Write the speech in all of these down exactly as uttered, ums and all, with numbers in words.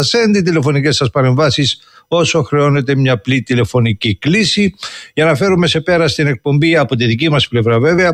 Σέντι, τηλεφωνικές σας παρεμβάσεις όσο χρεώνεται μια απλή τηλεφωνική κλήση. Για να φέρουμε σε πέρα στην εκπομπή από τη δική μας πλευρά βέβαια,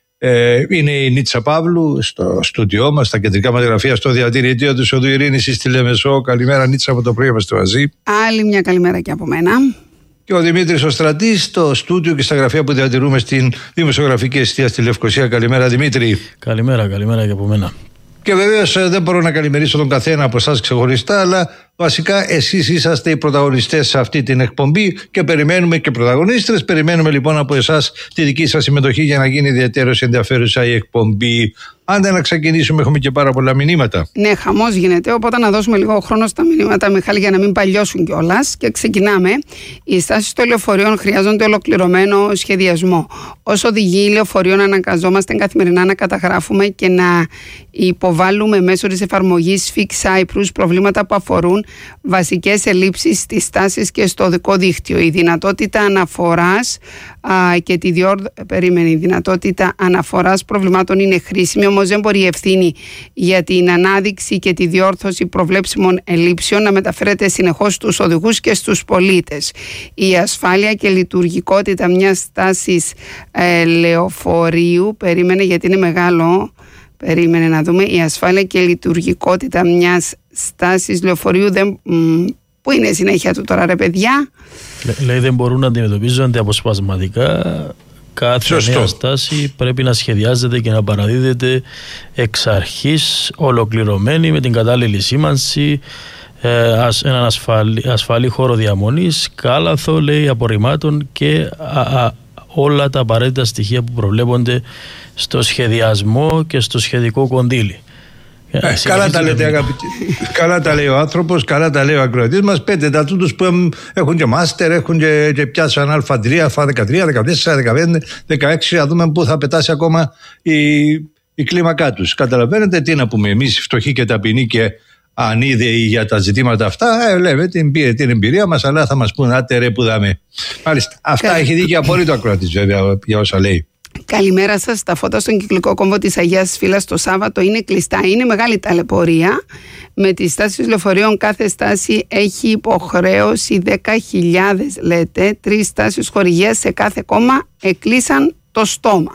ε, είναι η Νίτσα Παύλου στο στούντιό μας, στα κεντρικά μας γραφεία, στο διατηρητήριο του Οδού Ειρήνης στη Λεμεσό. Καλημέρα Νίτσα, από το πρωί είμαστε μαζί. Άλλη μια καλημέρα και από μένα. Και ο Δημήτρης ο Στρατής στο στούντιο και στα γραφεία που διατηρούμε στην δημοσιογραφική εστία στη Λευκοσία. Καλημέρα Δημήτρη. Καλημέρα, καλημέρα και από μένα. Και βεβαίως δεν μπορώ να καλημερίσω τον καθένα από εσάς ξεχωριστά, αλλά βασικά εσείς είσαστε οι πρωταγωνιστές σε αυτή την εκπομπή και περιμένουμε και πρωταγωνίστρες. Περιμένουμε λοιπόν από εσάς τη δική σας συμμετοχή για να γίνει ιδιαίτερως ενδιαφέρουσα η εκπομπή. Άντε να ξεκινήσουμε, έχουμε και πάρα πολλά μηνύματα. Ναι, χαμός γίνεται, οπότε να δώσουμε λίγο χρόνο στα μηνύματα, Μιχάλη, για να μην παλιώσουν κιόλας. Και ξεκινάμε. Οι στάσεις των λεωφορείων χρειάζονται ολοκληρωμένο σχεδιασμό. Ως οδηγοί λεωφορείων αναγκαζόμαστε καθημερινά να καταγράφουμε και να υποβάλουμε μέσω της εφαρμογής Fix Cyprus προβλήματα που αφορούν βασικές ελλείψεις στις στάσεις και στο οδικό δίκτυο. Η δυνατότητα αναφοράς α, και τη διόρ... Περίμενε, η δυνατότητα αναφοράς προβλημάτων είναι χρήσιμη, όμως δεν μπορεί η ευθύνη για την ανάδειξη και τη διόρθωση προβλέψιμων ελλείψεων να μεταφέρεται συνεχώς στους οδηγούς και στους πολίτες. Η ασφάλεια και λειτουργικότητα μιας στάσης ε, λεωφορείου, περίμενε γιατί είναι μεγάλο, περίμενε να δούμε, η ασφάλεια και λειτουργικότητα μιας στάσης λεωφορείου δεν... Μ, πού είναι η συνέχεια του τώρα ρε παιδιά? Λέει δεν μπορούν να αντιμετωπίζονται αποσπασματικά. Κάθε νέα στάση πρέπει να σχεδιάζεται και να παραδίδεται εξ αρχής ολοκληρωμένη με την κατάλληλη σήμανση, ε, έναν ασφαλή, ασφαλή χώρο διαμονής, κάλαθο λέει απορριμμάτων και α, α, όλα τα απαραίτητα στοιχεία που προβλέπονται στο σχεδιασμό και στο σχετικό κονδύλι. Ε, καλά τα λέτε αγαπητοί. Καλά τα λέει ο άνθρωπος, καλά τα λέει ο ακροατής μας. Πέντε τα τούτους που έχουν και μάστερ, έχουν και, και πιάσαν Α τρία, Α δεκατρία, δεκατέσσερα, δεκαπέντε, δεκαέξι. Να δούμε πού θα πετάσει ακόμα η, η κλίμακά τους. Καταλαβαίνετε τι να πούμε εμείς, φτωχοί και ταπεινοί και ανίδεοι για τα ζητήματα αυτά. Ε, λέμε την, την εμπειρία μας, αλλά θα μας πούνε άτε ρε που δάμε. Μάλιστα. Αυτά Κα... έχει δίκιο απόλυτο ο ακροατής βέβαια για όσα λέει. Καλημέρα σας. Τα φώτα στον κυκλικό κόμβο της Αγίας Φύλας το Σάββατο είναι κλειστά. Είναι μεγάλη ταλαιπωρία. Με τις στάσεις λεωφορείων κάθε στάση έχει υποχρέωση δέκα χιλιάδες, λέτε. Τρεις στάσεις χορηγίας σε κάθε κόμμα εκλείσαν το στόμα.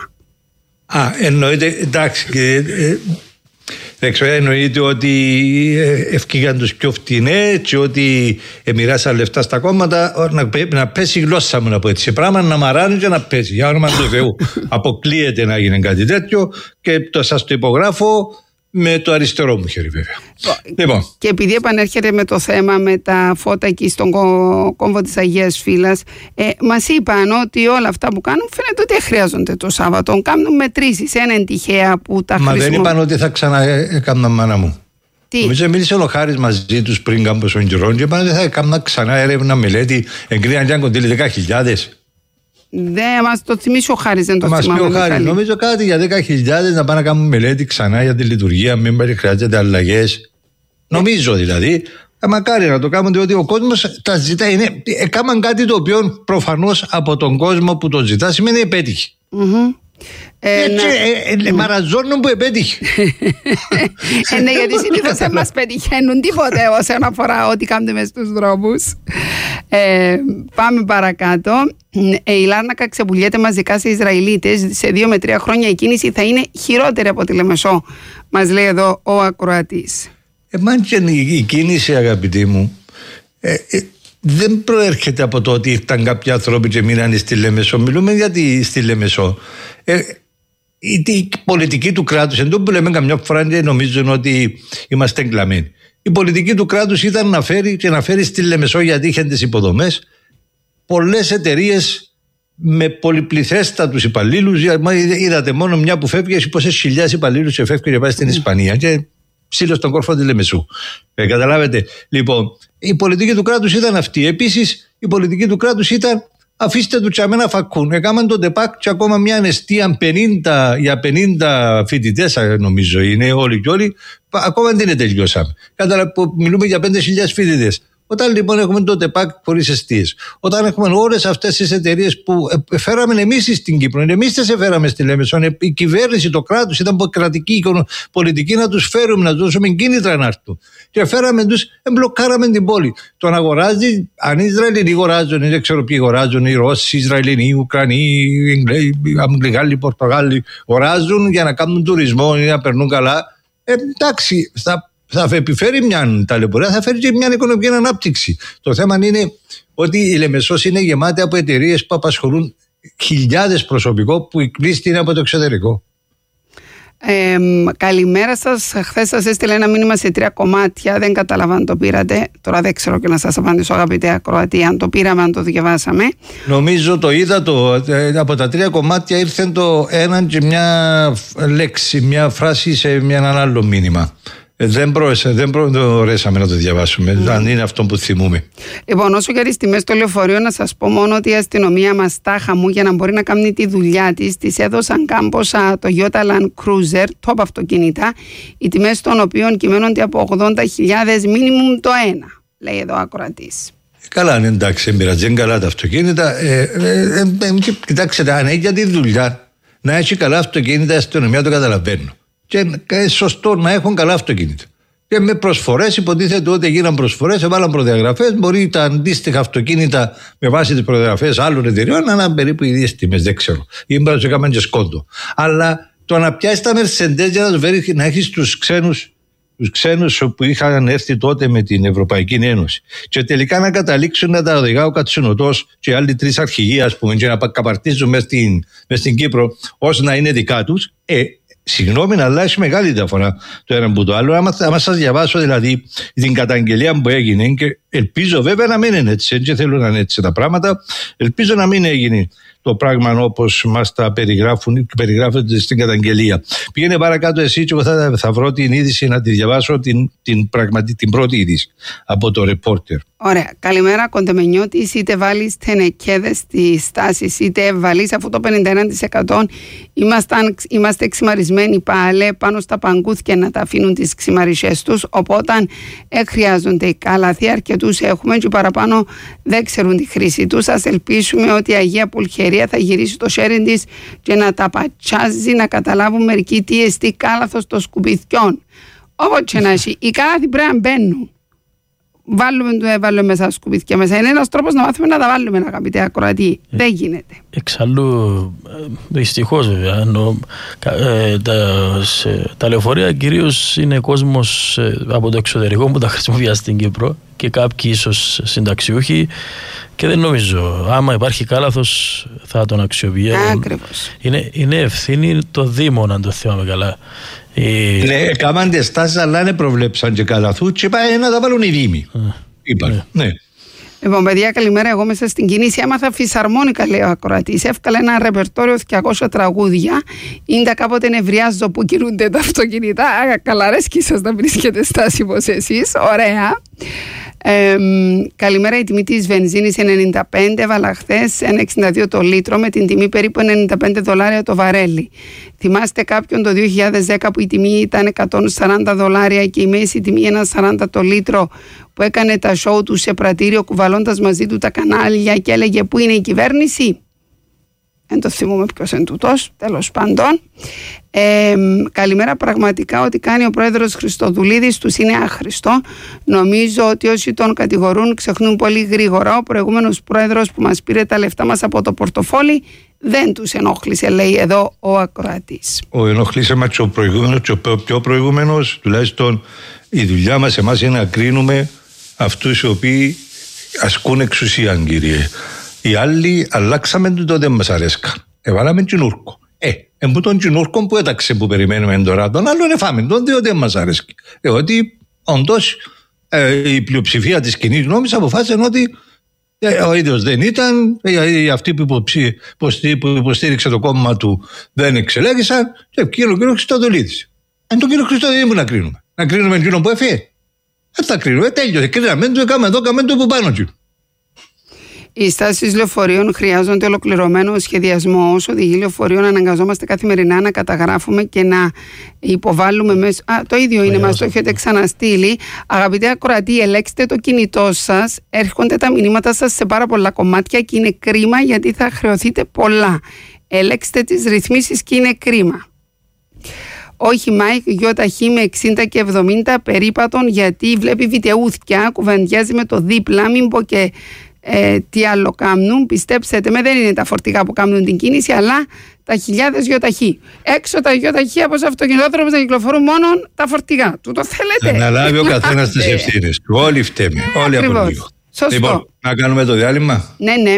Α, εννοείται, εντάξει. Ε, δεν ξέρω, εννοείται ότι ευκήγαν τους πιο φτηνέ και ότι μοιράσαν λεφτά στα κόμματα. Να, να πέσει η γλώσσα μου να πω έτσι. Πράγμα να μαράνει και να πέσει. Για όνομα του Θεού. Αποκλείεται να γίνει κάτι τέτοιο και το, σας το υπογράφω με το αριστερό μου χέρι βέβαια. Λοιπόν. Και επειδή επανέρχεται με το θέμα με τα φώτα εκεί στον κόμβο της Αγίας Φύλας, ε, μας είπαν ότι όλα αυτά που κάνουν φαίνεται ότι χρειάζονται το Σάββατο. Κάνουν μετρήσεις, ένα είναι τυχαία που τα χρησιμοποιούν. Μα δεν είπαν ότι θα ξαναέκανα μάνα μου. Τι? Νομίζω μίλησε ο Χάρης μαζί τους πριν κάμποσον καιρό και είπαν ότι θα έκανα ξανά έρευνα μελέτη, εγκρίναν και αν κοντήλει δέκα χιλιάδες. Δεν μας το θυμίσει ο Χάρης, δεν το μας θυμάμαι. Μας πει ο Χάρης, νομίζω κάτι για δέκα χιλιάδες να πάνε να κάνουν μελέτη ξανά για τη λειτουργία, μην χρειάζεται αλλαγές. Ναι. Νομίζω δηλαδή, μακάρι να το κάνουν, διότι ο κόσμος τα ζητάει. Είναι, έκαναν κάτι το οποίο προφανώς από τον κόσμο που το ζητά σημαίνει επέτυχε. Mm-hmm. Ε, Έτσι, να... ε, ε, μαραζώνουν που επέτυχε. ε, ναι, γιατί συνήθως δεν μας πετυχαίνουν τίποτε όσον αφορά ό,τι κάνουμε μες στους δρόμους. Ε, πάμε παρακάτω. Ε, η Λάρνακα ξεπουλιέται μαζικά σε Ισραηλίτες. Σε δύο με τρία χρόνια η κίνηση θα είναι χειρότερη από τη Λεμεσό, μας λέει εδώ ο ακροατής. Εμάν και η κίνηση, αγαπητοί μου, ε, ε, δεν προέρχεται από το ότι ήρθαν κάποιοι άνθρωποι και μείνανε στη Λεμεσό. Μιλούμε γιατί στη Λεμεσό. Ε, η, η πολιτική του κράτους, εντός που λέμε καμιά φορά και νομίζουν ότι είμαστε εγκλαμμένοι. Η πολιτική του κράτους ήταν να φέρει και να φέρει στη Λεμεσό, γιατί είχαν τις υποδομές, πολλές εταιρείες με πολυπληθέστατους υπαλλήλους. Είδατε μόνο μια που φεύγει, έχει πόσες χιλιάδες υπαλλήλους και φεύγει και πάει στην Ισπανία. Και ψήλω στον κόρφο τη Λεμεσού. Ε, καταλάβετε. Λοιπόν, η πολιτική του κράτους ήταν αυτή. Επίσης, η πολιτική του κράτους ήταν αφήστε του τσαμένα φακούν. Έκαναν τον ΤΕΠΑΚ και ακόμα μια ανεστία πενήντα, για πενήντα φοιτητές, νομίζω είναι όλοι και όλοι. Ακόμα δεν είναι τελειώσαμε. Καταλάβετε, μιλούμε για πέντε χιλιάδες φοιτητές. Όταν λοιπόν έχουμε το ΤΕΠΑΚ χωρίς εστίες, όταν έχουμε όλες αυτές τις εταιρείες που φέραμε εμείς στην Κύπρο, εμείς τις φέραμε στη Λέμεσο, η κυβέρνηση, το κράτος ήταν κρατική πολιτική να τους φέρουμε, να τους δώσουμε κίνητρα να έρθουν. Και φέραμε τους, εμπλοκάραμε την πόλη. Τον αγοράζει, αν οι Ισραηλινοί αγοράζουν, δεν ξέρω ποιοι αγοράζουν, οι Ρώσοι, οι Ισραηλινοί, οι Ουκρανοί, οι Ιγγλέοι, οι Αγγλικάλοι, οι Πορτογάλοι, αγοράζουν για να κάνουν τουρισμό ή να περνούν καλά. Ε, εντάξει, θα θα επιφέρει μια ταλαιπωρία, θα φέρει και μια οικονομική ανάπτυξη. Το θέμα είναι ότι η Λεμεσός είναι γεμάτη από εταιρείες που απασχολούν χιλιάδες προσωπικό που η κλίστη είναι από το εξωτερικό. Ε, καλημέρα σας. Χθες σας έστειλε ένα μήνυμα σε τρία κομμάτια. Δεν καταλαβαίνω αν το πήρατε. Τώρα δεν ξέρω και να σας απαντήσω, αγαπητέ ακροατή, αν το πήραμε, αν το διαβάσαμε. Νομίζω το είδα. Το, από τα τρία κομμάτια ήρθε το έναν και μια λέξη, μια φράση σε ένα άλλο μήνυμα. Δεν, προέσα, δεν μπορέσαμε να το διαβάσουμε, mm. αν είναι αυτό που θυμούμε. Λοιπόν, όσο για τις τιμές στο λεωφορείο, να σας πω μόνο ότι η αστυνομία μας τάχα μου για να μπορεί να κάνει τη δουλειά της, της έδωσαν κάμποσα το Toyota Land Cruiser, top αυτοκίνητα, οι τιμές των οποίων κυμαίνονται από ογδόντα χιλιάδες minimum το ένα, λέει εδώ ο ακροατής. Καλά, είναι εντάξει, εμπειρατζέν καλά τα αυτοκίνητα. Ε, ε, ε, ε, κοιτάξτε, αν έχει για τη δουλειά να έχει καλά αυτοκίνητα, η αστυνομία το καταλαβαίνω. Και είναι σωστό να έχουν καλά αυτοκίνητα. Και με προσφορές, υποτίθεται ότι έγιναν προσφορές, έβαλαν προδιαγραφές. Μπορεί τα αντίστοιχα αυτοκίνητα με βάση τις προδιαγραφές άλλων εταιριών να είναι περίπου οι ίδιες τιμές, δεν ξέρω. Ή μπορεί να το κάνουν και σκόντο. Αλλά το να πιάσει τα Mercedes για να, να έχει τους ξένους, τους ξένους που είχαν έρθει τότε με την Ευρωπαϊκή Ένωση, και τελικά να καταλήξουν να τα οδηγά ο Κατσινοτός και άλλοι τρεις αρχηγοί, ας πούμε, και να καπαρτίζουν μέσα στην, στην Κύπρο ώστε να είναι δικά τους. Ε, Συγγνώμη, αλλά έχει μεγάλη διαφορά το ένα από το άλλο. Άμα σας διαβάσω δηλαδή την καταγγελία που έγινε, και ελπίζω βέβαια να μην είναι έτσι, δεν θέλω να είναι έτσι τα πράγματα, ελπίζω να μην έγινε το πράγμα όπως μας τα περιγράφουν, περιγράφονται στην καταγγελία. Πήγαινε παρακάτω εσύ και εγώ θα, θα βρω την είδηση να τη διαβάσω, την, την, πραγματι, την πρώτη είδηση από το ρεπόρτερ. Ωραία. Καλημέρα, Κοντεμενιώτης. Είτε βάλεις τενεκέδες στις στάσεις, είτε βάλεις αφού το πενήντα ένα τοις εκατό ήμασταν, είμαστε ξημαρισμένοι πάλι πάνω στα παγκούθια να τα αφήνουν τις ξημαρισές τους. Οπότε ε, χρειάζονται οι καλαθοί, αρκετούς έχουμε και παραπάνω δεν ξέρουν τη χρήση τους. Ας ελπίσουμε ότι η Αγία Πουλχερία θα γυρίσει το χέρι της και να τα πατσάζει, να καταλάβουν μερικοί τι εστί κάλαθος των σκουπιθιών. Όποτε να έχει, οι κάλαθοι πρέπει να μπαίνουν. Βάλουμε το έβαλε μέσα σκουπίθια μέσα. Είναι ένας τρόπος να μάθουμε να τα βάλουμε, αγαπητέ ακροατή. Ε, δεν γίνεται. Εξαλλού, δυστυχώς βέβαια, ενώ, ε, τα, σε, τα λεωφορεία κυρίως είναι κόσμος ε, από το εξωτερικό που τα χρησιμοποιεί στην Κύπρο και κάποιοι ίσως συνταξιούχοι, και δεν νομίζω, άμα υπάρχει κάλαθος θα τον αξιοποιήσουν. Ακριβώς. Είναι, είναι ευθύνη το Δήμο, αν το θυμάμαι καλά. Ναι, κάμαν τις στάσεις, αλλά δεν προβλέψαν και καλαθού και πάει να τα βάλουν οι Δήμοι. Είπαν, ναι. ναι. Λοιπόν, παιδιά, καλημέρα. Εγώ μέσα στην κίνηση έμαθα φυσαρμόνικα, λέει ο ακροατής. Εύκολα ένα ρεπερτόριο διακόσια τραγούδια. Είναι τα κάποτε νευριάζω που κινούνται τα αυτοκίνητα. Καλά, αρέσκει σας να βρίσκετε στάση όπως εσείς. Ωραία. Ε, καλημέρα. Η τιμή της βενζίνης ενενήντα πέντε, έβαλα χθες ένα εξήντα δύο το λίτρο με την τιμή περίπου ενενήντα πέντε δολάρια το βαρέλι. Θυμάστε κάποιον το δύο χιλιάδες δέκα που η τιμή ήταν εκατόν σαράντα δολάρια και η μέση τιμή ένα σαράντα το λίτρο, που έκανε τα σοου του σε πρατήριο κουβαλώντας μαζί του τα κανάλια και έλεγε πού είναι η κυβέρνηση. Δεν το θυμούμε ποιος είναι τούτος, τέλος πάντων. Ε, καλημέρα. Πραγματικά ό,τι κάνει ο πρόεδρος Χριστοδουλίδης τους είναι άχρηστο. Νομίζω ότι όσοι τον κατηγορούν ξεχνούν πολύ γρήγορα. Ο προηγούμενος πρόεδρος που μας πήρε τα λεφτά μας από το πορτοφόλι δεν τους ενόχλησε, λέει εδώ ο ακροατής. Ο ενόχλησε μας και ο προηγούμενος και ο πιο προηγούμενος, τουλάχιστον η δουλειά μας εμάς είναι να κρίνουμε αυτούς οι οποίοι ασκούν εξουσία, κύριε. Οι άλλοι αλλάξαμε το δεν μας αρέσκα. Εβάλαμε τσινούρκο. Ε, εμπού τον τσινούρκο που έταξε που περιμένουμε τώρα, τον άλλον εφάμε τον διότι δεν μας αρέσκει. Ε, ότι όντως ε, η πλειοψηφία της κοινής νόμης αποφάσισε ότι ε, ο ίδιος δεν ήταν, ε, αυτοί που, υποψή, που υποστήριξε το κόμμα του δεν εξελέγησαν και εκείνο ο κύριο Χριστοδουλίδης. Αν τον κύριο Χριστοδουλίδη που να κρίνουμε. Να κρίνουμε εκείνο που έφυγε. Δεν θα κρίνουμε, τέλειωσε. Κρίναμε το, έκαμε εδώ, έκαμε το που πάνω του. Οι στάσεις λεωφορείων χρειάζονται ολοκληρωμένο σχεδιασμό. Ως οδηγοί λεωφορείων αναγκαζόμαστε καθημερινά να καταγράφουμε και να υποβάλουμε μέσω. Α, το ίδιο είναι, μας το έχετε ξαναστείλει. Αγαπητοί ακροατοί, ελέγξτε το κινητό σας. Έρχονται τα μηνύματα σας σε πάρα πολλά κομμάτια και είναι κρίμα γιατί θα χρεωθείτε πολλά. Ελέγξτε τις ρυθμίσεις και είναι κρίμα. Όχι Μάικ, γιοταχή με εξήντα και εβδομήντα περίπατον γιατί βλέπει βιτεούθκια, κουβεντιάζει με το δίπλα, μην πω και ε, τι άλλο κάνουν. Πιστέψτε με, δεν είναι τα φορτηγά που κάνουν την κίνηση, αλλά τα χιλιάδες γιοταχή. Έξω τα γιοταχή από τους αυτοκινητόδρομους να κυκλοφορούν μόνο τα φορτηγά. Του το θέλετε? Να λάβει ο καθένας τις ευθύνες του. Όλοι φταίμε. Όλοι από λίγο. Σωστό. Λοιπόν, να κάνουμε το διάλειμμα. Ναι, ναι.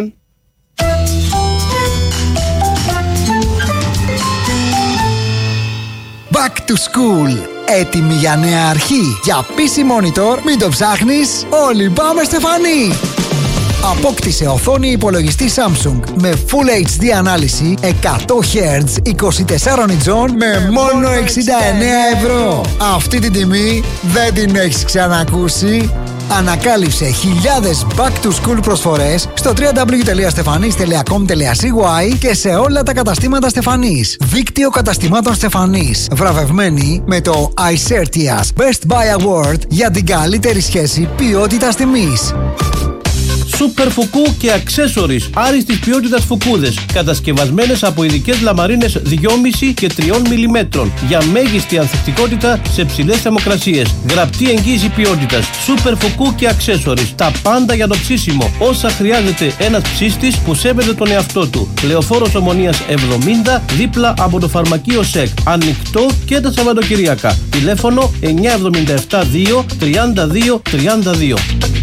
Back to school. Έτοιμη για νέα αρχή. Για πι σι Monitor, μην το ψάχνεις. Όλοι πάμε Στεφανή. Απόκτησε οθόνη υπολογιστή Samsung με Full έιτς ντι ανάλυση εκατό χερτζ είκοσι τεσσάρων ιτζών με μόνο εξήντα εννέα ευρώ. Αυτή την τιμή δεν την έχεις ξανακούσει. Ανακάλυψε χιλιάδες back to school προσφορές στο double-u double-u double-u τελεία stefanis τελεία com τελεία c y και σε όλα τα καταστήματα Στεφανής. Δίκτυο καταστημάτων Στεφανής. Βραβευμένη με το iCertias Best Buy Award για την καλύτερη σχέση ποιότητας τιμής. Super φουκού και accessories άριστης ποιότητας φουκούδες, κατασκευασμένες από ειδικές λαμαρίνες δυόμισι και τρία μιλιμέτρων για μέγιστη ανθεκτικότητα σε ψηλές θερμοκρασίες. Γραπτή εγγύηση ποιότητας. Super φουκού και accessories. Τα πάντα για το ψήσιμο. Όσα χρειάζεται ένας ψύστης που σέβεται τον εαυτό του. Λεωφόρος Ομονίας εβδομήντα, δίπλα από το φαρμακείο ΣΕΚ. Ανοιχτό και τα Σαββατοκυριακά. Τηλέφωνο εννιά εβδομήντα επτά δύο τριάντα δύο τριάντα δύο.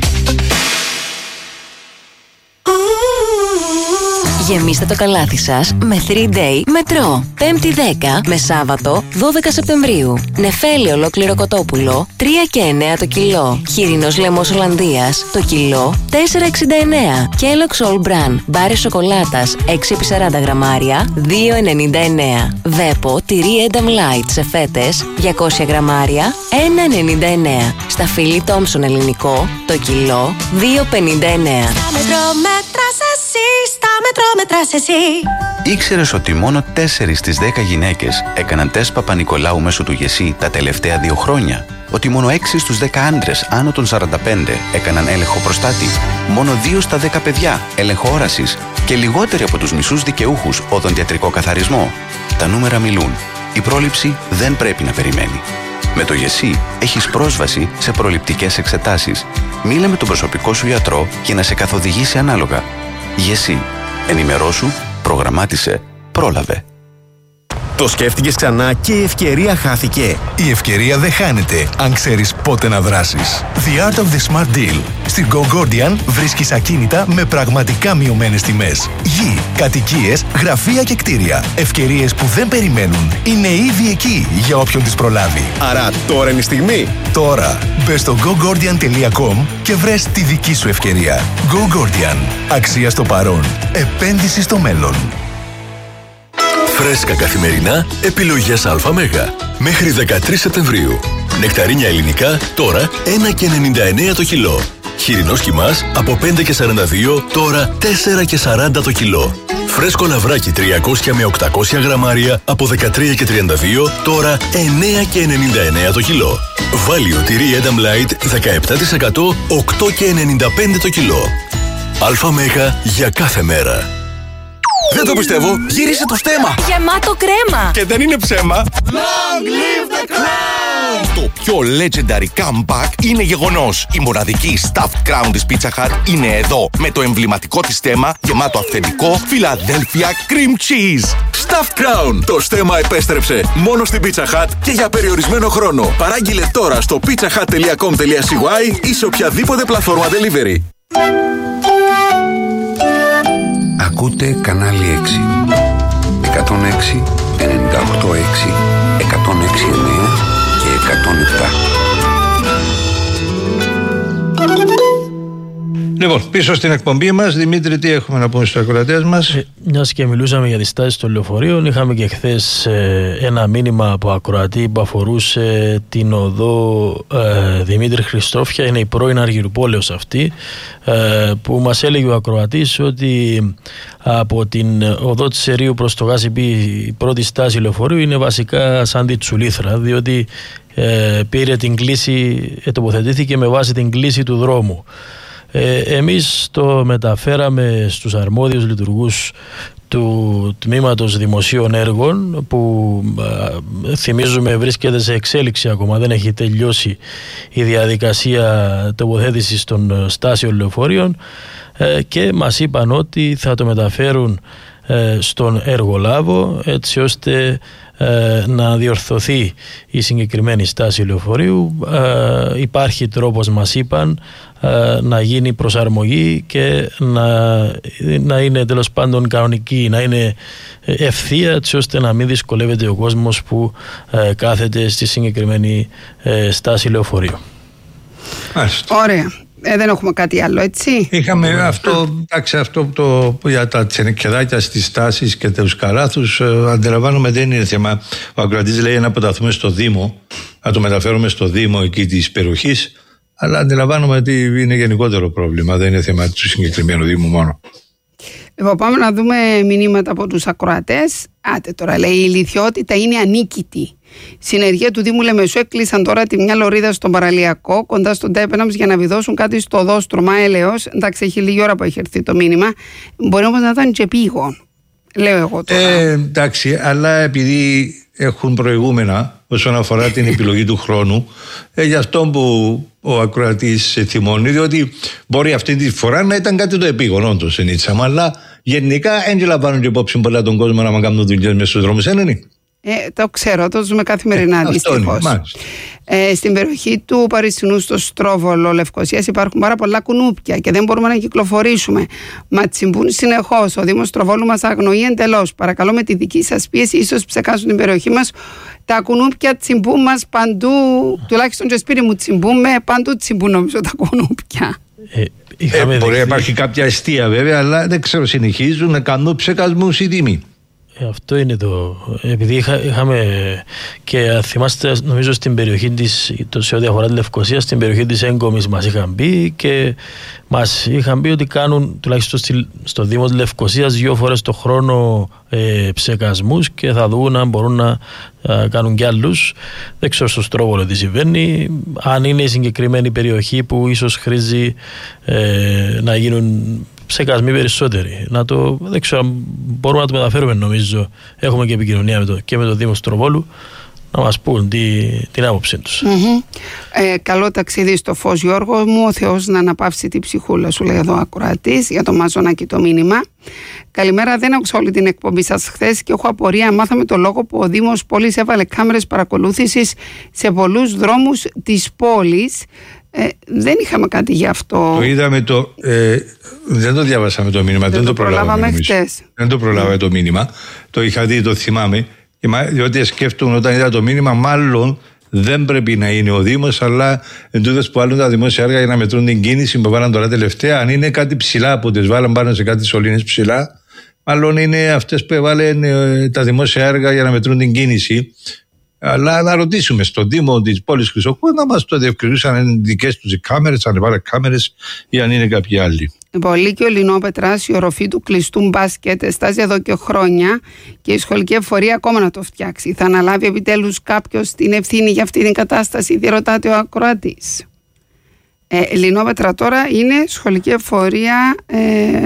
Γεμίστε το καλάθι σας με θρι ντέι μετρό. Πέμπτη δέκα με Σάββατο δώδεκα Σεπτεμβρίου. Νεφέλιο ολόκληρο κοτόπουλο τρία και εννέα το κιλό. Χοιρινός λαιμός Ολλανδίας το κιλό τέσσερα εξήντα εννέα. Kellogg's All Brand μπάρι σοκολάτας έξι επί σαράντα γραμμάρια δύο ενενήντα εννέα. Βέπο τυρί Edam Light σε φέτες διακόσια γραμμάρια ένα ενενήντα εννέα. Σταφύλι Thompson ελληνικό το κιλό δύο πενήντα εννέα. Στα μετρό μέτρας εσύ, στα μετρό μετράς εσύ. Ήξερες ότι μόνο τέσσερις στις δέκα γυναίκες έκαναν τεστ Παπα-Νικολάου μέσω του ΓΕΣΥ τα τελευταία δύο χρόνια? Ότι μόνο έξι στους δέκα άντρες άνω των σαράντα πέντε έκαναν έλεγχο προστάτη? Μόνο δύο στα δέκα παιδιά έλεγχο όρασης? Και λιγότεροι από τους μισούς δικαιούχους οδοντιατρικό καθαρισμό? Τα νούμερα μιλούν. Η πρόληψη δεν πρέπει να περιμένει. Με το ΓΕΣΥ έχεις πρόσβαση σε προληπτικές εξετάσεις. Μίλα με τον προσωπικό σου γιατρό και να σε καθοδηγήσει ανάλογα. ΓΕΣΥ. Ενημερώσου, προγραμμάτισε, πρόλαβε. Το σκέφτηκες ξανά και η ευκαιρία χάθηκε. Η ευκαιρία δεν χάνεται αν ξέρεις πότε να δράσεις. The Art of the Smart Deal. Στην Go Gordian βρίσκεις ακίνητα με πραγματικά μειωμένες τιμές. Γη, κατοικίες, γραφεία και κτίρια. Ευκαιρίες που δεν περιμένουν. Είναι ήδη εκεί για όποιον τις προλάβει. Άρα τώρα είναι η στιγμή. Τώρα μπες στο go gordian τελεία com και βρες τη δική σου ευκαιρία. Go Gordian. Αξία στο παρόν. Επένδυση στο μέλλον. Φρέσκα καθημερινά, επιλογές ΑΜ. Μέχρι δεκατρείς Σεπτεμβρίου. Νεκταρίνια ελληνικά, τώρα ένα και ενενήντα εννέα το κιλό. Χοιρινός κιμάς από πέντε και σαράντα δύο, τώρα τέσσερα και σαράντα το κιλό. Φρέσκο λαβράκι τριακόσια με οκτακόσια γραμμάρια από δεκατρία και τριάντα δύο, τώρα εννέα και ενενήντα εννέα το κιλό. Βάλιο τυρί Edam Light δεκαεπτά τοις εκατό, οκτώ και ενενήντα πέντε το κιλό. ΑΜ για κάθε μέρα. Δεν το πιστεύω, γύρισε το στέμμα! Γεμάτο κρέμα! Και δεν είναι ψέμα! Long live the crown! Το πιο legendary comeback είναι γεγονός. Η μοναδική stuffed crown της Pizza Hut είναι εδώ, με το εμβληματικό της στέμμα γεμάτο αυθεντικό Philadelphia cream cheese. Stuffed crown! Το στέμμα επέστρεψε μόνο στην Pizza Hut και για περιορισμένο χρόνο. Παράγγειλε τώρα στο pizza hut τελεία com τελεία c y ή σε οποιαδήποτε πλατφόρμα delivery. Ακούτε κανάλι έξι. εκατόν έξι, ενενήντα οκτώ έξι, εκατόν έξι εννέα και εκατόν επτά. Λοιπόν, πίσω στην εκπομπή μας, Δημήτρη, τι έχουμε να πούμε στους ακροατές μας? Ε, μιας και μιλούσαμε για τις στάσεις των λεωφορείων, είχαμε και χθες ε, ένα μήνυμα από ακροατή που αφορούσε την οδό ε, Δημήτρη Χριστόφια, είναι η πρώην Αργυρουπόλεως αυτή, ε, που μας έλεγε ο ακροατής ότι από την οδό της Ερείου προς το Γάσιπι η πρώτη στάση λεωφορείου είναι βασικά σαν τη Τσουλήθρα, διότι ε, πήρε την κλίση, ε, τοποθετήθηκε με βάση την κλίση του δρόμου. Ε, εμείς το μεταφέραμε στους αρμόδιους λειτουργούς του Τμήματος Δημοσίων Έργων, που ε, θυμίζουμε βρίσκεται σε εξέλιξη ακόμα, δεν έχει τελειώσει η διαδικασία τοποθέτησης των στάσεων λεωφορείων, ε, και μας είπαν ότι θα το μεταφέρουν ε, στον εργολάβο, έτσι ώστε ε, να διορθωθεί η συγκεκριμένη στάση λεωφορείου. Ε, υπάρχει τρόπος, μας είπαν, ε, να γίνει προσαρμογή και να, να είναι τέλος πάντων κανονική, να είναι ευθεία, έτσι ώστε να μην δυσκολεύεται ο κόσμος που ε, κάθεται στη συγκεκριμένη ε, στάση λεωφορείου. Ωραία. Ε, δεν έχουμε κάτι άλλο, έτσι. Είχαμε mm. αυτό, εντάξει, αυτό το, για τα τσενεκεδάκια στις στάσεις και τους καλάθους, ε, αντιλαμβάνομαι δεν είναι θέμα. Ο ακροατής λέει να αποταθούμε στο Δήμο, να το μεταφέρουμε στο Δήμο εκεί της περιοχής, αλλά αντιλαμβάνομαι ότι είναι γενικότερο πρόβλημα, δεν είναι θέμα του συγκεκριμένου Δήμου μόνο. Λοιπόν, πάμε να δούμε μηνύματα από τους ακροατές. Άτε τώρα, λέει, η ηλιθιότητα είναι ανίκητη. Συνεργεία του Δήμου Λεμεσού έκλεισαν τώρα τη μια λωρίδα στον παραλιακό, κοντά στον Τέπεναμς, για να βιδώσουν κάτι στο δόστρωμα έλεος. Εντάξει, έχει λίγη ώρα που έχει έρθει το μήνυμα. Μπορεί όμως να ήταν και επίγον, λέω εγώ τώρα. Ε, εντάξει, αλλά επειδή έχουν προηγούμενα όσον αφορά την επιλογή του χρόνου, ε, γι' αυτό που ο ακροατής θυμώνει, διότι μπορεί αυτή τη φορά να ήταν κάτι το επίγον, όντως ενίτσαμε, αλλά γενικά δεν λαμβάνουν και υπόψη πολλά τον κόσμο να κάνουν δουλειές μέσα στους δρόμους, δεν είναι. Ε, το ξέρω, το ζούμε καθημερινά, ε, δυστυχώς. Ε, στην περιοχή του Παριστινού, στο Στρόβολο Λευκωσίας, υπάρχουν πάρα πολλά κουνούπια και δεν μπορούμε να κυκλοφορήσουμε. Μα τσιμπούν συνεχώς. Ο Δήμος Στροβόλου μας αγνοεί εντελώς. Παρακαλώ, με τη δική σας πίεση, ίσως ψεκάσουν την περιοχή μας. Τα κουνούπια τσιμπούν μας παντού, τουλάχιστον και σπίτι μου τσιμπούμε, παντού τσιμπούν νομίζω τα κουνούπια. Ε, ε, μπορεί να υπάρχει κάποια αιστεία βέβαια, αλλά δεν ξέρω, συνεχίζουν να κάνουν ψεκασμούς οι Δήμοι. Ε, αυτό είναι το. Επειδή είχα, είχαμε και θυμάστε, νομίζω στην περιοχή της, το, σε ό,τι αφορά τη Λευκωσία, στην περιοχή της Έγκομης μας είχαν πει και μας είχαν πει ότι κάνουν τουλάχιστον στη, στο Δήμο της Λευκωσίας δύο φορές το χρόνο ε, ψεκασμούς και θα δουν αν μπορούν να ε, κάνουν κι άλλους. Δεν ξέρω στο Στρόβολο τι συμβαίνει. Αν είναι η συγκεκριμένη περιοχή που ίσως χρήζει ε, να γίνουν ψεκασμοί περισσότεροι. Να το, δεν ξέρω, μπορούμε να το μεταφέρουμε, νομίζω. Έχουμε και επικοινωνία με το, και με το Δήμο Στροβόλου να μας πούν τι, την άποψή τους. Mm-hmm. Ε, καλό ταξίδι στο φως, Γιώργο μου. Ο Θεός να αναπαύσει τη ψυχούλα σου, λέει εδώ ο ακροατής, για το Μαζονάκι το μήνυμα. Καλημέρα, δεν άκουσα όλη την εκπομπή σας χθες και έχω απορία. Μάθαμε το λόγο που ο Δήμος Πόλης έβαλε κάμερες παρακολούθησης σε πολλούς δρόμους της πόλης. Ε, δεν είχαμε κάτι γι' αυτό. Το είδαμε το. Ε, δεν το διάβασαμε το μήνυμα. Δεν, δεν το, το προλάβαμε χτες. Δεν το προλάβαμε mm. το μήνυμα. Το είχα δει, το θυμάμαι. Διότι σκέφτομαι όταν είδα το μήνυμα, μάλλον δεν πρέπει να είναι ο Δήμος, αλλά εντούτοις που βάλουν τα δημόσια έργα για να μετρούν την κίνηση που βάλαν τώρα τελευταία. Αν είναι κάτι ψηλά που τις βάλαν πάνω σε κάτι σωλήνες ψηλά, μάλλον είναι αυτές που έβαλαν ε, τα δημόσια έργα για να μετρούν την κίνηση. Αλλά να ρωτήσουμε στον Δήμο της πόλης Χρυσοκού να μας το διευκρινίσουν αν είναι δικές τους οι κάμερες, αν βάλουν κάμερες ή αν είναι κάποιοι άλλοι. Πολύ και ο Λινόπετρας, η οροφή του κλειστού μπάσκετ στάζει εδώ και χρόνια και η σχολική εφορία ακόμα να το φτιάξει. Θα αναλάβει επιτέλους κάποιος την ευθύνη για αυτή την κατάσταση, διερωτάται ο ακροατής. Ε, Λινόπετρα τώρα είναι σχολική εφορία. Ε,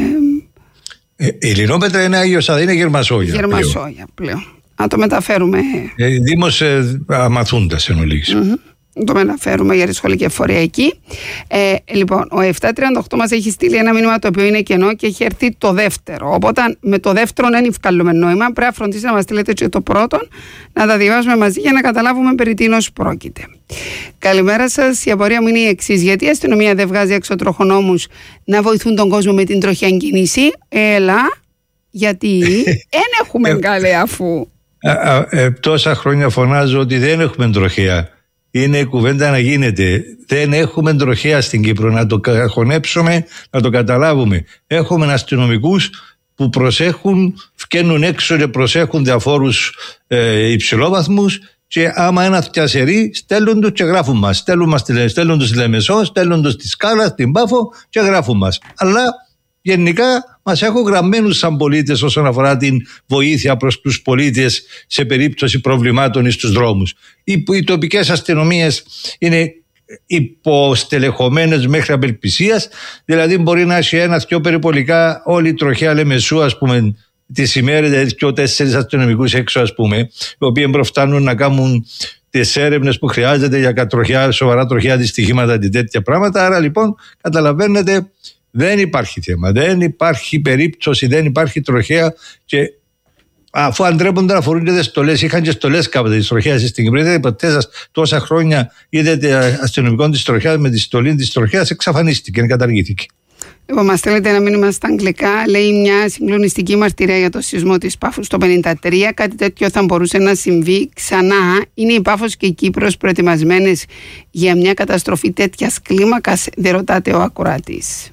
ε, η Λινόπετρα είναι Άγιος Αδ, είναι Γερμασόγεια. Γερμασόγεια πλέον. πλέον. Να το μεταφέρουμε. Ε, Δήμος ε, Αμαθούντας εν ολίγης. Mm-hmm. Το μεταφέρουμε για τη σχολική εφορία εκεί. Ε, λοιπόν, ο επτακόσια τριάντα οκτώ μας έχει στείλει ένα μήνυμα το οποίο είναι κενό και έχει έρθει το δεύτερο. Οπότε με το δεύτερο δεν ευκαλούμε νόημα. Πρέπει να φροντίσετε να μας στείλετε και το πρώτο, να τα διαβάσουμε μαζί για να καταλάβουμε περί τίνος πρόκειται. Καλημέρα σας. Η απορία μου είναι η εξής. Γιατί η αστυνομία δεν βγάζει έξω τροχονόμους να βοηθούν τον κόσμο με την τροχιά κίνηση? Έλα, γιατί δεν έχουμε καλέ αφού. Α, α, ε, τόσα χρόνια φωνάζω ότι δεν έχουμε τροχέα είναι κουβέντα να γίνεται. Δεν έχουμε τροχέα στην Κύπρο, να το χωνέψουμε, να το καταλάβουμε. Έχουμε αστυνομικούς που προσέχουν, φκαίνουν έξω και προσέχουν διαφόρους ε, υψηλόβαθμους, και άμα ένα φτιασερί στέλνουν τους και γράφουν μας. Στέλνουν, μας, στέλνουν τους στη Λεμεσό, στέλνουν τους στη Σκάλα, στην Πάφο και γράφουν μας. Αλλά γενικά μας έχουν γραμμένους σαν πολίτες όσον αφορά την βοήθεια προς τους πολίτες σε περίπτωση προβλημάτων στους δρόμους. Οι, οι τοπικές αστυνομίες είναι υποστελεχωμένες μέχρι απελπισίας, δηλαδή μπορεί να έχει ένα-δυο περιπολικά όλη η τροχέα Λεμεσού, ας πούμε, τις ημέρες, δηλαδή και τέσσερις αστυνομικούς έξω, ας πούμε, οι οποίοι προφτάνουν να κάνουν τις έρευνες που χρειάζεται για τροχιά, σοβαρά τροχιά δυστυχήματα και τέτοια πράγματα. Άρα λοιπόν καταλαβαίνετε, δεν υπάρχει θέμα, δεν υπάρχει περίπτωση, δεν υπάρχει τροχέα. Και αφού αντρέπονται να φορούν και στολές, είχαν και στολές κάποτε της τροχέας στην Κύπρο. Είδατε ποτέ σας τόσα χρόνια είδατε αστυνομικών της τροχέας με τη στολή της τροχέας? Εξαφανίστηκε, καταργήθηκε. Λοιπόν, μας στέλνετε ένα μήνυμα στα αγγλικά. Λέει μια συγκλονιστική μαρτυρία για το σεισμό της Πάφου το πενήντα τρία. Κάτι τέτοιο θα μπορούσε να συμβεί ξανά. Είναι η Πάφος και η Κύπρος προετοιμασμένες για μια καταστροφή τέτοιας κλίμακας? Δεν ρωτάτε ο ακροατής.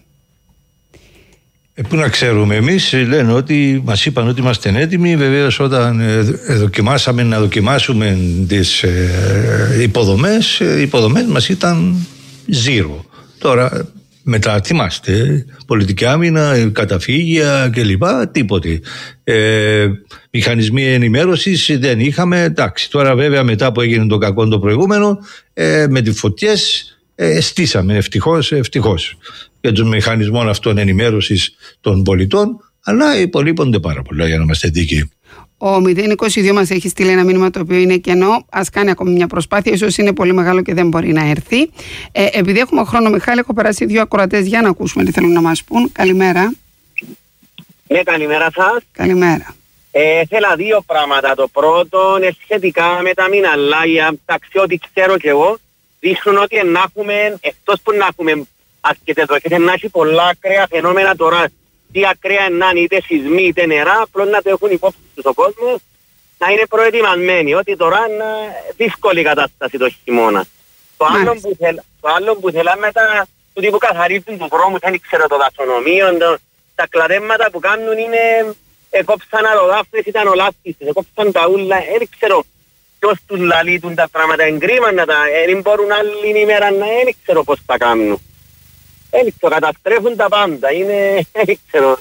Ε, πού να ξέρουμε, εμείς λένε ότι μας είπαν ότι είμαστε έτοιμοι. Βεβαίως όταν ε, δοκιμάσαμε να δοκιμάσουμε τις ε, υποδομές, οι υποδομές μας ήταν zero. Τώρα μετά θυμάστε, πολιτική άμυνα, καταφύγια κλπ. Τίποτε. Ε, μηχανισμοί ενημέρωσης δεν είχαμε. Εντάξει, τώρα βέβαια μετά που έγινε το κακό το προηγούμενο, ε, με τις φωτιές ε, στήσαμε ευτυχώς, ευτυχώς για τους μηχανισμών αυτών ενημέρωσης των πολιτών, αλλά υπολείπονται πάρα πολλά για να είμαστε δίκαιοι. Ο μηδέν είκοσι δύο μας έχει στείλει ένα μήνυμα το οποίο είναι κενό. Ας κάνει ακόμη μια προσπάθεια. Ίσως είναι πολύ μεγάλο και δεν μπορεί να έρθει. Ε, επειδή έχουμε χρόνο, Μιχάλη, έχω περάσει δύο ακροατές για να ακούσουμε τι θέλουν να μας πούν. Καλημέρα. Ναι, καλημέρα σας. Καλημέρα. Ε, θέλω δύο πράγματα. Το πρώτο είναι σχετικά με τα μηναλάγια. Εντάξει, ό,τι ξέρω κι εγώ, δείχνουν ότι να έχουμε, εκτός που να έχουμε αρκετές δοχές, να έχει πολλά ακραία φαινόμενα τώρα. Τι ακραία είναι είτε σεισμοί είτε νερά, απλώς να το έχουν υπόψη τους ο κόσμος, να είναι προετοιμασμένοι, ότι τώρα είναι δύσκολη κατάσταση το χειμώνα. Το άλλο, που θέλ, το άλλο που θέλαμε τα του τύπου καθαρίζουν του δρόμου, δεν ξέρω το δασονομείο, το, τα κλαδέμματα που κάνουν είναι εκόψαν αλλοδάφνες, ήταν ο λάστης, εκόψαν τα ούλα, δεν ξέρω ποιος τους λαλίτουν τα πράγματα, εγκρίμαν να τα, δεν μπορούν άλλη ημέρα να, δεν ξέρω πώς τα κάνουν. Δεν ξέρω, καταστρέφουν τα πάντα, είναι, δεν ξέρω,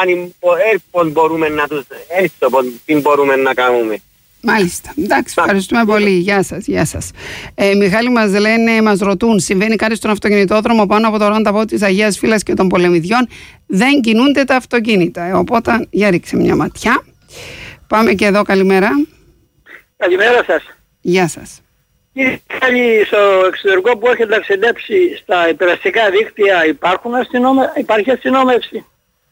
αν μπορούμε να τους, δεν ξέρω τι μπορούμε να κάνουμε. Μάλιστα, εντάξει, ευχαριστούμε πολύ, γεια σας, γεια σας. Ε, Μιχάλη, μας λένε, μας ρωτούν, συμβαίνει κάτι στον αυτοκινητόδρομο πάνω από το ρόνταπο της Αγίας Φύλας και των Πολεμιδιών, δεν κινούνται τα αυτοκίνητα, ε, οπότε για ρίξε μια ματιά. Πάμε και εδώ, καλημέρα. Καλημέρα σας. Γεια σας. Κύριε Μιχάλη, στο εξωτερικό που έχετε ταξιδέψει στα υπεραστικά δίκτυα υπάρχουν αστυνόμε... υπάρχει αστυνόμευση?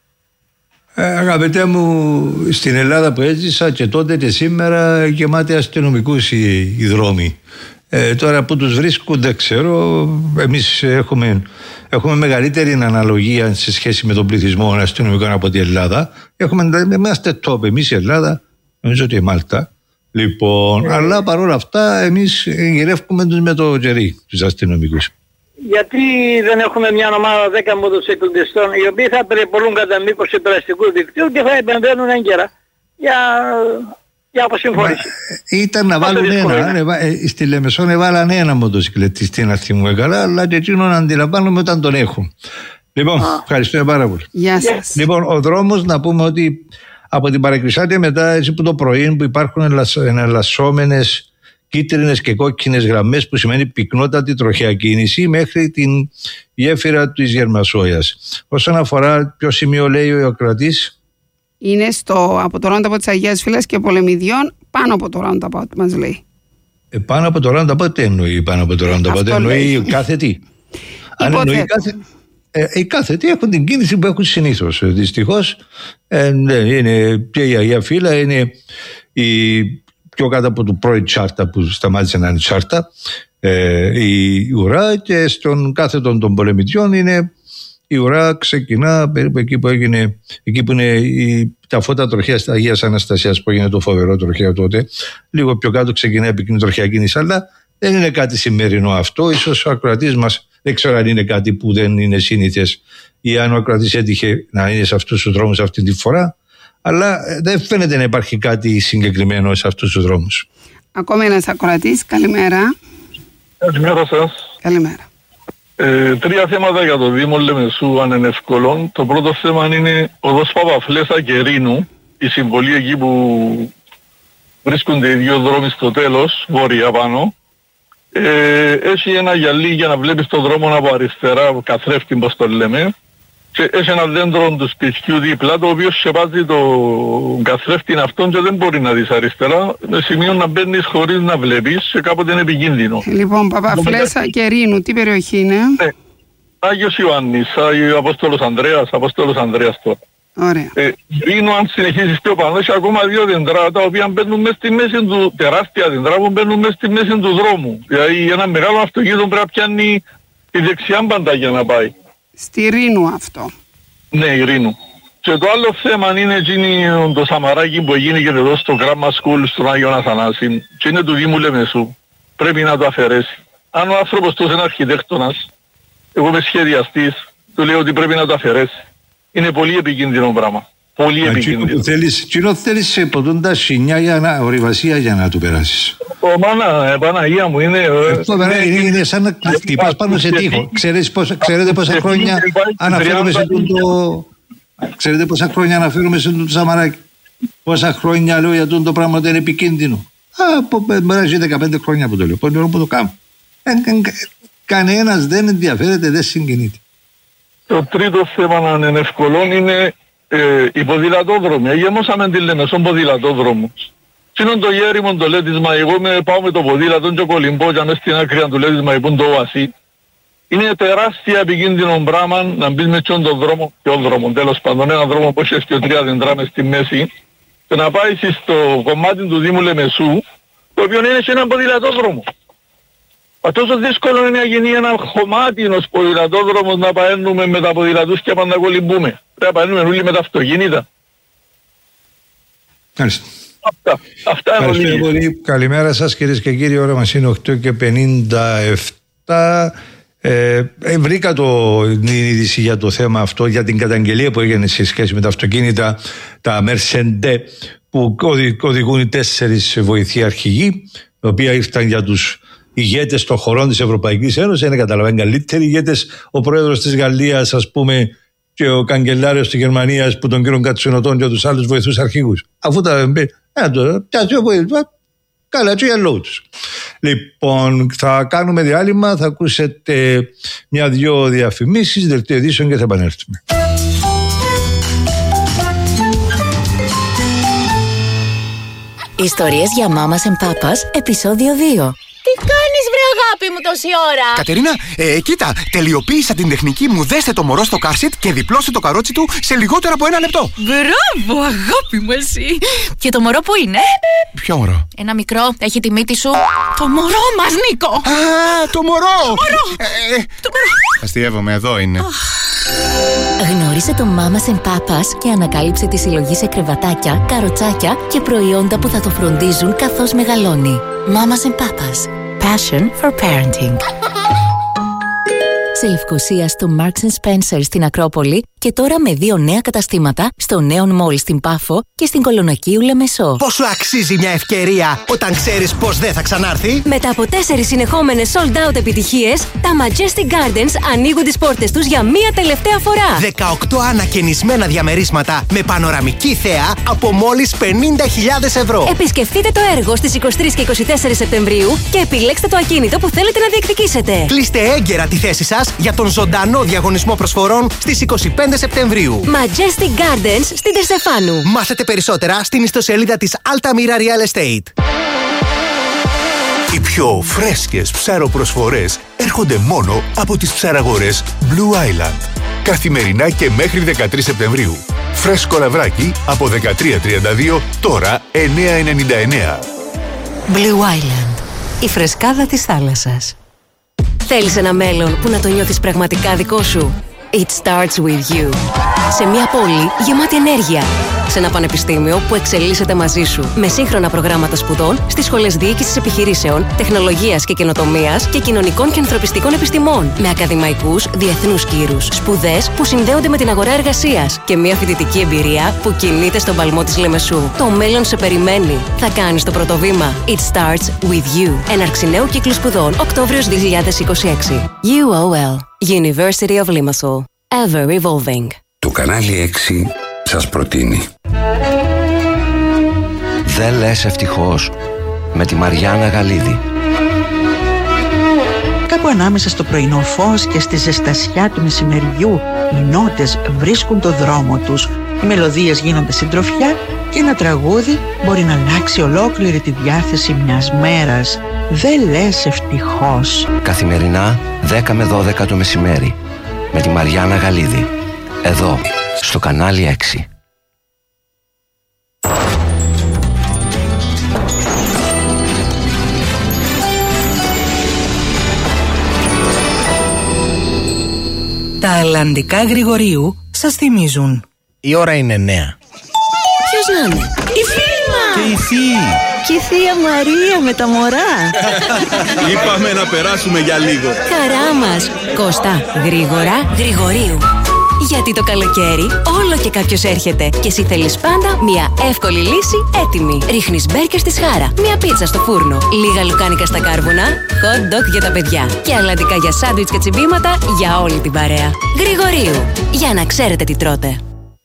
Ε, αγαπητέ μου, στην Ελλάδα που έζησα και τότε και σήμερα γεμάται αστυνομικούς οι, οι δρόμοι. Ε, τώρα που τους βρίσκουν δεν ξέρω. Εμείς έχουμε, έχουμε μεγαλύτερη αναλογία σε σχέση με τον πληθυσμό αστυνομικών από την Ελλάδα. Έχουμε, είμαστε top εμείς η Ελλάδα, νομίζω ότι η Μάλτα. Λοιπόν, ε, αλλά παρόλα αυτά εμείς γυρεύουμε τους με το κερί, τους αστυνομικούς. Γιατί δεν έχουμε μια ομάδα δέκα μοτοσυκλετιστών οι οποίοι θα περιπολούν κατά μήκος υπεραστικού δικτύου και θα επεμβαίνουν έγκαιρα για, για αποσυμφόρηση? Ήταν να βάλουν ένα. Στη Λεμεσόν έβαλαν ένα μοτοσυκλετιστή, να θυμούμε καλά, αλλά και εκείνον αντιλαμβάνομαι όταν τον έχουν. Λοιπόν, ah. ευχαριστούμε πάρα πολύ. Γεια σας. Λοιπόν, ο δρόμος, να πούμε ότι από την Παρακρισάτια μετά, έτσι που το πρωί που υπάρχουν εναλλασσόμενες κίτρινες και κόκκινες γραμμές, που σημαίνει πυκνότατη τροχαία κίνηση, μέχρι την γέφυρα της Γερμασόιας. Όσον αφορά ποιο σημείο λέει ο ακροατής? Είναι στο, από το ρόνταπο της Αγίας Φύλας και Πολεμιδιών, πάνω από το ρόνταπο μας λέει. Ε, πάνω από το ρόνταπο, τι εννοεί πάνω από το ρόνταπο? Τι εννοεί κάθε τι? Αν εννοεί κάθε... Ε, οι κάθετοι έχουν την κίνηση που έχουν συνήθως. Δυστυχώς ε, ναι, είναι και η Αγία Φύλλα, είναι η πιο κάτω από το πρώην Τσάρτα που σταμάτησε να είναι Τσάρτα, ε, η ουρά, και στον κάθετο των Πολεμιδιών είναι η ουρά, ξεκινά περίπου εκεί που έγινε, εκεί που είναι η, τα φώτα τροχέας της Αγίας Αναστασίας που έγινε το φοβερό τροχαίο τότε. Λίγο πιο κάτω ξεκινάει επικίνδυνη τροχαία κίνηση, αλλά Δεν είναι κάτι σημερινό αυτό. Ίσως ο ακροατής μας, δεν ξέρω αν είναι κάτι που δεν είναι σύνηθες ή αν ο ακροατής έτυχε να είναι σε αυτούς τους δρόμους αυτή τη φορά, αλλά δεν φαίνεται να υπάρχει κάτι συγκεκριμένο σε αυτούς τους δρόμους. Ακόμη ένας ακροατής, καλημέρα. Καλημέρα σας. Καλημέρα. Ε, τρία θέματα για το Δήμο Λεμεσού, αν είναι εύκολο. Το πρώτο θέμα είναι οδός Παπαφλέσσα και Ρήνου, η συμβολή εκεί που βρίσκονται οι δύο δρόμοι στο τέλος, βόρεια πάνω. Ε, έχει ένα γυαλί για να βλέπεις τον δρόμο από αριστερά, καθρέφτη όπως το λέμε. Και έχει ένα δέντρο του σπιτιού δίπλα, το οποίο σκεπάζει το καθρέφτη αυτόν και δεν μπορεί να δεις αριστερά, με σημείο να μπαίνεις χωρίς να βλέπεις και κάποτε είναι επικίνδυνο. Λοιπόν, Παπαφλέσσα και Ρήνου, τι περιοχή είναι? Ναι. Άγιος Ιωάννης, Άγιος Απόστολος Ανδρέας, Απόστολος Ανδρέας τώρα. Ωραία. Ε, Ρήνου, αν συνεχίσεις πιο πάνω, έχει ακόμα δύο δέντρα τα οποία μπαίνουν μέσα στη μέση του, τεράστια δέντρα που μπαίνουν μέσα στη μέση του δρόμου. Δηλαδή ένα μεγάλο αυτοκίνητο πρέπει να πιάνει τη δεξιά μπάντα για να πάει. Στη Ρήνου αυτό. Ναι, η Ρήνου. Και το άλλο θέμα είναι εκείνη το Σαμαράκι που έγινε και εδώ στο Grammar School στον Άγιο Αθανάση και είναι του Δήμου Λεμεσού. Πρέπει να το αφαιρέσει. Αν ο άνθρωπος τόσο είναι αρχιτέκτονας, εγώ είμαι σχεδιαστής, του λέω ότι πρέπει να το αφαιρέσει. Είναι πολύ επικίνδυνο πράγμα. Πολύ επικίνδυνο. Κοινό θέλεις ποτούν τα σινιά για να, ορειβασία για να του περάσεις. Ο μάνα, Παναγία μου είναι... Αυτό είναι, είναι, είναι σαν να χτυπάς πάνω σε τείχο. Ξέρετε πόσα χρόνια αναφέρομαι σε το... Ξέρετε πόσα χρόνια αναφέρομαι σε το Σαμαράκι. Πόσα χρόνια λέω για το πράγμα ότι είναι επικίνδυνο. Μπορεί δεκαπέντε χρόνια που το λέω. Πότε που το κάνω. Κανένας δεν ενδιαφέρεται, δεν συγκινείται. Το τρίτο θέμα, αν είναι εύκολο, είναι ε, οι ποδηλατόδρομοι. Γεμώσαμε τη Λεμεσόν ποδηλατόδρομους. Σύνον το γέριμο το λέτισμα, εγώ με, πάω με το ποδήλατο και κολυμπώ και μες στην άκρη του λέτισμα υπούν το όαση. Είναι τεράστια επικίνδυνο πράγμα να μπεις με τον δρόμο, ποιο δρόμο, τέλος πάντων, ένα δρόμο που έχει και τρία δέντρα μες στη μέση και να πάει στο κομμάτι του Δήμου Λεμεσού, το οποίο είναι σε έναν ποδηλατόδρομο. Μα τόσο δύσκολο είναι να γίνει ένα κομμάτι ενός ποδηλατόδρομος να παίρνουμε με τα ποδηλατούς και να κολυμπούμε. Πρέπει να παίρνουμε όλοι με τα αυτοκίνητα. Ευχαριστώ. Αυτά, αυτά είναι Ευχαριστώ πολύ. Καλημέρα σας κυρίες και κύριοι. Ώρα μας είναι οκτώ και πενήντα επτά. Ε, ε, βρήκα το, την είδηση για το θέμα αυτό, για την καταγγελία που έγινε σε σχέση με τα αυτοκίνητα, τα Mercedes που οδηγούν οι τέσσερις βοηθοί αρχηγοί, οι οποίοι ήρθαν για τους ηγέτες των χωρών της Ευρωπαϊκής Ένωσης. Είναι καταλαβαίνει καλύτεροι ηγέτες, ο πρόεδρος της Γαλλίας, ας πούμε, και ο καγκελάριος της Γερμανίας που τον κύριο Κατσινοτών και τους άλλους βοηθούς αρχηγούς. Αφού τα πει, ε, τώρα πιάσει ο βοηθός, καλά, και για λόγου τους. Λοιπόν, θα κάνουμε διάλειμμα, θα ακούσετε μια-δυο διαφημίσεις, δελτίο ειδήσεων και θα επανέλθουμε. Ιστορίες για μάμας and πάπας, επεισόδιο δύο. Τι κάνεις βρε αγάπη μου τόση ώρα? Κατερίνα, ε, κοίτα, τελειοποίησα την τεχνική μου. Δέστε το μωρό στο car seat και διπλώστε το καρότσι του σε λιγότερο από ένα λεπτό. Μπράβο αγάπη μου εσύ. Και το μωρό που είναι? Ποιο μωρό? Ένα μικρό, έχει τη μύτη σου. Το μωρό μας, Νίκο. Α, το μωρό. Το μωρό. Ε, το μωρό. Αστειεύομαι, εδώ είναι. Γνώρισε το Mamas and Papas και ανακάλυψε τη συλλογή σε κρεβατάκια, καροτσάκια και προϊόντα που θα το φροντίζουν καθώς μεγαλώνει. Mamas and Papas. Passion for parenting. Σε Λευκοσία στο Marks and Spencer στην Ακρόπολη και τώρα με δύο νέα καταστήματα στο Neon Mall στην Πάφο και στην Κολονακίου Λεμεσό. Πόσο αξίζει μια ευκαιρία όταν ξέρεις πως δεν θα ξανάρθει? Μετά από τέσσερις συνεχόμενες sold out επιτυχίες, τα Majestic Gardens ανοίγουν τις πόρτες τους για μία τελευταία φορά. δεκαοκτώ ανακαινισμένα διαμερίσματα με πανοραμική θέα από μόλις πενήντα χιλιάδες ευρώ. Επισκεφτείτε το έργο στις είκοσι τρεις και είκοσι τέσσερις Σεπτεμβρίου και επιλέξτε το ακίνητο που θέλετε να διεκδικήσετε. Κλείστε έγκαιρα τη θέση σας για τον ζωντανό διαγωνισμό προσφορών στις είκοσι πέντε Σεπτεμβρίου. Majestic Gardens στην Τερστεφάνου. Μάθετε περισσότερα στην ιστοσελίδα της Altamira Real Estate. Οι πιο φρέσκες ψαροπροσφορές έρχονται μόνο από τις ψαραγορές Blue Island. Καθημερινά και μέχρι δεκατρείς Σεπτεμβρίου. Φρέσκο λαβράκι από δεκατρία τριάντα δύο, τώρα εννέα ενενήντα εννέα. Blue Island. Η φρεσκάδα της θάλασσας. Θέλεις ένα μέλλον που να το νιώθεις πραγματικά δικό σου? It starts with you. Σε μια πόλη γεμάτη ενέργεια, σε ένα πανεπιστήμιο που εξελίσσεται μαζί σου. Με σύγχρονα προγράμματα σπουδών στις σχολές διοίκησης επιχειρήσεων, τεχνολογίας και καινοτομίας και κοινωνικών και ανθρωπιστικών επιστημών. Με ακαδημαϊκούς διεθνούς κύρους. Σπουδές που συνδέονται με την αγορά εργασίας και μια φοιτητική εμπειρία που κινείται στον παλμό της Λεμεσού. Το μέλλον σε περιμένει. Θα κάνεις το πρώτο βήμα. It starts with you. Έναρξη νέου κύκλου σπουδών Οκτώβριος δύο χιλιάδες είκοσι έξι. γιου ο ελ. University of Limassol. Ever evolving. Το κανάλι έξι σας προτείνει. Δεν λες ευτυχώς, με τη Μαριάννα Γαλίδη. Κάπου ανάμεσα στο πρωινό φως και στη ζεστασιά του μεσημεριού, οι νότες βρίσκουν το δρόμο τους, οι μελωδίες γίνονται συντροφιά και ένα τραγούδι μπορεί να αλλάξει ολόκληρη τη διάθεση μιας μέρας. Δεν λες ευτυχώς. Καθημερινά δέκα με δώδεκα το μεσημέρι, με τη Μαριάννα Γαλίδη. Εδώ, στο κανάλι έξι. Τα αλλαντικά Γρηγορίου σας θυμίζουν. Η ώρα είναι εννέα. Ποιος να είναι? Η φίλη μας! Και η θεία! Και η θεία Μαρία με τα μωρά. Είπαμε να περάσουμε για λίγο. Χαρά μας. Κώστα, γρήγορα, Γρηγορίου. Γιατί το καλοκαίρι όλο και κάποιος έρχεται και εσύ θέλεις πάντα μια εύκολη λύση έτοιμη. Ρίχνεις μπέρκερ στη σχάρα, μια πίτσα στο φούρνο, λίγα λουκάνικα στα κάρβουνα, hot dog για τα παιδιά και αλλαντικά για σάντουιτς και τσιμπήματα για όλη την παρέα. Γρηγορίου, για να ξέρετε τι τρώτε.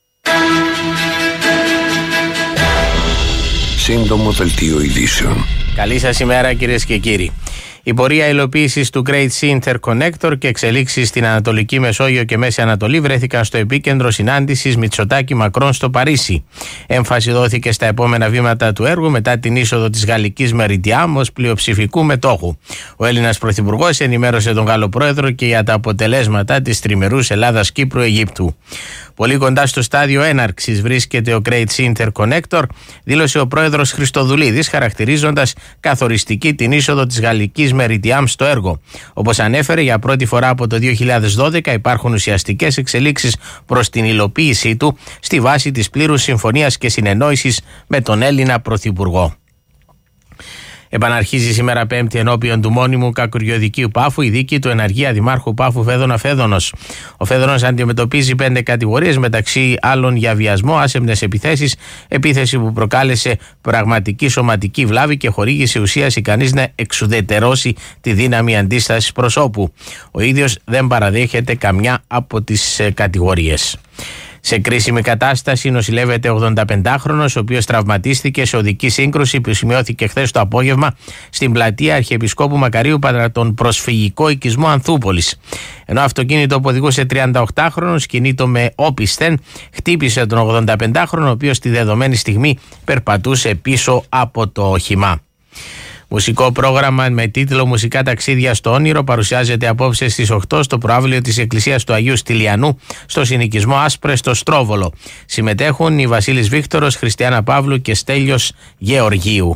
Σύντομο δελτίο ειδήσεων. Καλή σας ημέρα κυρίες και κύριοι. Η πορεία υλοποίησης του Great Sea Interconnector και εξελίξεις στην Ανατολική Μεσόγειο και Μέση Ανατολή βρέθηκαν στο επίκεντρο συνάντησης Μητσοτάκη-Μακρόν στο Παρίσι. Έμφαση δόθηκε στα επόμενα βήματα του έργου μετά την είσοδο της γαλλικής Μεριτιάμ ως πλειοψηφικού μετόχου. Ο Έλληνας Πρωθυπουργός ενημέρωσε τον Γάλλο Πρόεδρο και για τα αποτελέσματα της τριμερούς Ελλάδας-Κύπρου-Αιγύπτου. Πολύ κοντά στο στάδιο έναρξης βρίσκεται ο Great Sea Interconnector, δήλωσε ο πρόεδρος Χριστοδουλίδης, χαρακτηρίζοντας καθοριστική την είσοδο της γαλλικής Μεριτιάμ στο έργο. Όπως ανέφερε, για πρώτη φορά από το δύο χιλιάδες δώδεκα υπάρχουν ουσιαστικές εξελίξεις προς την υλοποίησή του στη βάση της πλήρους συμφωνίας και συνεννόησης με τον Έλληνα Πρωθυπουργό. Επαναρχίζει σήμερα Πέμπτη ενώπιον του μόνιμου κακουριωδικίου Πάφου η δίκη του εναργία δημάρχου Πάφου Φέδωνα Φέδωνος. Ο Φέδωνος αντιμετωπίζει πέντε κατηγορίες, μεταξύ άλλων για βιασμό, άσεμνες επιθέσεις, επίθεση που προκάλεσε πραγματική σωματική βλάβη και χορήγηση ουσίας ικανής να εξουδετερώσει τη δύναμη αντίστασης προσώπου. Ο ίδιος δεν παραδέχεται καμιά από τις κατηγορίες. Σε κρίσιμη κατάσταση νοσηλεύεται ο ογδονταπεντάχρονος, ο οποίος τραυματίστηκε σε οδική σύγκρουση που σημειώθηκε χθες το απόγευμα στην πλατεία Αρχιεπισκόπου Μακαρίου παρά τον προσφυγικό οικισμό Ανθούπολης. Ενώ αυτοκίνητο που οδηγούσε τριανταοκτάχρονος κινήτο με όπισθεν χτύπησε τον ογδονταπεντάχρονο, ο οποίος στη δεδομένη στιγμή περπατούσε πίσω από το όχημα. Μουσικό πρόγραμμα με τίτλο «Μουσικά ταξίδια στο όνειρο» παρουσιάζεται απόψε στις οκτώ στο προαύλιο της Εκκλησίας του Αγίου Στυλιανού στο συνοικισμό Άσπρες στο Στρόβολο. Συμμετέχουν οι Βασίλης Βίκτορος, Χριστιάνα Παύλου και Στέλιος Γεωργίου.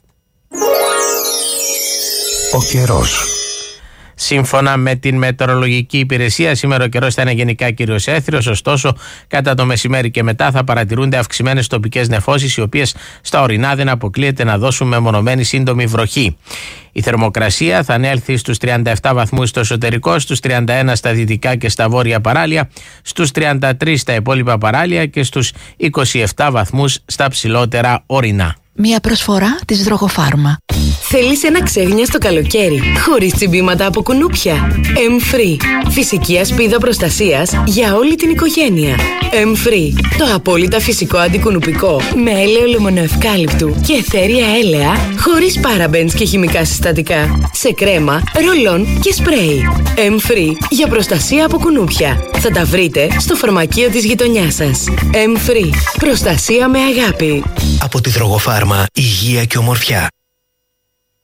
Ο καιρός. Σύμφωνα με την μετεωρολογική υπηρεσία, σήμερα ο καιρός θα είναι γενικά κυρίως έθριος, ωστόσο κατά το μεσημέρι και μετά θα παρατηρούνται αυξημένες τοπικές νεφώσεις, οι οποίες στα ορεινά δεν αποκλείεται να δώσουν μεμονωμένη σύντομη βροχή. Η θερμοκρασία θα ανέλθει στους τριάντα επτά βαθμούς στο εσωτερικό, στους τριάντα ένα στα δυτικά και στα βόρεια παράλια, στους τριάντα τρία στα υπόλοιπα παράλια και στους είκοσι επτά βαθμούς στα ψηλότερα ορεινά. Μια προσφορά της Δρογοφάρμα. Θέλεις ένα ξέγνιαστο καλοκαίρι, χωρίς τσιμπήματα από κουνούπια. M-Free. Φυσική ασπίδα προστασίας για όλη την οικογένεια. M-Free. Το απόλυτα φυσικό αντικουνουπικό με έλαιο λεμονοευκάλυπτου και αιθέρια έλαια, χωρίς παραμπένς και χημικά συστατικά. Σε κρέμα, ρολόν και σπρέι. M-Free. Για προστασία από κουνούπια. Θα τα βρείτε στο φαρμακείο της γειτονιάς σας. M-Free. Προστασία με αγάπη. Από τη Δρογοφάρμα, υγεία και ομορφιά.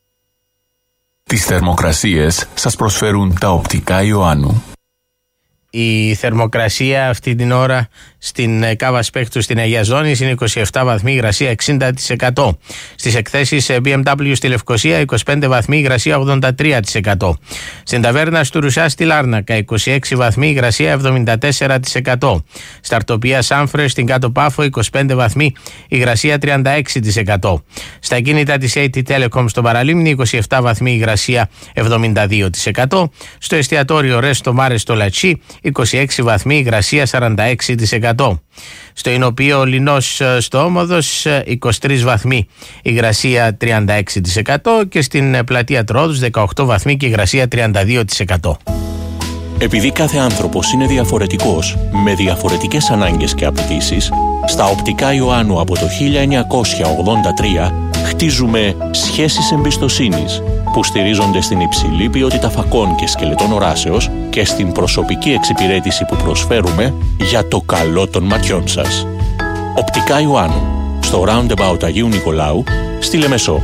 Τις θερμοκρασίες σας προσφέρουν τα οπτικά Ιωάννου. Η θερμοκρασία αυτή την ώρα στην Κάβα Σπέκτου στην Αγία Ζώνης είναι είκοσι επτά βαθμοί, υγρασία εξήντα τοις εκατό. Στις εκθέσεις μπι εμ ντάμπλιου στη Λευκοσία είκοσι πέντε βαθμοί, υγρασία ογδόντα τρία τοις εκατό. Στην ταβέρνα του Ρουσά στη Λάρνακα είκοσι έξι βαθμοί, υγρασία εβδομήντα τέσσερα τοις εκατό. Στα Αρτοπία Σάμφρε στην Κάτω Πάφο είκοσι πέντε βαθμοί, υγρασία τριάντα έξι τοις εκατό. Στα κίνητα της έι τι Telecom στο Παραλίμνη είκοσι επτά βαθμοί, υγρασία εβδομήντα δύο τοις εκατό. Στο εστιατόριο Ρέστο Μάρε στο Λατσί είκοσι έξι βαθμοί, υγρασία σαράντα έξι τοις εκατό. Στο Ινωπείο Λινός στο Όμοδος είκοσι τρεις βαθμοί, υγρασία τριάντα έξι τοις εκατό και στην πλατεία Τρόδους δεκαοκτώ βαθμοί και υγρασία τριάντα δύο τοις εκατό. Επειδή κάθε άνθρωπος είναι διαφορετικός, με διαφορετικές ανάγκες και απαιτήσεις, στα Οπτικά Ιωάννου από το χίλια εννιακόσια ογδόντα τρία χτίζουμε σχέσεις εμπιστοσύνης που στηρίζονται στην υψηλή ποιότητα φακών και σκελετών οράσεως και στην προσωπική εξυπηρέτηση που προσφέρουμε για το καλό των ματιών σας. Οπτικά Ιωάννου, στο Roundabout Αγίου Νικολάου, στη Λεμεσό.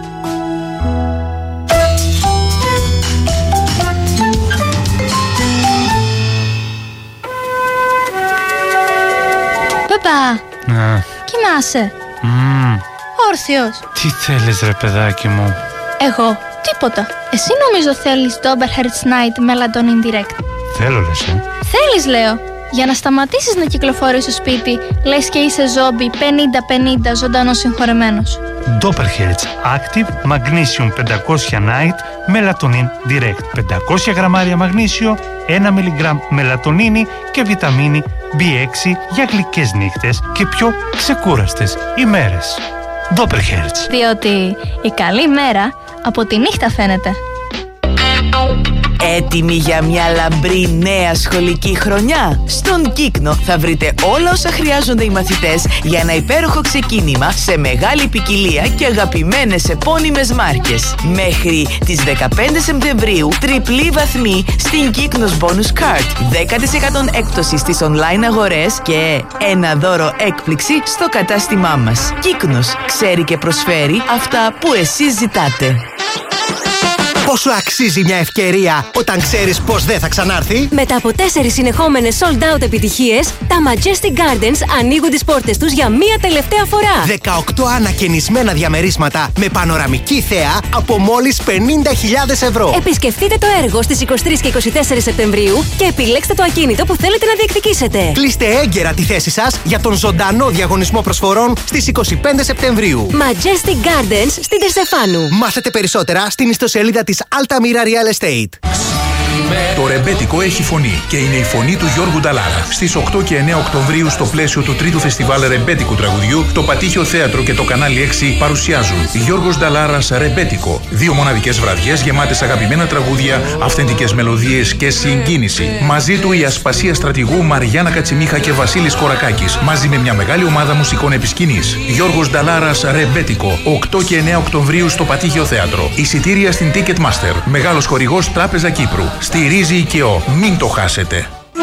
Παπά, ναι. Κοιμάσαι. Mm. Όρθιος. Τι θέλεις ρε παιδάκι μου? Εγώ, τίποτα. Εσύ νομίζω θέλεις Dober Herz Night Melatonin Direct. Θέλω λες, ε. Θέλεις λέω. Για να σταματήσεις να κυκλοφορείς στο σπίτι, λες και είσαι ζόμπι πενήντα πενήντα ζωντανός συγχωρεμένος. Dober Herz Active Magnesium πεντακόσια Night Melatonin Direct. πεντακόσια γραμμάρια μαγνήσιο, ένα μιλιγκράμμ μελατονίνη και βιταμίνη μπι έξι για γλυκές νύχτες και πιο ξεκούραστες ημέρες. Dober Herz. Διότι η καλή μέρα από τη νύχτα φαίνεται. Έτοιμοι για μια λαμπρή νέα σχολική χρονιά? Στον Κύκνο θα βρείτε όλα όσα χρειάζονται οι μαθητές για ένα υπέροχο ξεκίνημα σε μεγάλη ποικιλία και αγαπημένες επώνυμες μάρκες. Μέχρι τις δεκαπέντε Σεπτεμβρίου τριπλή βαθμή στην Κύκνος Bonus Card, δέκα τοις εκατό έκπτωση στις online αγορές και ένα δώρο έκπληξη στο κατάστημά μας. Κύκνος ξέρει και προσφέρει αυτά που εσείς ζητάτε. Πόσο αξίζει μια ευκαιρία όταν ξέρεις πως δεν θα ξανάρθει? Μετά από τέσσερις συνεχόμενες sold out επιτυχίες, τα Majestic Gardens ανοίγουν τις πόρτες τους για μία τελευταία φορά. δεκαοκτώ ανακαινισμένα διαμερίσματα με πανοραμική θέα από μόλις πενήντα χιλιάδες ευρώ. Επισκεφτείτε το έργο στις είκοσι τρεις και είκοσι τέσσερις Σεπτεμβρίου και επιλέξτε το ακίνητο που θέλετε να διεκδικήσετε. Κλείστε έγκαιρα τη θέση σας για τον ζωντανό διαγωνισμό προσφορών στις είκοσι πέντε Σεπτεμβρίου. Majestic Gardens στην Τερσεφάνου. Μάθετε περισσότερα στην ιστοσελίδα της Altamira Real Estate. Το ρεμπέτικο έχει φωνή και είναι η φωνή του Γιώργου Νταλάρα. Στις οκτώ και εννέα Οκτωβρίου, στο πλαίσιο του τρίτου φεστιβάλ ρεμπέτικου τραγουδιού, το Πατήχιο Θέατρο και το Κανάλι έξι παρουσιάζουν Γιώργος Νταλάρας Ρεμπέτικο. Δύο μοναδικές βραδιές γεμάτες αγαπημένα τραγούδια, αυθεντικές μελωδίες και συγκίνηση. Μαζί του η ασπασία στρατηγού Μαριάννα Κατσιμίχα και Βασίλης Κορακάκης, μαζί με μια μεγάλη ομάδα μουσικών επισκηνής. Γιώργος Νταλάρας Ρεμπέτικο, οκτώ και εννέα Οκτωβρίου στο Πατήχιο Θέατρο. Εισιτήρια στην Ticketmaster. Μεγάλος χορηγός Τράπεζα Κύπρου. Στηρίζει η ΚΕΟ. Μην το χάσετε.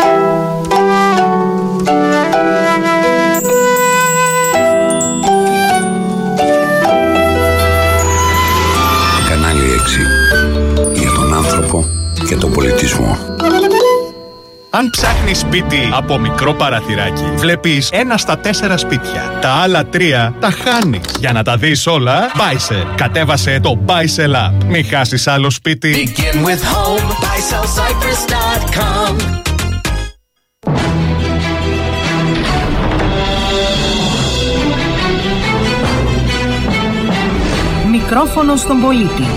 Κανάλι έξι. Για τον άνθρωπο και τον πολιτισμό. Αν ψάχνεις σπίτι από μικρό παραθυράκι, βλέπεις ένα στα τέσσερα σπίτια. Τα άλλα τρία τα χάνεις. Για να τα δεις όλα, Buysell. Κατέβασε το Buysell App. Μην χάσεις άλλο σπίτι. Begin with home, buy sell cypress dot com. Μικρόφωνο στον πολίτη.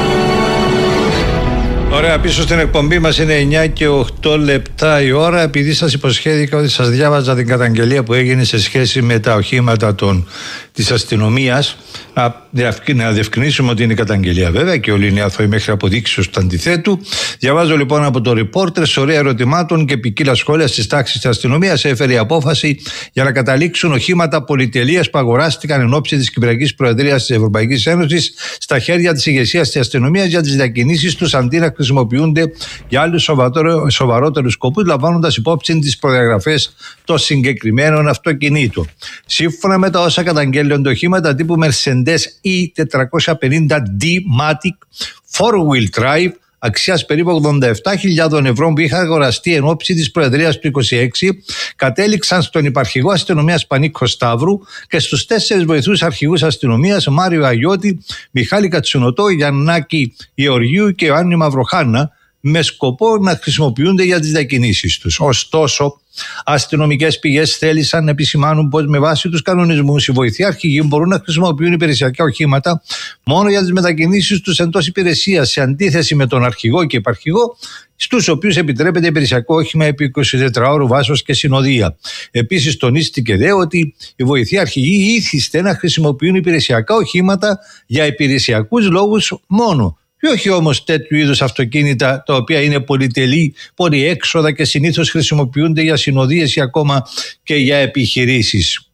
Ωραία, πίσω στην εκπομπή μας είναι εννιά και οκτώ λεπτά η ώρα. Επειδή σας υποσχέθηκα ότι σας διάβαζα την καταγγελία που έγινε σε σχέση με τα οχήματα των, της αστυνομίας, να διευκρινίσουμε ότι είναι καταγγελία βέβαια και όλοι είναι αθώοι μέχρι αποδείξεις του αντιθέτου. Διαβάζω λοιπόν από το Reporter, σωρία ερωτημάτων και ποικίλα σχόλια στις τάξεις της αστυνομίας έφερε η απόφαση για να καταλήξουν οχήματα πολυτελείας που αγοράστηκαν εν ώψη της Κυπριακής Προεδρίας της Ευρωπαϊκής Ένωσης στα χέρια της ηγεσίας της αστυνομίας για τις διακινήσεις τους, αντί να χρησιμοποιούνται για άλλους σοβαρότερους σκοπούς, λαμβάνοντας υπόψη τις προδιαγραφές των συγκεκριμένων αυτοκινήτων. Σύμφωνα με τα όσα καταγγέλλονται, οχήματα τύπου Mercedes E τετρακόσια πενήντα ντι Matic four wheel drive αξίας περίπου ογδόντα επτά χιλιάδες ευρώ που είχαν αγοραστεί εν ώψη της Προεδρίας του είκοσι έξι κατέληξαν στον υπαρχηγό αστυνομίας Πανίκο Σταύρου και στους τέσσερις βοηθούς αρχηγούς αστυνομίας Μάριο Αγιώτη, Μιχάλη Κατσουνοτό, Γιαννάκη Γεωργίου και Ιωάννη Μαυροχάνα, με σκοπό να χρησιμοποιούνται για τις διακινήσεις τους. Ωστόσο, αστυνομικές πηγές θέλησαν να επισημάνουν πως με βάση τους κανονισμούς οι βοηθοί αρχηγοί μπορούν να χρησιμοποιούν υπηρεσιακά οχήματα μόνο για τις μετακινήσεις τους εντός υπηρεσίας, σε αντίθεση με τον αρχηγό και υπαρχηγό, στους οποίους επιτρέπεται υπηρεσιακό όχημα επί εικοσιτετράωρου βάσος και συνοδεία. Επίσης, τονίστηκε δε ότι οι βοηθοί αρχηγοί ήθιστε να χρησιμοποιούν υπηρεσιακά οχήματα για υπηρεσιακούς λόγους μόνο. Και όχι όμως τέτοιου είδους αυτοκίνητα τα οποία είναι πολυτελή, πολυέξοδα και συνήθως χρησιμοποιούνται για συνοδείες ή ακόμα και για επιχειρήσεις.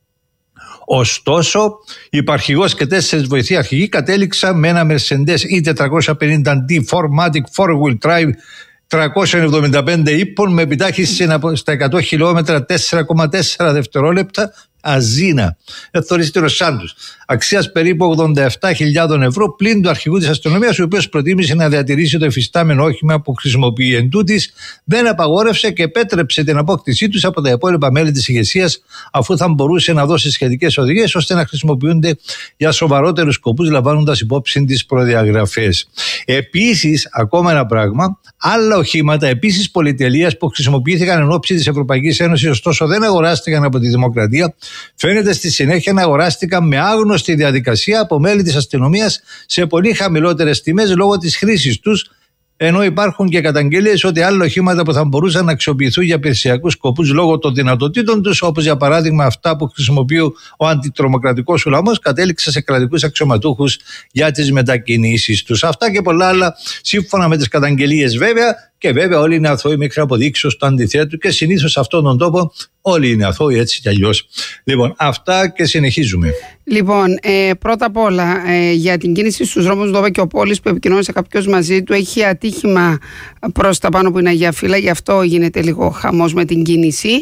Ωστόσο, η υπαρχηγός και τέσσερις βοηθοί αρχηγοί κατέληξαν με ένα Mercedes ι τετρακόσια πενήντα ντι φορ μάτικ φορ wheel drive τριακόσια εβδομήντα πέντε ύπων με επιτάχυνση στα εκατό χιλιόμετρα τέσσερα κόμμα τέσσερα δευτερόλεπτα αζίνα. Εθωρίστηρο Σάντους. Αξίας περίπου ογδόντα επτά χιλιάδες ευρώ πλην του αρχηγού της αστυνομίας, ο οποίος προτίμησε να διατηρήσει το εφιστάμενο όχημα που χρησιμοποιεί. Εν τούτης, δεν απαγόρευσε και επέτρεψε την απόκτησή τους από τα υπόλοιπα μέλη της ηγεσίας, αφού θα μπορούσε να δώσει σχετικές οδηγίες ώστε να χρησιμοποιούνται για σοβαρότερους σκοπούς, λαμβάνοντας υπόψη τις προδιαγραφές. Επίσης, ακόμα ένα πράγμα, άλλα οχήματα επίσης πολυτελείας που χρησιμοποιήθηκαν εν ώψη της Ευρωπαϊκής Ένωσης, ωστόσο δεν αγοράστηκαν από τη Δημοκρατία, φαίνεται στη συνέχεια να αγοράστηκαν με άγνωστη διαδικασία από μέλη της αστυνομίας σε πολύ χαμηλότερες τιμές λόγω της χρήσης τους, ενώ υπάρχουν και καταγγελίες ότι άλλα οχήματα που θα μπορούσαν να αξιοποιηθούν για υπηρεσιακούς σκοπούς λόγω των δυνατοτήτων τους, όπως για παράδειγμα αυτά που χρησιμοποιεί ο αντιτρομοκρατικός ουλαμός, κατέληξαν σε κρατικούς αξιωματούχους για τις μετακινήσεις τους. Αυτά και πολλά άλλα σύμφωνα με τις καταγγελίες βέβαια, και βέβαια όλοι είναι αθώοι μέχρι αποδείξεως του αντιθέτου, και συνήθως σε αυτόν τον τόπο όλοι είναι αθώοι έτσι κι αλλιώς. Λοιπόν, αυτά και συνεχίζουμε. Λοιπόν, ε, πρώτα απ' όλα ε, για την κίνηση στους δρόμους Δωβακιοπόλης που επικοινώνησε κάποιος μαζί του, έχει ατύχημα προς τα πάνω που είναι Αγία Φύλλα, γι' αυτό γίνεται λίγο χαμός με την κίνηση.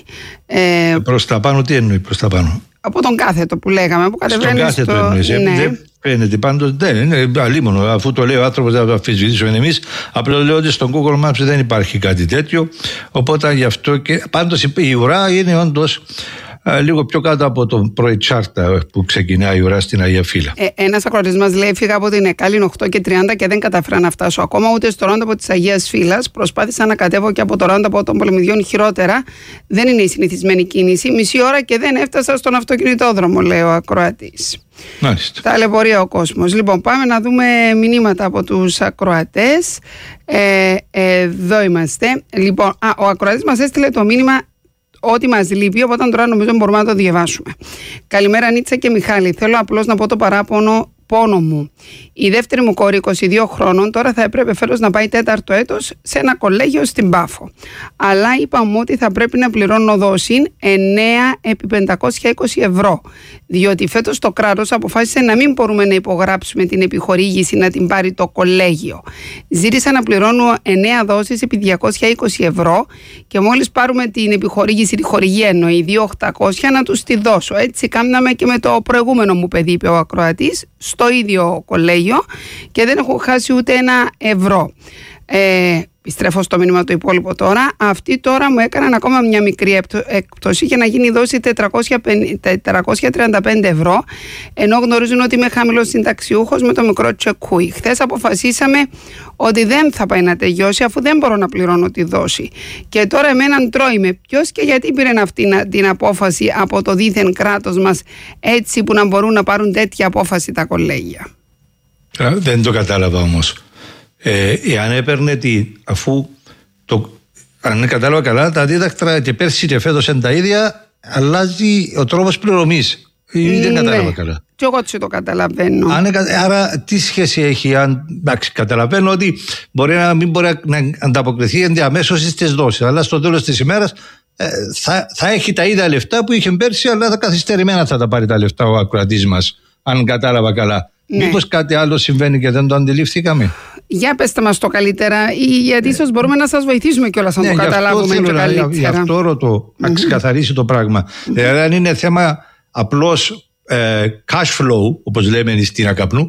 Ε, προς τα πάνω, τι εννοεί προς τα πάνω? Από τον κάθετο που λέγαμε, που κατεβαίνει στον κάθετο στο... εννοείς, ναι. Δεν φαίνεται πάντως, δεν είναι αλίμονο, αφού το λέει ο άνθρωπος δεν θα το αμφισβητήσουμε εμείς, απλώς λέω ότι στον Google Maps δεν υπάρχει κάτι τέτοιο, οπότε γι' αυτό και πάντως η ουρά είναι όντως α, λίγο πιο κάτω από τον πρωί-τσάρτα που ξεκινάει η ουρά στην Αγία Φύλλα. Ε, ένας ακροατής μας λέει: φύγα από την Εκάλη οκτώ και τριάντα και δεν καταφέρα να φτάσω ακόμα ούτε στο ρόνταπο της Αγίας Φύλλας. Προσπάθησα να κατέβω και από το ρόνταπο των Πολεμιδιών χειρότερα. Δεν είναι η συνηθισμένη κίνηση. Μισή ώρα και δεν έφτασα στον αυτοκινητόδρομο, λέει ο ακροατής. Μάλιστα. Ταλαιπωρία ο κόσμος. Λοιπόν, πάμε να δούμε μηνύματα από τους ακροατές. Ε, εδώ είμαστε. Λοιπόν, α, ο ακροατής μας έστειλε το μήνυμα ό,τι μας λείπει, οπότε τώρα νομίζω μπορούμε να το διαβάσουμε. Καλημέρα Νίτσα και Μιχάλη. Θέλω απλώς να πω το παράπονο πόνο μου. Η δεύτερη μου κόρη, είκοσι δύο χρόνων, τώρα θα έπρεπε φέτος να πάει τέταρτο έτος σε ένα κολέγιο στην Πάφο. Αλλά είπαμε ότι θα πρέπει να πληρώνω δόση εννέα επί πεντακόσια είκοσι ευρώ. Διότι φέτος το κράτος αποφάσισε να μην μπορούμε να υπογράψουμε την επιχορήγηση να την πάρει το κολέγιο. Ζήτησα να πληρώνω εννέα δόσεις επί διακόσια είκοσι ευρώ και μόλις πάρουμε την επιχορήγηση, τη χορηγία εννοεί, δύο χιλιάδες οκτακόσια να τους τη δώσω. Έτσι κάναμε και με το προηγούμενο μου παιδί, είπε ο ακροατής, στο ίδιο κολέγιο και δεν έχω χάσει ούτε ένα ευρώ. Ε, επιστρέφω στο μήνυμα το υπόλοιπο τώρα. Αυτοί τώρα μου έκαναν ακόμα μια μικρή έκπτωση για να γίνει δόση τετρακόσια τριάντα πέντε ευρώ, ενώ γνωρίζουν ότι είμαι χαμηλός συνταξιούχος με το μικρό τσεκούι. Χθες αποφασίσαμε ότι δεν θα πάει να τελειώσει αφού δεν μπορώ να πληρώνω τη δόση. Και τώρα εμέναν τρώει με ποιος και γιατί πήραν αυτή την απόφαση από το δίθεν κράτος μας, έτσι που να μπορούν να πάρουν τέτοια απόφαση τα κολέγια. Δεν το κατάλαβα όμως. Ε, εάν έπαιρνε τι, αφού το, αν κατάλαβα καλά, τα δίδακτρα και πέρσι και φέτος είναι τα ίδια, αλλάζει ο τρόπος πληρωμής. Ή δεν κατάλαβα ναι, καλά. Και εγώ έτσι το καταλαβαίνω. Αν, άρα τι σχέση έχει, αν, εντάξει, καταλαβαίνω ότι μπορεί να μην μπορεί να ανταποκριθεί ενδιαμέσως στις δόσεις, αλλά στο τέλος της ημέρας ε, θα, θα έχει τα ίδια λεφτά που είχε πέρσι, αλλά θα καθυστερημένα θα τα πάρει τα λεφτά ο ακροατής μας, αν κατάλαβα καλά. Ναι. Μήπως κάτι άλλο συμβαίνει και δεν το αντιληφθήκαμε? Για πέστε μας το καλύτερα, ή γιατί ίσως μπορούμε να σας βοηθήσουμε κιόλας να ναι, το καταλάβουμε και καλύτερα. Γι' αυτό ρωτώ, να ξεκαθαρίσει το πράγμα. Δηλαδή, αν είναι θέμα απλώς ε, cash flow, όπως λέμε στην ακαπνού,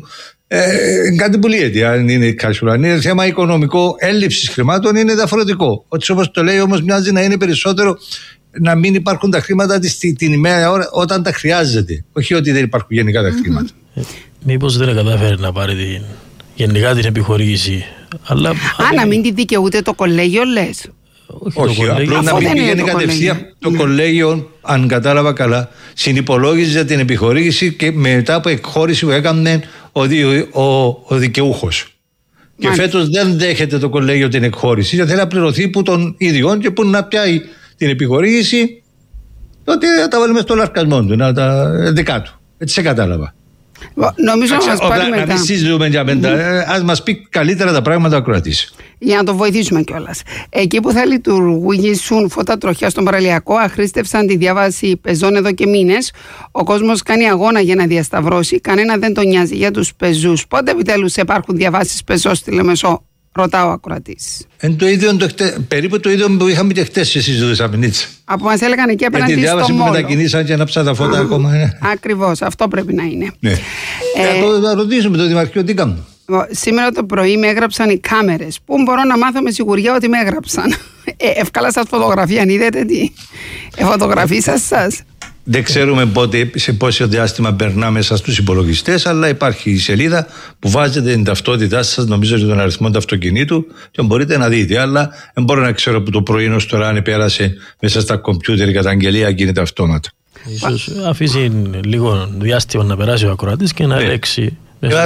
Ε, κάτι που λύεται, αν είναι cash flow. Αν είναι θέμα οικονομικό έλλειψης χρημάτων, είναι διαφορετικό. Ότι όπως το λέει όμως, μοιάζει να είναι περισσότερο να μην υπάρχουν τα χρήματα την, την ημέρα ώρα, όταν τα χρειάζεται. Όχι ότι δεν υπάρχουν γενικά τα χρήματα. Ε, μήπως δεν κατάφερε να πάρει την, γενικά την επιχορήγηση. Αλλά, Α, να μην τη δικαιούται το κολέγιο, λες. Όχι, όχι απλώς να μην πηγαίνει κατευθείαν το ναι. κολέγιο, αν κατάλαβα καλά, συνυπολόγιζε την επιχορήγηση και μετά από εκχώρηση που έκανε ο, ο, ο, ο δικαιούχος. Και φέτος δεν δέχεται το κολέγιο την εκχώρηση, γιατί θέλει να πληρωθεί που των ιδιών και που να πιάει την επιχορήγηση, τότε θα τα βάλουμε στο λαρκασμό του, να τα δικά του. Έτσι σε κατάλαβα. Νομίζω να μας πάρει μετά. Να μην συζητούμε για πέντα. Ας μας πει καλύτερα τα πράγματα ο ακροατής. Για να το βοηθήσουμε κιόλας. Εκεί που θα λειτουργήσουν φώτα τροχιά στον παραλιακό, αχρήστευσαν τη διάβαση πεζών εδώ και μήνες. Ο κόσμος κάνει αγώνα για να διασταυρώσει. Κανένα δεν τον νοιάζει για τους πεζούς. Πότε επιτέλους υπάρχουν διαβάσεις πεζών στη Λεμεσό, ρωτά ο ακροατής. Εν το ίδιο, το χτε, περίπου το ίδιο που είχαμε και χτες σε συζητούσα Μινίτσα. Από μας έλεγαν εκεί απέναντι στο μόλο. Για τη διάβαση που μετακινήσαν και ανάψαν τα φώτα ακόμα. Ακριβώς, αυτό πρέπει να είναι. Ναι. Ε, θα ρωτήσουμε το Δημαρχείο τι κάνουν. Σήμερα το πρωί με έγραψαν οι κάμερες. Πού μπορώ να μάθω με σιγουριά ότι με έγραψαν. Ε, εύκολα σας φωτογραφία, αν είδατε τι. Ε, φωτογραφίσας σας. Δεν ξέρουμε πότε, σε πόσο διάστημα περνά μέσα στους υπολογιστές, αλλά υπάρχει η σελίδα που βάζετε την ταυτότητά σας, νομίζω, για τον αριθμό του αυτοκινήτου και μπορείτε να δείτε. Αλλά δεν μπορώ να ξέρω που το πρωί ως τώρα αν πέρασε μέσα στα κομπιούτερ η καταγγελία γίνεται αυτόματα. Ίσως αφήσει λίγο διάστημα να περάσει ο ακροατής και να ελέξει.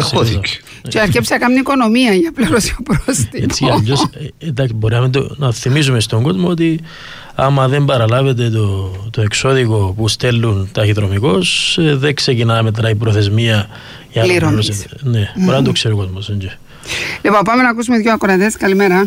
Και αρκέψα να κάνει οικονομία για πλήρωση ο πρόστιμο. Έτσι, αλλιώς, εντάξει, μπορεί να, το, να θυμίζουμε στον κόσμο ότι άμα δεν παραλάβετε το, το εξώδικο που στέλνουν ταχυδρομικώς, δεν ξεκινά να μετράει προθεσμία για να πληρώσετε. Ναι, mm. μπορεί να το ξέρει ο κόσμος. Λοιπόν, πάμε να ακούσουμε δύο ακροατές. Καλημέρα.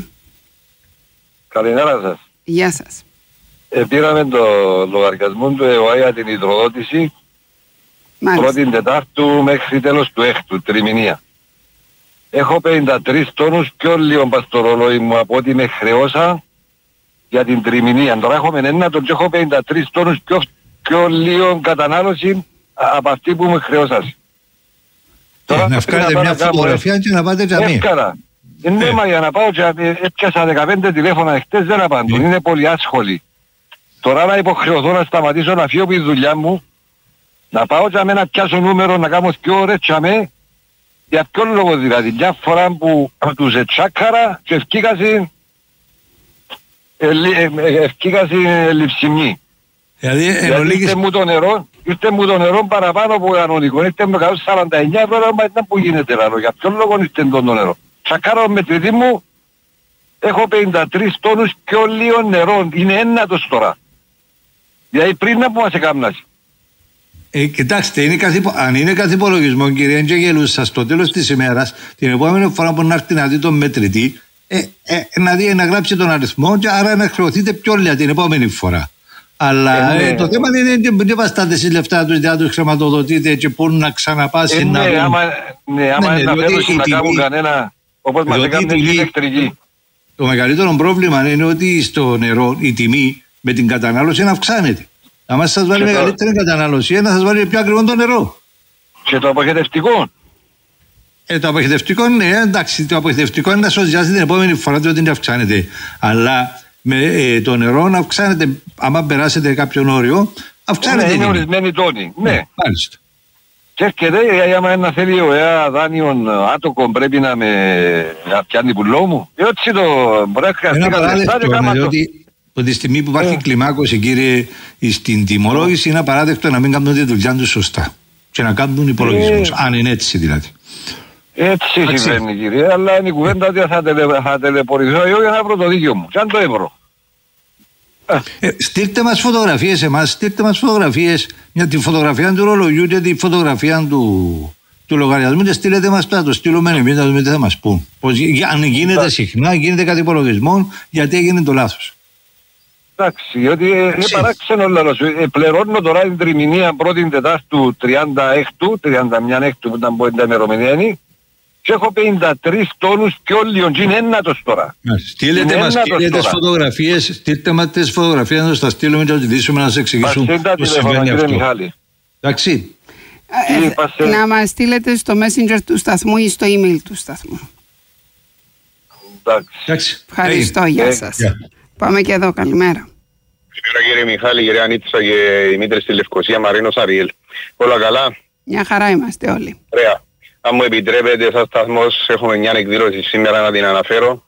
Καλημέρα σας. Γεια σας. Ε, πήραμε το λογαριασμό του ΕΟΑ για την υδροδότηση. Πρώτη Τετάρτου μέχρι τέλος του έκτου, τριμηνία. Έχω πενήντα τρεις τόνους πιο λίγο πας στο ρολόι μου από ό,τι με χρεώσα για την τριμηνία. Τώρα έχω με ένα τον και έχω πενήντα τρεις τόνους πιο, πιο λίγο κατανάλωση από αυτή που με χρεώσα. Τώρα να βγάλετε μια φωτογραφία και να πάτε τζαμί. Εύκαρα. Είναι μα για να πάω τζαμί. Έπιασα δεκαπέντε τηλέφωνα χτες, δεν απαντούν. Είναι πολύ άσχολοι. Τώρα να υποχρεωθώ να σταματήσω να φύγω από τη δουλειά μου, να πάω και να πιάσω νούμερο, να κάνω δύο ώρες και αμέ, για ποιον λόγο δηλαδή. Μια φορά που τους ετσάκαρα και ευκήκασαν λειψιμνή. Δηλαδή ήρθε μου το νερό, ήρθε μου το νερό παραπάνω από κανονικό, ήρθε με εκατόν σαράντα εννιά ευρώ, μα ήταν που γίνεται λάλο. Για ποιον λόγο ήρθε το νερό. Τσακάρα με τρίτη μου, έχω πενήντα τρεις τόνους πιο λίγο νερό, είναι ένατος τώρα. Δηλαδή πριν να που μας εκάμνασε. Ε, κοιτάξτε, είναι καθυπο... αν είναι καθ' υπολογισμό, κύριε Αγγελούσα, στο τέλος της ημέρας, την επόμενη φορά που να έρθει να δει τον μετρητή, ε, ε, να, δει, να γράψει τον αριθμό και άρα να χρεωθείτε πιο λίγα την επόμενη φορά. Αλλά ε, ναι. ε, το θέμα δεν είναι ότι βαστάτε στις λεφτά τους, δεν τους χρηματοδοτείτε και πού να ξαναπάσει ε, να ναι, δουν. Άμα, ναι, άμα ναι, ναι, να φέρουν να κάνουν κανένα, όπως μας έκαναν την ηλεκτρική. Το μεγαλύτερο πρόβλημα είναι ότι στο νερό η τιμή με την κατανάλωση αυξάνεται. Αν σας βάλει μεγαλύτερη το... κατανάλωση, να σας βάλει πιο ακριβό το νερό. Και το αποχετευτικό. Ε, το αποχετευτικό, ναι, εντάξει, το αποχετευτικό είναι να σωζιάζει την επόμενη φορά διότι δεν αυξάνεται. Αλλά με ε, το νερό να αυξάνεται, άμα περάσετε κάποιον όριο, αυξάνεται. Ναι, είναι ορισμένη τόνη. Ναι, ναι. Μάλιστα. Και έρχεται, άμα να θέλει ο ΕΑ δάνειον άτοκο πρέπει να με να πιάνει πουλό μου. Έτσι το μπορεί να χρειαστεί κατά λεφτά και κάμα το... Από τη στιγμή που υπάρχει yeah. κλιμάκωση, κύριε, στην τιμολόγηση, είναι απαράδεκτο να μην κάνουν τη δουλειά τους σωστά και να κάνουν υπολογισμούς, yeah. αν είναι έτσι δηλαδή. Έτσι συμβαίνει, κύριε, αλλά είναι η κουβέντα ότι θα, τελε, θα τελεπορηθώ εγώ για να βρω το δίκιο μου. Και αν το έβρω. Ε, στείλτε μας φωτογραφίες εμάς, στείλτε μας φωτογραφίες, για τη φωτογραφία του ρολογιού και τη φωτογραφία του, του λογαριασμού και στείλετε μας τώρα, το στείλουμε εμείς, να δούμε τι θα μας πούν. Πως, αν γίνεται συχνά, γίνεται κάτι υπολογισμό, γιατί έγινε το λάθος. Εντάξει, γιατί είναι παράξενο λάθος. Ε, πληρώνω τώρα την τριμηνία πρώτη Τετάρτου τριάντα έκτου, τριάντα μία έκτου που ήταν πόεντα ημερομηνία και έχω πενήντα τρεις τόνους πιο λίγο και είναι ένατος τώρα. Στείλετε μας κύριε τις φωτογραφίες, στείλτε μας τις φωτογραφίες να σας τα στείλουμε και να ζητήσουμε να σας εξηγήσουμε πώς συμβαίνει αυτό. Εντάξει. Ε, σε... Να μας στείλετε στο Messenger του σταθμού ή στο email του σταθμού. Εντάξει. Ευχαριστώ, hey. Γεια σας. Yeah. Πάμε και εδώ, καλημέρα. Καλημέρα κύριε Μιχάλη, κύριε Ανίτσα και Δημήτρη στη Λευκοσία, Μαρίνος Αριέλ. Όλα καλά? Μια χαρά είμαστε όλοι. Ωραία. Αν μου επιτρέπετε, σαν σταθμός έχουμε μια εκδήλωση σήμερα να την αναφέρω.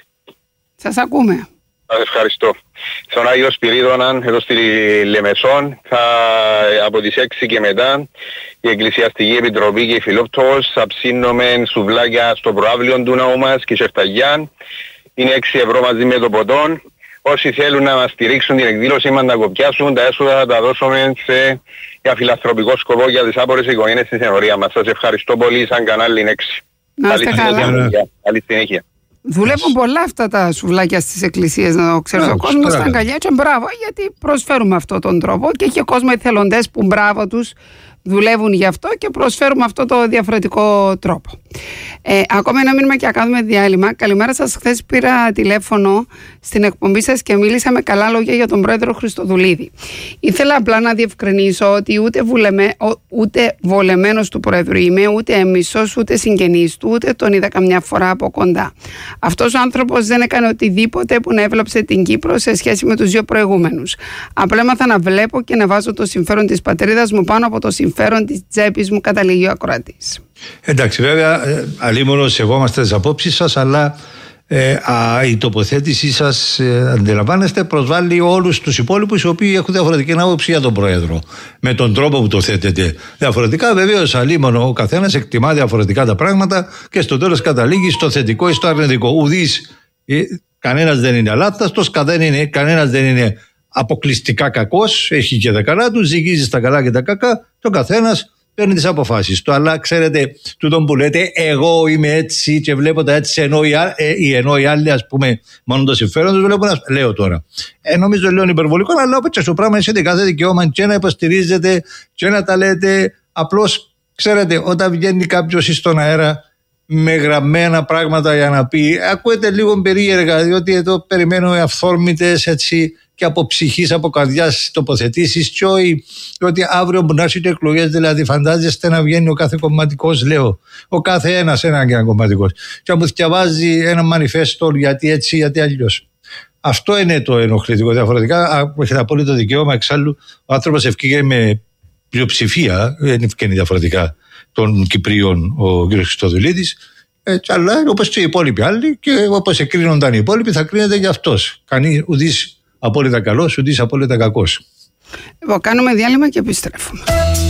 Σας ακούμε. Σας ευχαριστώ. Στον Άγιο Σπυρίδωνα, εδώ στη Λεμεσόν, θα, από τις έξι και μετά, η Εκκλησιαστική Επιτροπή και η Φιλόπτωος θα ψήνουμε σουβλάκια στο προάβλιο του ναού μας και Σεφταγιάν. Είναι έξι ευρώ μαζί με το ποτόν. Όσοι θέλουν να μας στηρίξουν την εκδήλωση μας να κοπιάσουν, τα έσοδα θα τα δώσουμε σε για φιλανθρωπικό σκοπό για τις άπορες οικογένειες στην θεωρία μας. Σας ευχαριστώ πολύ σαν κανάλι έξι. Να είστε καλά. Καλή συνέχεια. Δουλεύουν πολλά αυτά τα σουβλάκια στις εκκλησίες, να το ξέρει ο κόσμος στα αγκαλιά και μπράβο, γιατί προσφέρουμε αυτόν τον τρόπο και έχει κόσμο εθελοντές που μπράβο τους δουλεύουν γι' αυτό και προσφέρουμε αυτό το διαφορετικό τρόπο. Ε, ακόμα ένα μήνυμα και να κάνουμε διάλειμμα. Καλημέρα σας. Χθες πήρα τηλέφωνο στην εκπομπή σας και μίλησα με καλά λόγια για τον πρόεδρο Χριστοδουλίδη. Ήθελα απλά να διευκρινίσω ότι ούτε, βουλεμέ, ούτε βολεμένος του πρόεδρου είμαι, ούτε έμισος, ούτε συγγενής του, ούτε τον είδα καμιά φορά από κοντά. Αυτός ο άνθρωπος δεν έκανε οτιδήποτε που να έβλαψε την Κύπρο σε σχέση με τους δύο προηγούμενους. Απλά έμαθα να βλέπω και να βάζω το συμφέρον της πατρίδας μου πάνω από το συμφέρον της τσέπης μου, καταλήγει ο ακροατής. Εντάξει, βέβαια, αλίμονο σεβόμαστε τις απόψεις σας, αλλά ε, α, η τοποθέτησή σας, ε, αντιλαμβάνεστε, προσβάλλει όλους τους υπόλοιπους οι οποίοι έχουν διαφορετική άποψη για τον Πρόεδρο. Με τον τρόπο που το θέτετε. Διαφορετικά, βεβαίως, αλίμονο, ο καθένας εκτιμά διαφορετικά τα πράγματα και στο τέλος καταλήγει στο θετικό ή στο αρνητικό. Ουδής, ε, κανένας δεν είναι αλάθαστος, κανένας δεν είναι αποκλειστικά κακός, έχει και τα καλά του, ζυγίζει στα καλά και τα κακά, το καθένας παίρνει τις αποφάσεις του. Αλλά ξέρετε, τούτον που λέτε, εγώ είμαι έτσι και βλέπω τα έτσι, ενώ οι, ε, ενώ οι άλλοι, ας πούμε, μόνο το συμφέρον τους βλέπουν. Λέω τώρα. Ε, νομίζω λέω υπερβολικό, αλλά όπως και στο πράγμα έχετε κάθε δικαίωμα και να υποστηρίζετε και να τα λέτε. Απλώς, ξέρετε, όταν βγαίνει κάποιος στον αέρα με γραμμένα πράγματα για να πει, ακούετε λίγο περίεργα, διότι εδώ περιμένουμε αυθόρμητες έτσι και από ψυχής, από καρδιάς τοποθετήσεις, και όχι ότι αύριο που να έρθουν εκλογές, δηλαδή φαντάζεστε να βγαίνει ο κάθε κομματικός, λέω, ο κάθε ένας έναν και ένα κομματικός, και να μου διαβάζει ένα μανιφέστο γιατί έτσι, γιατί αλλιώς. Αυτό είναι το ενοχλητικό. Διαφορετικά, έχετε απόλυτο δικαίωμα, εξάλλου, ο άνθρωπος ευκήγε με πλειοψηφία, δεν ευκαινεί διαφορετικά των Κυπρίων ο κ. Χριστοδουλίδης, έτσι, αλλά όπως και οι υπόλοιποι άλλοι, και όπως εκρίνονταν οι υπόλοιποι, θα κρίνεται και αυτός. Κανείς ουδής απόλυτα καλός, ουδής απόλυτα κακός. Λοιπόν, κάνουμε διάλειμμα και επιστρέφουμε.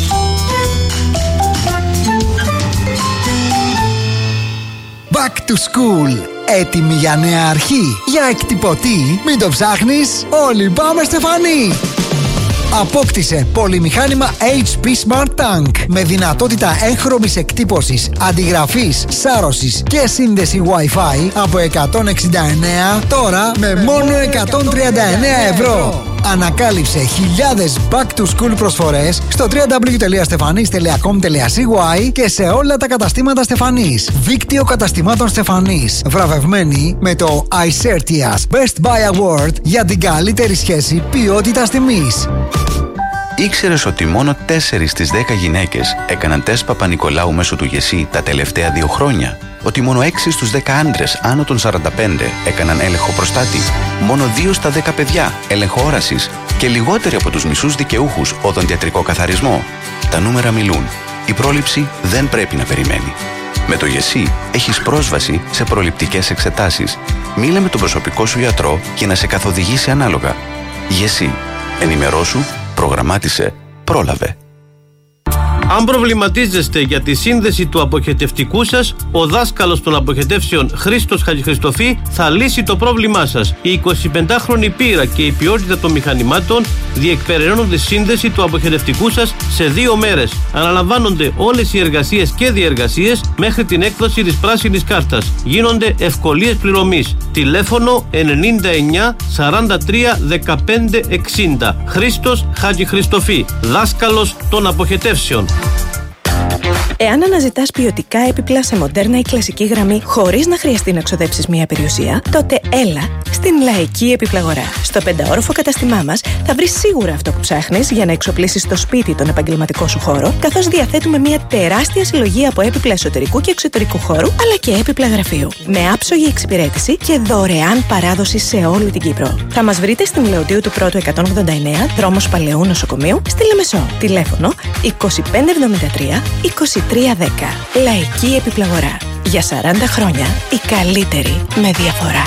Back to school. Έτοιμη για νέα αρχή. Για εκτυπωτή, μην το ψάχνεις, όλοι πάμε Στεφανή. Απόκτησε πολυμηχάνημα έιτς πι Smart Tank με δυνατότητα έγχρωμης εκτύπωσης, αντιγραφής, σάρωσης και σύνδεση Wi-Fi από εκατόν εξήντα εννέα, τώρα με μόνο εκατόν τριάντα εννέα ευρώ. Ανακάλυψε χιλιάδες back to school προσφορές στο double-u double-u double-u τελεία stefanis τελεία com τελεία c y και σε όλα τα καταστήματα Στεφανής. Δίκτυο καταστημάτων Στεφανής. Βραβευμένη με το iCertias Best Buy Award για την καλύτερη σχέση ποιότητας τιμής. Ήξερες ότι μόνο τέσσερις στις δέκα γυναίκες έκαναν τεστ Παπα-Νικολάου μέσω του ΓΕΣΥ τα τελευταία δύο χρόνια? Ότι μόνο έξι στους δέκα άντρες άνω των σαράντα πέντε έκαναν έλεγχο προστάτη? Μόνο δύο στα δέκα παιδιά έλεγχο όρασης? Και λιγότεροι από τους μισούς δικαιούχους οδοντιατρικό καθαρισμό? Τα νούμερα μιλούν. Η πρόληψη δεν πρέπει να περιμένει. Με το ΓΕΣΥ έχεις πρόσβαση σε προληπτικές εξετάσεις. Μίλα με τον προσωπικό σου γιατρό και να σε καθοδηγήσει ανάλογα. ΓΕΣΥ. Ενημερώσου, προγραμμάτισε, πρόλαβε. Αν προβληματίζεστε για τη σύνδεση του αποχετευτικού σας, ο δάσκαλος των αποχετεύσεων Χρήστος Χατζηχριστοφή θα λύσει το πρόβλημά σας. Η εικοσιπεντάχρονη πείρα και η ποιότητα των μηχανημάτων διεκπεραιώνουν τη σύνδεση του αποχετευτικού σας σε δύο μέρες. Αναλαμβάνονται όλες οι εργασίες και διεργασίες μέχρι την έκδοση της πράσινης κάρτας. Γίνονται ευκολίες πληρωμής. Τηλέφωνο ενενήντα εννιά σαράντα τρία δεκαπέντε εξήντα. Χρήστος Χατζηχριστοφή, δάσκαλος των αποχετεύσεων. Εάν αναζητάς ποιοτικά έπιπλα σε μοντέρνα ή κλασική γραμμή χωρίς να χρειαστεί να ξοδέψεις μία περιουσία, τότε έλα στην Λαϊκή Επιπλαγορά. Στο πενταόροφο καταστημά μας θα βρεις σίγουρα αυτό που ψάχνεις για να εξοπλίσεις το σπίτι τον επαγγελματικό σου χώρο, καθώς διαθέτουμε μία τεράστια συλλογή από έπιπλα εσωτερικού και εξωτερικού χώρου, αλλά και έπιπλα γραφείου. Με άψογη εξυπηρέτηση και δωρεάν παράδοση σε όλη την Κύπρο. Θα μας βρείτε στην Λεωτίου του Πρώτου εκατόν ογδόντα εννέα, δρόμος Παλαιού Νοσοκομείου, στη Λεμεσό. Τηλέφωνο είκοσι πέντε εβδομήντα τρία είκοσι τρία δέκα. Λαϊκή Επιπλαγορά. Για σαράντα χρόνια η καλύτερη με διαφορά.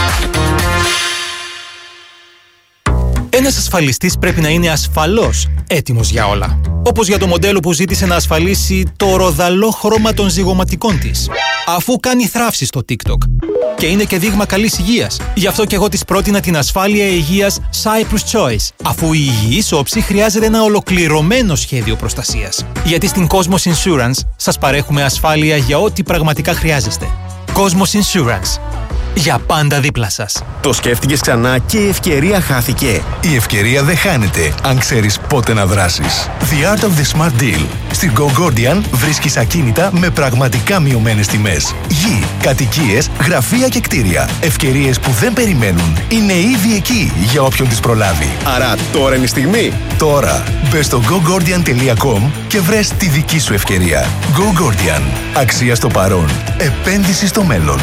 Ένας ασφαλιστής πρέπει να είναι ασφαλώς έτοιμος για όλα. Όπως για το μοντέλο που ζήτησε να ασφαλίσει το ροδαλό χρώμα των ζυγωματικών της, αφού κάνει θράψη στο TikTok. Και είναι και δείγμα καλής υγείας. Γι' αυτό και εγώ της πρότεινα την ασφάλεια υγείας Cyprus Choice, αφού η υγιής όψη χρειάζεται ένα ολοκληρωμένο σχέδιο προστασίας. Γιατί στην Cosmos Insurance σας παρέχουμε ασφάλεια για ό,τι πραγματικά χρειάζεστε. Cosmos Insurance. Για πάντα δίπλα σας. Το σκέφτηκες ξανά και η ευκαιρία χάθηκε. Η ευκαιρία δεν χάνεται αν ξέρεις πότε να δράσεις. The Art of the Smart Deal. Στην Go Gordian βρίσκεις ακίνητα με πραγματικά μειωμένες τιμές. Γη, κατοικίες, γραφεία και κτίρια. Ευκαιρίες που δεν περιμένουν. Είναι ήδη εκεί για όποιον τις προλάβει. Άρα τώρα είναι η στιγμή. Τώρα. Μπες στο go gordian τελεία com και βρες τη δική σου ευκαιρία. Go Gordian. Αξία στο παρόν. Επένδυση στο μέλλον.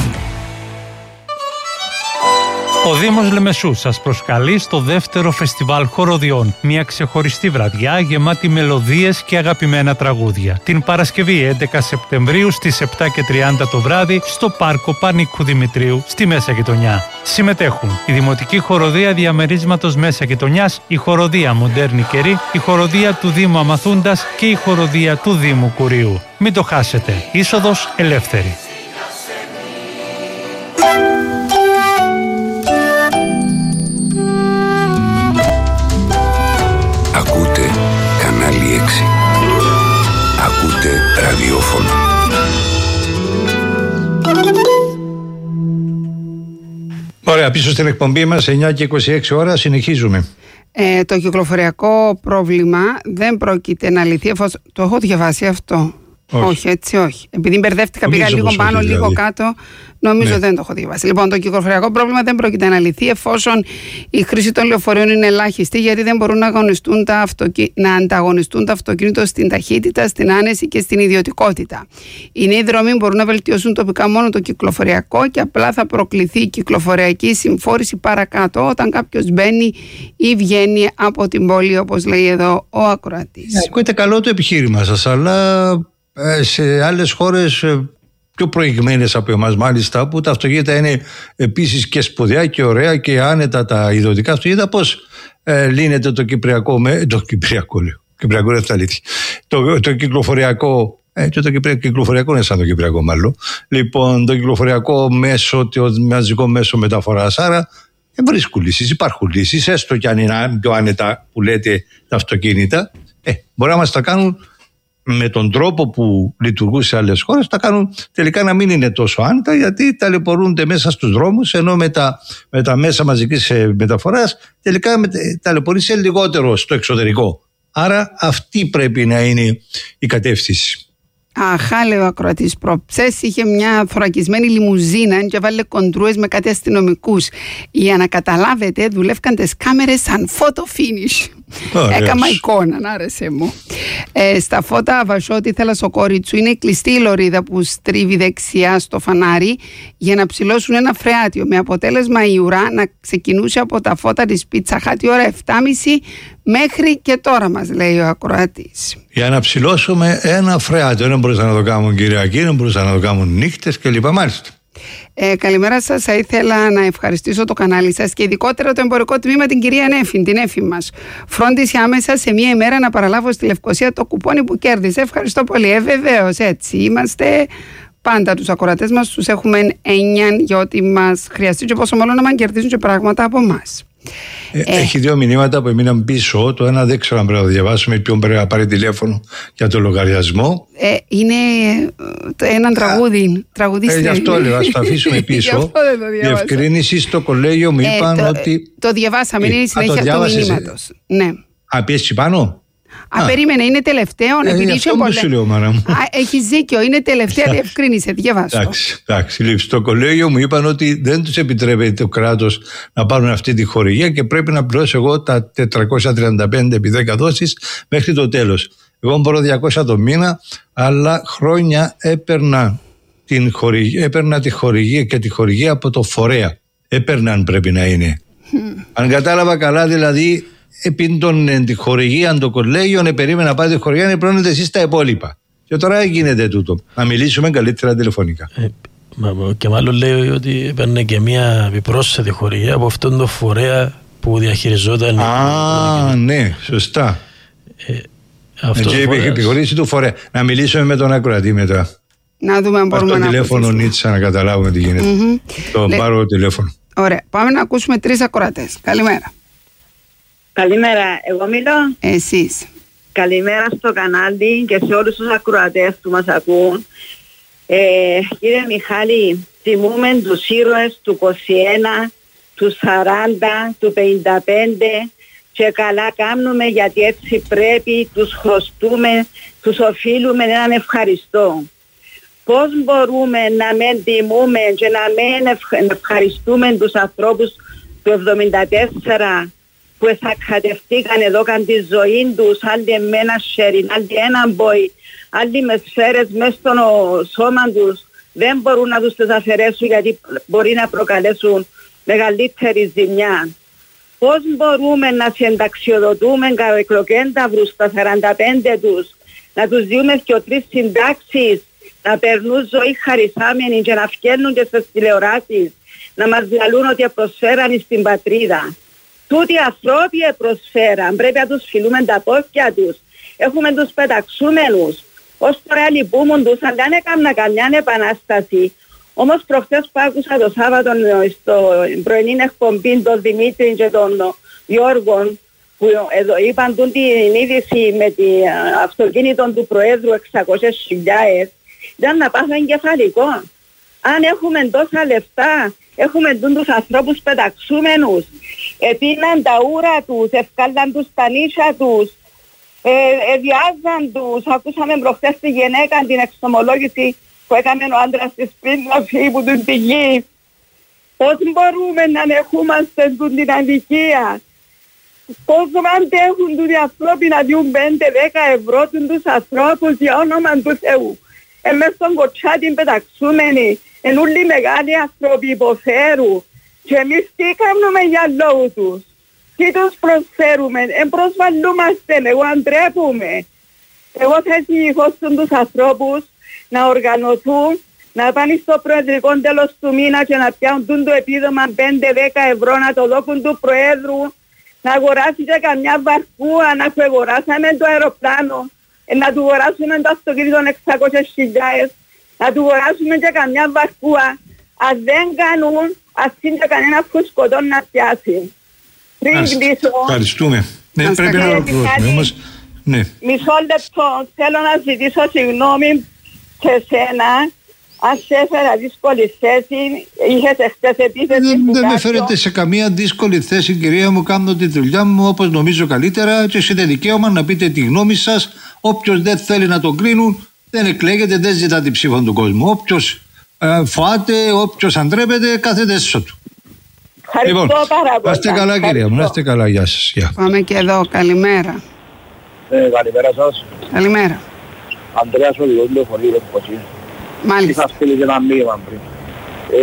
Ο Δήμος Λεμεσού σας προσκαλεί στο δεύτερο φεστιβάλ χοροδιών. Μια ξεχωριστή βραδιά γεμάτη μελωδίες και αγαπημένα τραγούδια. Την Παρασκευή έντεκα Σεπτεμβρίου στις επτά και τριάντα το βράδυ στο Πάρκο Πανίκου Δημητρίου στη Μέσα Γειτονιά. Συμμετέχουν η Δημοτική Χοροδία Διαμερίσματος Μέσα Γειτονιάς, η Χοροδία Μοντέρνη Καιρή, η Χοροδία του Δήμου Αμαθούντας και η Χοροδία του Δήμου Κουριού. Μην το χάσετε. Είσοδος ελεύθερη. Ακούτε κανάλι έξι. Ακούτε ραδιόφωνο. Ωραία, πίσω στην εκπομπή μας, εννιά και είκοσι έξι ώρα, συνεχίζουμε. Ε, το κυκλοφοριακό πρόβλημα δεν πρόκειται να λυθεί εφόσον... Το έχω διαβάσει αυτό. Όχι, όχι έτσι όχι. Επειδή μπερδεύτηκα, νομίζω πήγα λίγο πάνω, όχι, λίγο δηλαδή. Κάτω. Νομίζω ναι. δεν το έχω διαβάσει. Λοιπόν, το κυκλοφοριακό πρόβλημα δεν πρόκειται να λυθεί εφόσον η χρήση των λεωφορείων είναι ελάχιστη, γιατί δεν μπορούν να, αγωνιστούν τα αυτοκι... να ανταγωνιστούν τα αυτοκίνητα στην ταχύτητα, στην άνεση και στην ιδιωτικότητα. Οι νέοι δρόμοι μπορούν να βελτιώσουν τοπικά μόνο το κυκλοφοριακό και απλά θα προκληθεί η κυκλοφοριακή συμφόρηση παρακάτω όταν κάποιο μπαίνει ή βγαίνει από την πόλη, όπως λέει εδώ ο ακροατής. Ακούτε καλό το επιχείρημα σας, αλλά σε άλλες χώρες πιο προηγμένες από εμάς μάλιστα, που τα αυτοκίνητα είναι επίσης και σπουδαία και ωραία και άνετα τα ιδιωτικά αυτοκίνητα, πώς ε, λύνεται το κυπριακό, με, το κυπριακό λέω, κυπριακό είναι αλήθεια, το, το κυκλοφοριακό, ε, και το κυκλοφοριακό είναι σαν το κυπριακό μάλλον, λοιπόν το κυκλοφοριακό μέσο, το μαζικό μέσο μεταφοράς, άρα δεν βρίσκουν λύσεις, υπάρχουν λύσεις, έστω κι αν είναι πιο άνετα που λέτε τα αυτοκίνητα, ε, μπορεί να μας τα κάνουν με τον τρόπο που λειτουργούν σε άλλες χώρες, τα κάνουν τελικά να μην είναι τόσο άνετα, γιατί ταλαιπωρούνται μέσα στους δρόμους, ενώ με τα, με τα μέσα μαζικής μεταφοράς τελικά ταλαιπωρείσαι λιγότερο στο εξωτερικό. Άρα αυτή πρέπει να είναι η κατεύθυνση. Αχά, λέει ο ακροατής, προψές είχε μια θωρακισμένη λιμουζίνα και βάλε κοντρούες με κάτι αστυνομικούς. Για να καταλάβετε, δουλεύκαν τις κάμερες σαν photo finish. Έκαμα εικόνα, να άρεσε μου. Ε, στα φώτα Βασότη Θαλασσοκόριτσου είναι κλειστή η λωρίδα που στρίβει δεξιά στο φανάρι για να ψηλώσουν ένα φρεάτιο, με αποτέλεσμα η ουρά να ξεκινούσε από τα φώτα της Πίτσα Χάτ η ώρα επτά και μισή μέχρι και τώρα, μας λέει ο ακροατής. Για να ψηλώσουμε ένα φρεάτιο, δεν μπορούσαν να το κάνουν Κυριακή, δεν μπορούσαν να το κάνουν νύχτες κλπ. Μάλιστα. Ε, καλημέρα σας. Θα ήθελα να ευχαριστήσω το κανάλι σας και ειδικότερα το εμπορικό τμήμα, την κυρία Νέφη, την Νέφη μας. Φρόντισε άμεσα σε μία ημέρα να παραλάβω στη Λευκοσία το κουπόνι που κέρδισε. Ευχαριστώ πολύ. Ε, βεβαίως, έτσι είμαστε. Πάντα τους ακροατές μας τους έχουμε εννιά για ό,τι μας χρειαστεί και πόσο μάλλον να μας κερδίζουν και πράγματα από εμάς. Ε, ε. Έχει δύο μηνύματα που έμειναν πίσω. Το ένα δεν ξέρω αν πρέπει να το διαβάσουμε, ποιον πρέπει να πάρει τηλέφωνο για το λογαριασμό. Ε, είναι ένα τραγούδι. Τραγουδίστρια. Ε, γι' αυτό λέω, ας το αφήσουμε πίσω. Διευκρίνηση στο κολέγιο μου είπαν ε, το, ότι. Το διαβάσαμε, είναι η συνέχεια του μηνύματος. Ναι. Α, πιέσει πάνω. Α, Α περίμενε, είναι τελευταίο. Ε, επειδή αυτό που σου λέω, μάνα μου. Έχει δίκιο, είναι τελευταία διευκρίνηση. Διαβάσω. Εντάξει, εντάξει. Στο κολέγιο μου είπαν ότι δεν τους επιτρέπεται το κράτος να πάρουν αυτή τη χορηγία και πρέπει να πληρώσω εγώ τα τετρακόσια τριάντα πέντε επί δέκα δόσεις μέχρι το τέλος. Εγώ μπορώ διακόσια το μήνα, αλλά χρόνια έπαιρνα, την χορηγία, έπαιρνα τη χορηγία και τη χορηγία από το φορέα. Έπαιρναν πρέπει να είναι. Mm. Αν κατάλαβα καλά, δηλαδή, επί τον τη χορηγία, το κολέγιο, ε, περίμενα να πάρει τη χορηγία, να πληρώνετε εσείς τα υπόλοιπα. Και τώρα γίνεται τούτο. Να μιλήσουμε καλύτερα τηλεφωνικά. Ε, και μάλλον λέει ότι έπαιρνε και μια επιπρόσθετη χορηγία από αυτόν τον φορέα που διαχειριζόταν. Α, ναι, σωστά. Ε, αυτό και η επιχορήγηση του φορέα. Να μιλήσουμε με τον ακροατή μετά. Να δούμε αν μπορούμε να. Το τηλέφωνο Νίτσα να καταλάβουμε τι γίνεται. Mm-hmm. Το Λε... πάρω το τηλέφωνο. Ωραία. Πάμε να ακούσουμε τρεις ακροατές. Καλημέρα. Καλημέρα. Εγώ μιλώ. Εσείς. Καλημέρα στο κανάλι και σε όλους τους ακροατές που μας ακούν. Ε, κύριε Μιχάλη, τιμούμε τους ήρωες του είκοσι ένα, του σαράντα, του πενήντα πέντε και καλά κάνουμε γιατί έτσι πρέπει, τους χρωστούμε, τους οφείλουμε έναν ευχαριστώ. Πώς μπορούμε να μην τιμούμε και να μην ευχαριστούμε τους ανθρώπους του εβδομήντα τέσσερα που εσακατευτήκαν εδώ καν τη ζωή τους, άλλοι με ένα σέριν, άλλοι έναν μπόι, άλλοι με σφαίρες μέσα στο σώμα τους, δεν μπορούν να τους τις αφαιρέσουν γιατί μπορεί να προκαλέσουν μεγαλύτερη ζημιά. Πώς μπορούμε να συνταξιοδοτούμε καροκλοκένταυρους στα σαράντα πέντε τους, να τους δίνουμε και τρεις συντάξεις, να περνούν ζωή χαρισάμενοι και να φκαίνουν και στις τηλεοράσεις, να μας διαλούν ότι προσφέραν στην πατρίδα. Τούτοι ανθρώποι προσφέραν, πρέπει να τους φιλούμε τα πόδια τους. Έχουμε τους πεταξούμενους. Ως τώρα λυπούμουν τους, αλλά δεν έκανα καμιά επανάσταση. Όμως προχθές που άκουσα το Σάββατο στο πρωινή εκπομπή τον Δημήτρη και τον Γιώργο, που εδώ είπαν την είδηση με το αυτοκίνητο του Προέδρου εξακόσιες χιλιάδες, ήταν να πάθω εγκεφαλικό. Αν έχουμε τόσα λεφτά, έχουμε τους ανθρώπους πεταξούμενους, επίναν τα ούρα τους, ευκάλαν τους τα νύσια τους, ε, εδιάζαν τους. Ακούσαμε προχθές τη γυναίκα την εξομολόγηση που έκανε ο άντρας της πριν να φύγει που την πηγή. Πώς μπορούμε να ανεχούμαστε την αδικία? Πώς αντέχουν τους ανθρώποι να διούν πέντε δέκα ευρώ τους ανθρώπους για όνομα του Θεού? Εμείς στον κοτσάτι πεταξούμενοι, εν όλοι μεγάλοι άνθρωποι υποφέρουν και εμείς τι κάνουμε για λόγου τους? Τι τους προσφέρουμε? Εν προσβαλλούμαστε, εγώ αντρέπουμε. Εγώ θα εξηγηθώ στους ανθρώπους να οργανωθούν, να πάνε στο προεδρικό τέλος του μήνα και να πιάνουν το επίδομα πέντε δέκα ευρώ, να το δώκουν του Προέδρου, να αγοράσει και καμιά βαρκούα, να που αγοράσαμε το αεροπλάνο, να του αγοράσουμε το αυτοκίνητο εξακόσιες χιλιάδες, να του αγοράσουμε και καμιά βαρκούα. Αν δεν κάνουν, ας είναι κανένα φουσκωτό να πιάσει. Πριν κλείσω... Ευχαριστούμε. Ναι, πρέπει να ολοκληρώσουμε όμως. Ναι. Μισό λεπτό, θέλω να ζητήσω συγγνώμη σε σένα. Αν σε έφερα δύσκολη θέση, είχες εχθές επίθεση. Δεν, δεν με φέρετε σε καμία δύσκολη θέση, κυρία μου. Κάνω τη δουλειά μου όπως νομίζω καλύτερα και έχετε δικαίωμα να πείτε τη γνώμη σας. Όποιος δεν θέλει να τον κρίνουν, δεν εκλέγεται, δεν ζητά την ψήφο του κόσμου. Όποιος ε, φοάται, όποιος αντρέπεται, κάθεται έσω του. Ευχαριστώ λοιπόν, πάρα πολύ. Να είστε καλά, κυρία μου, να είστε καλά. Γεια σας. Γεια. Πάμε και εδώ. Καλημέρα. Ε, καλημέρα σας. Καλημέρα. Ανδρέας Οδηγός Λεωφορείου Λευκοσίας. Μάλιστα. Είχα στείλει ένα μήνυμα πριν. Ε,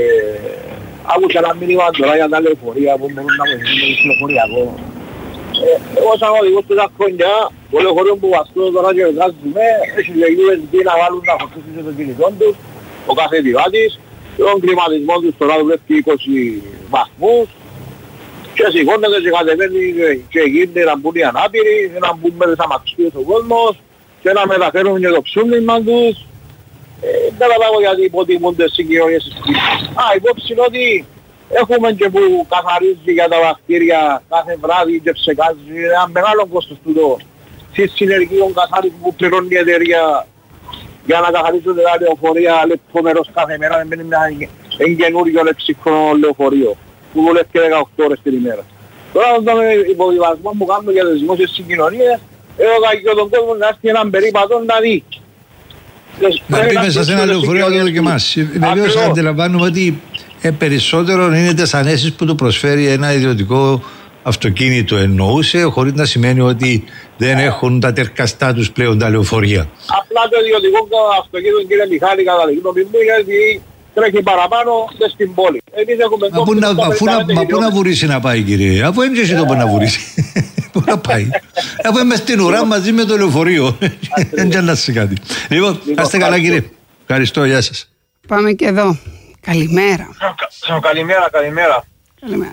άκουσα ένα μήνυμα τώρα για τα λεωφορεία που μπορούν να βοηθήσουν το λεωφοριακό. Ε, εγώ σαν οδηγός τόσα χρόνια, το λεωφορείο που βαστώ τώρα και εργάζομαι, έχει και γιου ες μπι να βάλουν να φορτίσουν το κινητό τους, ο κάθε επιβάτης, τον κλιματισμό τους τώρα δουλεύει είκοσι βαθμούς, και σηκώνεται και κατεβαίνει και γίνεται να μπουν οι ανάπηροι, να μπουν με τις αμαξίες ο κόσμος, και να μεταφέρουν και το ψούμνισμα τους. Δεν καταλάβω γιατί υποτιμούνται τις συγκοινωνίες της Κύπρου. Α, υπόψη είναι ότι έχουμε και που καθαρίζει για τα βακτήρια κάθε βράδυ και ψεκάζει ένα μεγάλο κόστος του το συνεργείων καθάρισης που πληρώνει η εταιρεία για να καθαρίζονται τα λεωφορεία λεπτομερώς κάθε μέρα. Δεν είναι ένα καινούριο λεξιχρόνο λεωφορείο που δουλεύει και δεκαοκτώ ώρες την ημέρα. Τώρα τον υποβιβασμό που κάνουμε για τις δημόσιες συγκοινωνίες Έρωγα και τον κόσμο να έρθει έναν περίπατο να δει. Να πει μέσα σε ένα λεωφορείο να το δοκιμάσει. Βεβαίως αντιλαμβάνουμε ότι ε, περισσότερο είναι τις ανέσεις που του προσφέρει ένα ιδιωτικό αυτοκίνητο, εννοούσε, χωρίς να σημαίνει ότι δεν έχουν τα τερκαστά τους πλέον τα λεωφορεία. Απλά το ιδιωτικό αυτοκίνητο, κύριε Μιχάλη, κατά τη γνώμη μου, γιατί τρέχει παραπάνω και στην πόλη. Εμείς έχουμε μα πού να, αφού να, μα πού να βουρήσει να πάει, κύριε, αφού είναι και εσύ το που να βουρήσει. Πού να πάει. Αφού είμαι στην ουρά μαζί με το λεωφορείο. Δεν τζαλάσει κάτι. Λοιπόν, άστε καλά, κύριε. Ευχαριστώ, γεια σας. Πάμε και εδώ. Καλημέρα. Καλημέρα, καλημέρα. Καλημέρα.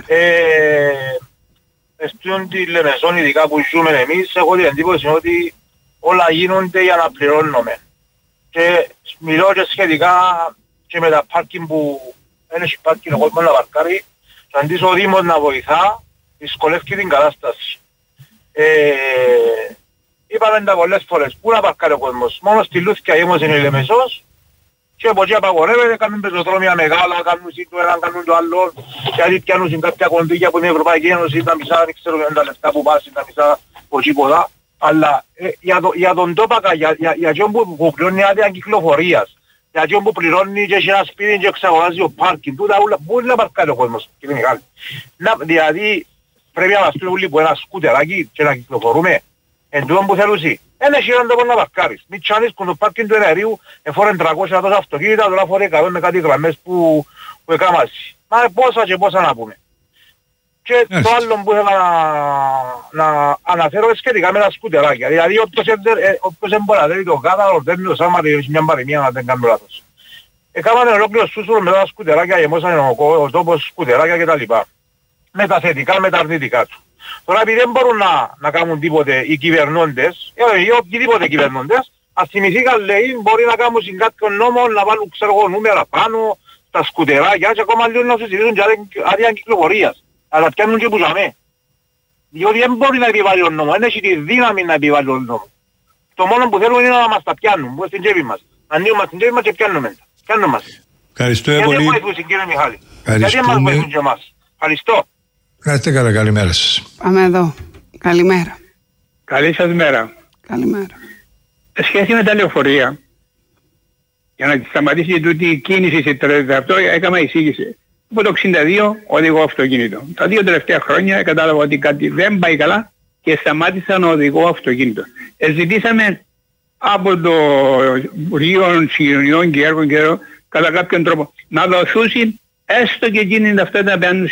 Εστίον τη Λεμεσόν, ειδικά που ζούμε εμείς, έχω την εντύπωση ότι όλα γίνονται για να πληρώνουμε. Και μιλώ και σχετικά και με τα πάρκινγκ που δεν έχει πάρκινγκ ο κόσμος να παρκάρει, και αντί ο Δήμος να βοηθά, δυσκολεύει την κατάσταση. Ε, είπαμε τα πολλές φορές, πού να παρκάρει ο κόσμος, μόνο στη Λούθκια όμως είναι η Λεμεσός, και από εκεί απαγορεύεται, κάνουν πεζοδρόμια μεγάλα, κάνουν το ένα, κάνουν το άλλο, γιατί πιάνουν κάποια κονδύλια από την Ευρωπαϊκή Ένωση, τα μισά, δεν ξέρω τα λεφτά που πάσουν, τα μισά από εκεί πολλά. Αλλά ε, για, το, για τον τόπακα, για, για, για ποιον που, που πληρώνει άδεια κυκλοφορίας, για ποιον που πληρώνει και έχει ένα σπίτι και εξαγοράζει ο πάρκινγκ, τούτα όλα, μπορεί να παρκάρει ο κόσμος, κύριε Μιχάλη. Να, δηλαδή πρέπει να μας πει όλοι που ένα σκουτεράκι και να κυκλοφορούμε, εν τούτον που θέλουσι. Ένα χειρόν το μπορεί να παρκάρεις. Μη τσάνεις που το πάρκινγκ του εναερίου εφόρεν τριακόσια τόσα αυτοκίνητα, τώρα φορεί εκατό με κάτι γραμμές που, που έκαμασαι. Μα πόσα και πόσα να πούμε. Και yes. Το άλλο που θέλω να, να αναφέρω σχετικά με τα σκουτεράκια. Δηλαδή όποιος δεν μπορεί να δει το κάτω, δεν είναι σαν μαριμία, μια μαριμία να δεν κάνουμε λάθος. Έκαναν ολόκληρο σούσουρο με τα σκουτεράκια, γεμώσαν ο, ο τόπος σκουτεράκια κτλ. Με τα θετικά, με τα αρνητικά του. Τώρα επειδή δεν μπορούν να, να κάνουν τίποτε οι κυβερνώντες, ή οποιοδήποτε κυβερνώντες, ας θυμηθήκαν λέει μπορεί να κάνουν κάποιον νόμο, να βάλουν ξέρω νούμερα πάνω στα σκουτεράκια και ακόμα λίγο να συζητήσουν και άδεια κυκλοφορίας. Αλλά πιάνουν και που ζαμέ. Διότι δεν μπορεί να επιβάλλει ο νόμο, δεν έχει τη δύναμη να επιβάλλει ο νόμο. Το μόνο που θέλουν είναι να μας τα πιάνουν, που στην τσέπη μας. Ανοίγουμε στην τσέπη μας και πιάνουμε. Πιάνουν μας. Ευχαριστώ πολύ. Γιατί δεν βοηθούν κύριε Μιχάλη. Γιατί δεν μας βοηθούν και εμάς. Ευχαριστώ. Να είστε καλά, καλημέρα σας. Πάμε εδώ. Καλημέρα. Καλή σας μέρα. Καλημέρα. Σχέση με τα λεωφορεία, για να σταματήσει τούτη η κίνηση σε τρελατό, έκανα εισήγηση. Από το εξήντα δύο οδηγώ αυτοκίνητο. Τα δύο τελευταία χρόνια κατάλαβα ότι κάτι δεν πάει καλά και σταμάτησα να οδηγώ αυτοκίνητο. Ε, ζητήσαμε από το Υπουργείο Συγκοινωνιών και Έργων και Έργων κατά κάποιον τρόπο να δοθούν έστω και εκείνοι αυτά να παίρνουν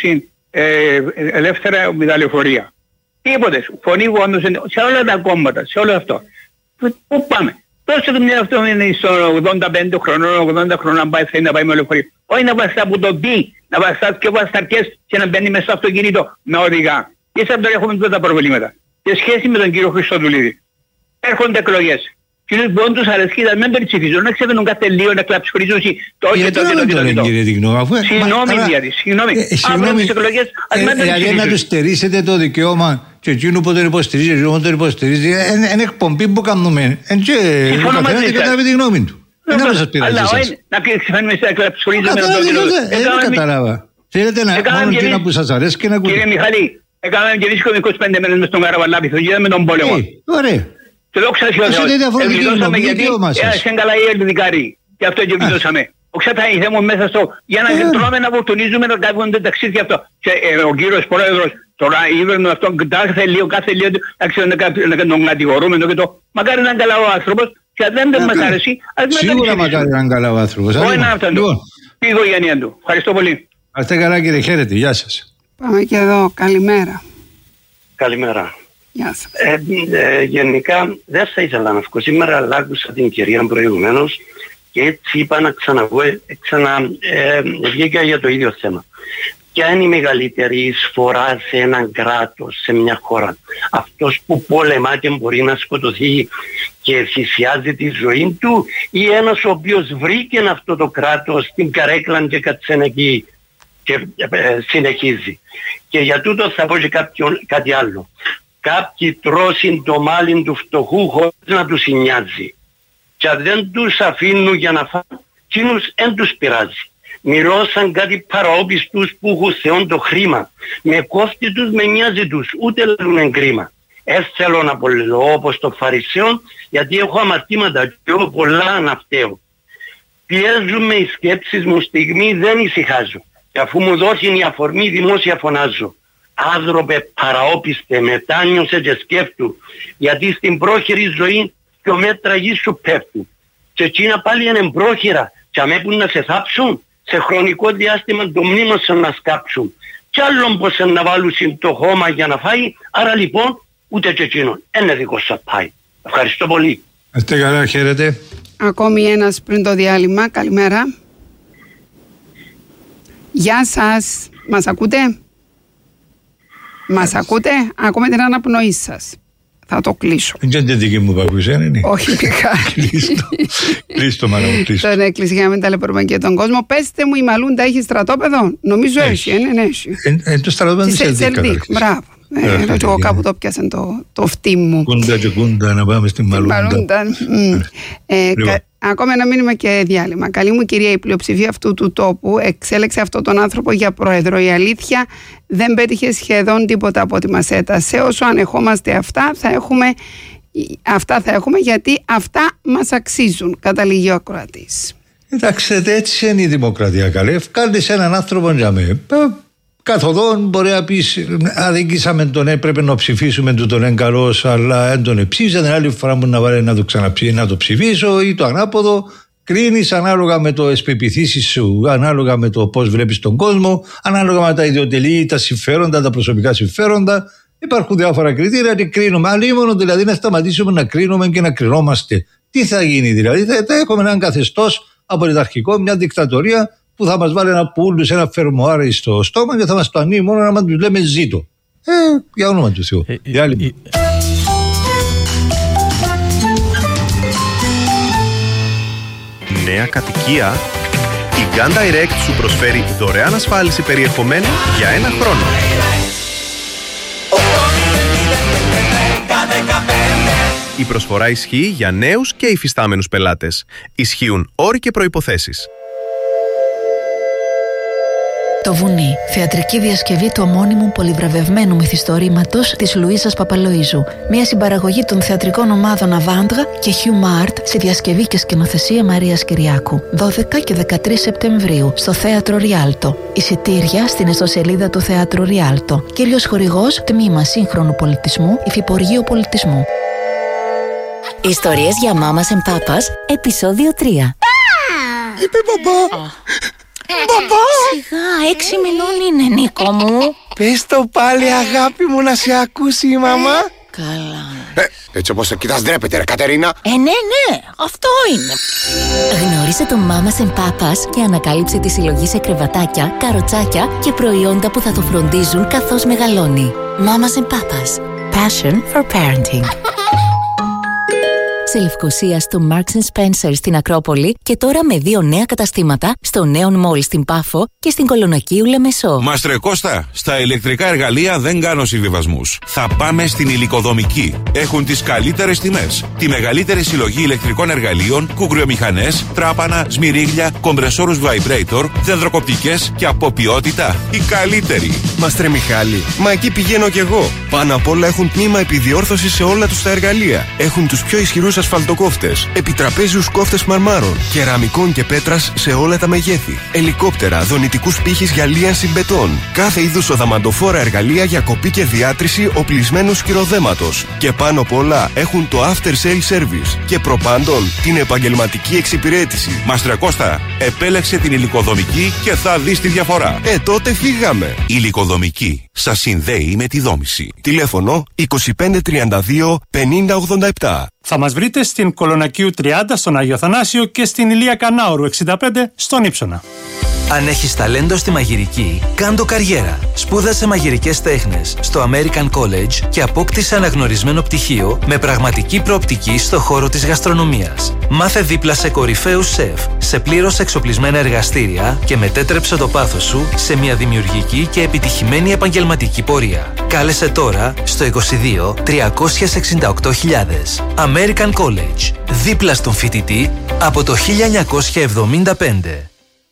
ε, ελεύθερα με τα λεωφορεία. Τίποτε. Φωνή γόντωσε σε όλα τα κόμματα, σε όλο αυτό. Πού πάμε. Τόσο το μια αυτό είναι στο ογδόντα πέντε χρονών, ογδόντα χρονών πάει, θέλει να πάει με λεωφορείο. Όχι να βαστά που το πει, να βαστά και βασταρκές και να μπαίνει μέσα στο αυτοκίνητο να οδηγά. Και σαν τώρα έχουμε αυτά τα προβλήματα. Σε σχέση με τον κύριο Χριστοδουλίδη. Έρχονται εκλογές. Κύριε Μπον τους αρέσκει να μην περιψηφίζουν, να ξεφαίνουν κάθε λίγο να κλαψιχρίζουν το όχι το και το και το κύριε Τικνό, αφού... Συγγνώμη δηλαδή, συγγνώμη. Αύριο τις εκλογές ας μην περιψηφίζουν. Δηλαδή να τους στερήσετε το δικαίωμα και εκείνο που τον υποστηρίζει και εκείνο που τον υποστηρίζει, είναι εκπομπή που κάνουμε. Συμφωνώ μαζί σας. Κατάλαβε τη γνώμη του. Δεν θα σας πειράζει εσάς. Αλλά όχι να ξεφαίνουμε να κλαψιχρίζουν με το και το. Δεν κατάλαβα. Θέλετε να μόνο εκείνα που σας αρέσει και να ακούτε. Κύριε Μιχαλή, έκαναμε και δύσκολο είκοσι πέντε μέρες μες στον Καραβαλάπηθο, είδαμε τον πόλεμο. Ωραία. Και δόξα σε ο Θεός, ευλογώσαμε γιατί έρασαν καλά οι Ελληνικάροι και αυτό και ευλογώσαμε. Όξα τα ήθελαμε μέσα στο, για να τρώμε να βορτονίζουμε να κάνουμε τα ταξίδια αυτό. Και ο κύριος πρόεδρος, τώρα ήβερνο αυτό, κάθε λίγο, κάθε λίγο, να τον κατηγορούμε το και το. Μακάρι να είναι καλά ο άνθρωπος και αν δεν μας αρέσει, ας μην τα σίγουρα μακάρι να είναι καλά ο άνθρωπος. Όχι να αυτό του, η οικογένεια του. Ευχαριστώ πολύ. Άστε καλά κύριε, χαίρετε, γεια σας. Πάμε και εδώ, καλημέρα. Καλημέρα. Γεια σας. Ε, ε, γενικά δεν θα ήθελα να βγω σήμερα, αλλά άκουσα την κυρία προηγουμένως και έτσι είπα να ξαναβγώ, ξανα, ε, βγήκα για το ίδιο θέμα. Ποια είναι η μεγαλύτερη εισφορά σε έναν κράτος, σε μια χώρα? Αυτός που πολεμά και μπορεί να σκοτωθεί και θυσιάζει τη ζωή του, ή ένας ο οποίος βρήκε αυτό το κράτος, την καρέκλα και κατσένε εκεί και ε, συνεχίζει? Και για τούτο θα πω και κάποιον, κάτι άλλο. Κάποιοι τρώσουν το μάλι του φτωχού χωρίς να τους νοιάζει. Και αν δεν τους αφήνουν για να φάνε, εκείνους δεν τους πειράζει. Μοιρώσαν κάτι παραόπιστους που έχουν θεόν το χρήμα. Με κόφτη τους, με νοιάζει τους, ούτε λένε κρίμα. Δεν θέλω να απολυθώ όπως το Φαρισαίο, γιατί έχω αμαρτήματα και έχω πολλά να φταίω. Πιέζουν οι σκέψεις μου στιγμή, δεν ησυχάζω. Και αφού μου δώσει η αφορμή δημόσια φωνάζω. Άνθρωπε παραόπιστε, μετάνιωσε και σκέφτου, γιατί στην πρόχειρη ζωή πιο μέτρα γη σου πέφτουν. Και εκείνα πάλι είναι πρόχειρα, και αμέπουν να σε θάψουν, σε χρονικό διάστημα το μνήμωσαν να σκάψουν. Κι άλλον πως να βάλουν το χώμα για να φάει, άρα λοιπόν ούτε και εκείνον. Είναι δικό σας πάει. Ευχαριστώ πολύ. Είστε καλά, χαίρετε. Ακόμη ένας πριν το διάλειμμα. Καλημέρα. Γεια σας. Μας ακούτε? Μας ακούτε? Ακούμε την αναπνοή σας. Θα το κλείσω. Δεν είναι δική μου παπούσα, είναι. Όχι, πικά. Κλείστο, μάνα μου, κλείστο. Τον έκλεισε για να μην ταλαιπωρούμε και τον κόσμο. Πέστε μου, η Μαλούντα έχει στρατόπεδο? Νομίζω έχει, είναι, έχει. Ε, το στρατόπεδο είναι σε Σελτίκ. Μπράβο. Ε, εγώ κάπου το πιάσαν το, το φτύ μου. Κούντα και κούντα να πάμε στην Μαλούντα. ε, κα, ακόμα ένα μήνυμα και διάλειμμα. Καλή μου κυρία, η πλειοψηφία αυτού του τόπου εξέλεξε αυτόν τον άνθρωπο για πρόεδρο. Η αλήθεια δεν πέτυχε σχεδόν τίποτα από ό,τι μας έτασε. Όσο ανεχόμαστε αυτά θα έχουμε, αυτά θα έχουμε γιατί αυτά μας αξίζουν, καταλήγει ο ακροατής. Εντάξει, έτσι είναι η δημοκρατία, καλέ. Κάνεις έναν άνθρωπο για με. Καθοδόν μπορεί να πεις, αδικήσαμε τον, έπρεπε να ψηφίσουμε του τον εγκαλός, αλλά δεν τον ψήφισα. Την άλλη φορά μου να βάλει να το ξαναψηφίσω, να το ψηφίσω ή το ανάποδο. Κρίνεις ανάλογα με το εσπεπιθήσεις σου, ανάλογα με το πώς βλέπεις τον κόσμο, ανάλογα με τα ιδιωτελή, τα συμφέροντα, τα προσωπικά συμφέροντα. Υπάρχουν διάφορα κριτήρια και κρίνουμε. Αλλήμον δηλαδή να σταματήσουμε να κρίνουμε και να κρινόμαστε. Τι θα γίνει δηλαδή? Θα, θα έχουμε έναν καθεστώς απολυταρχικό, μια δικτατορία που θα μας βάλει ένα πουλου σε ένα φερμοάρι στο στόμα και θα μας το ανοίγει μόνο να μας τους λέμε ζήτω. Ε, για όνομα του Θεού. Ε, για άλλη... ε, Νέα κατοικία. Η Gun Direct σου προσφέρει δωρεάν ασφάλιση περιεχομένου για ένα χρόνο. Η προσφορά ισχύει για νέους και υφιστάμενους πελάτες. Ισχύουν όροι και προϋποθέσεις. Το βουνί, θεατρική διασκευή του ομώνυμου πολυβραβευμένου μυθιστορήματος της Λουίζας Παπαλοΐζου. Μια συμπαραγωγή των θεατρικών ομάδων Αβάντγα και Humart σε διασκευή και σκηνοθεσία Μαρίας Κυριάκου. δώδεκα και δεκατρείς Σεπτεμβρίου στο Θέατρο Ριάλτο. Εισιτήρια στην ιστοσελίδα του Θεάτρου Ριάλτο. Κύριος χορηγός, Τμήμα Σύγχρονου Πολιτισμού, Υφυπουργείο Πολιτισμού. Ιστορίες για μάμας and πάπας, επεισόδιο τρία. Είπε μπαμπά. Μπαμπά! Σιγά, έξι μηνών είναι, Νίκο μου. Πες το πάλι, αγάπη μου, να σε ακούσει η μαμά. Καλά. Ε, έτσι όπως σε κοιτάς ντρέπεται ρε Κατερίνα. Ε, ναι, ναι, αυτό είναι. Γνώρισε το Mamas and Papas και ανακάλυψε τη συλλογή σε κρεβατάκια, καροτσάκια και προϊόντα που θα το φροντίζουν καθώς μεγαλώνει. Mamas and Papas. Passion for parenting. Σε Λευκοσία στο Marks and Spencer στην Ακρόπολη και τώρα με δύο νέα καταστήματα στο Νέον Mall στην Πάφο και στην Κολονακίου Λεμεσό. Μαστρε Κώστα, στα ηλεκτρικά εργαλεία δεν κάνω συμβιβασμούς. Θα πάμε στην Υλικοδομική. Έχουν τις καλύτερες τιμές. Τη μεγαλύτερη συλλογή ηλεκτρικών εργαλείων, κουγκριομηχανές, τράπανα, σμυρίγλια, κομπρεσόρους vibrator, δεντροκοπτικές και από ποιότητα η καλύτερη. Μαστρε Μιχάλη, μα εκεί πηγαίνω κι εγώ. Πάνω απ' όλα έχουν τμήμα επιδιόρθωση σε όλα τους τα εργαλεία. Έχουν τους πιο ισχυρούς ασφαλτοκόφτες, επιτραπέζιους κόφτες μαρμάρων, κεραμικών και πέτρας σε όλα τα μεγέθη, ελικόπτερα, δονητικούς πύχης για λίανση μπετών, κάθε είδους οδαμαντοφόρα εργαλεία για κοπή και διάτρηση οπλισμένου σκυροδέματος. Και πάνω απ' όλα έχουν το after sale service και προπάντων την επαγγελματική εξυπηρέτηση. Μαστρε Κώστα, επέλεξε την Υλικοδομική και θα δεις τη διαφορά. Ε, τότε φύγαμε. Υλικοδομική. Σας συνδέει με τη δόμηση. Τηλέφωνο είκοσι πέντε τριάντα δύο πενήντα ογδόντα επτά. Θα μας βρείτε στην Κολονακίου τριάντα στον Άγιο Θανάσιο και στην Ηλία Κανάουρου εξήντα πέντε στον Ύψονα. Αν έχεις ταλέντο στη μαγειρική, κάντο καριέρα. Σπούδασε μαγειρικές τέχνες στο American College και απόκτησε αναγνωρισμένο πτυχίο με πραγματική προοπτική στο χώρο της γαστρονομίας. Μάθε δίπλα σε κορυφαίους σεφ, σε πλήρως εξοπλισμένα εργαστήρια και μετέτρεψε το πάθος σου σε μια δημιουργική και επιτυχημένη επαγγελματική πορεία. Κάλεσε τώρα στο είκοσι δύο τριακόσια εξήντα οκτώ χιλιάδες. American College, δίπλα στον φοιτητή από το χίλια εννιακόσια εβδομήντα πέντε.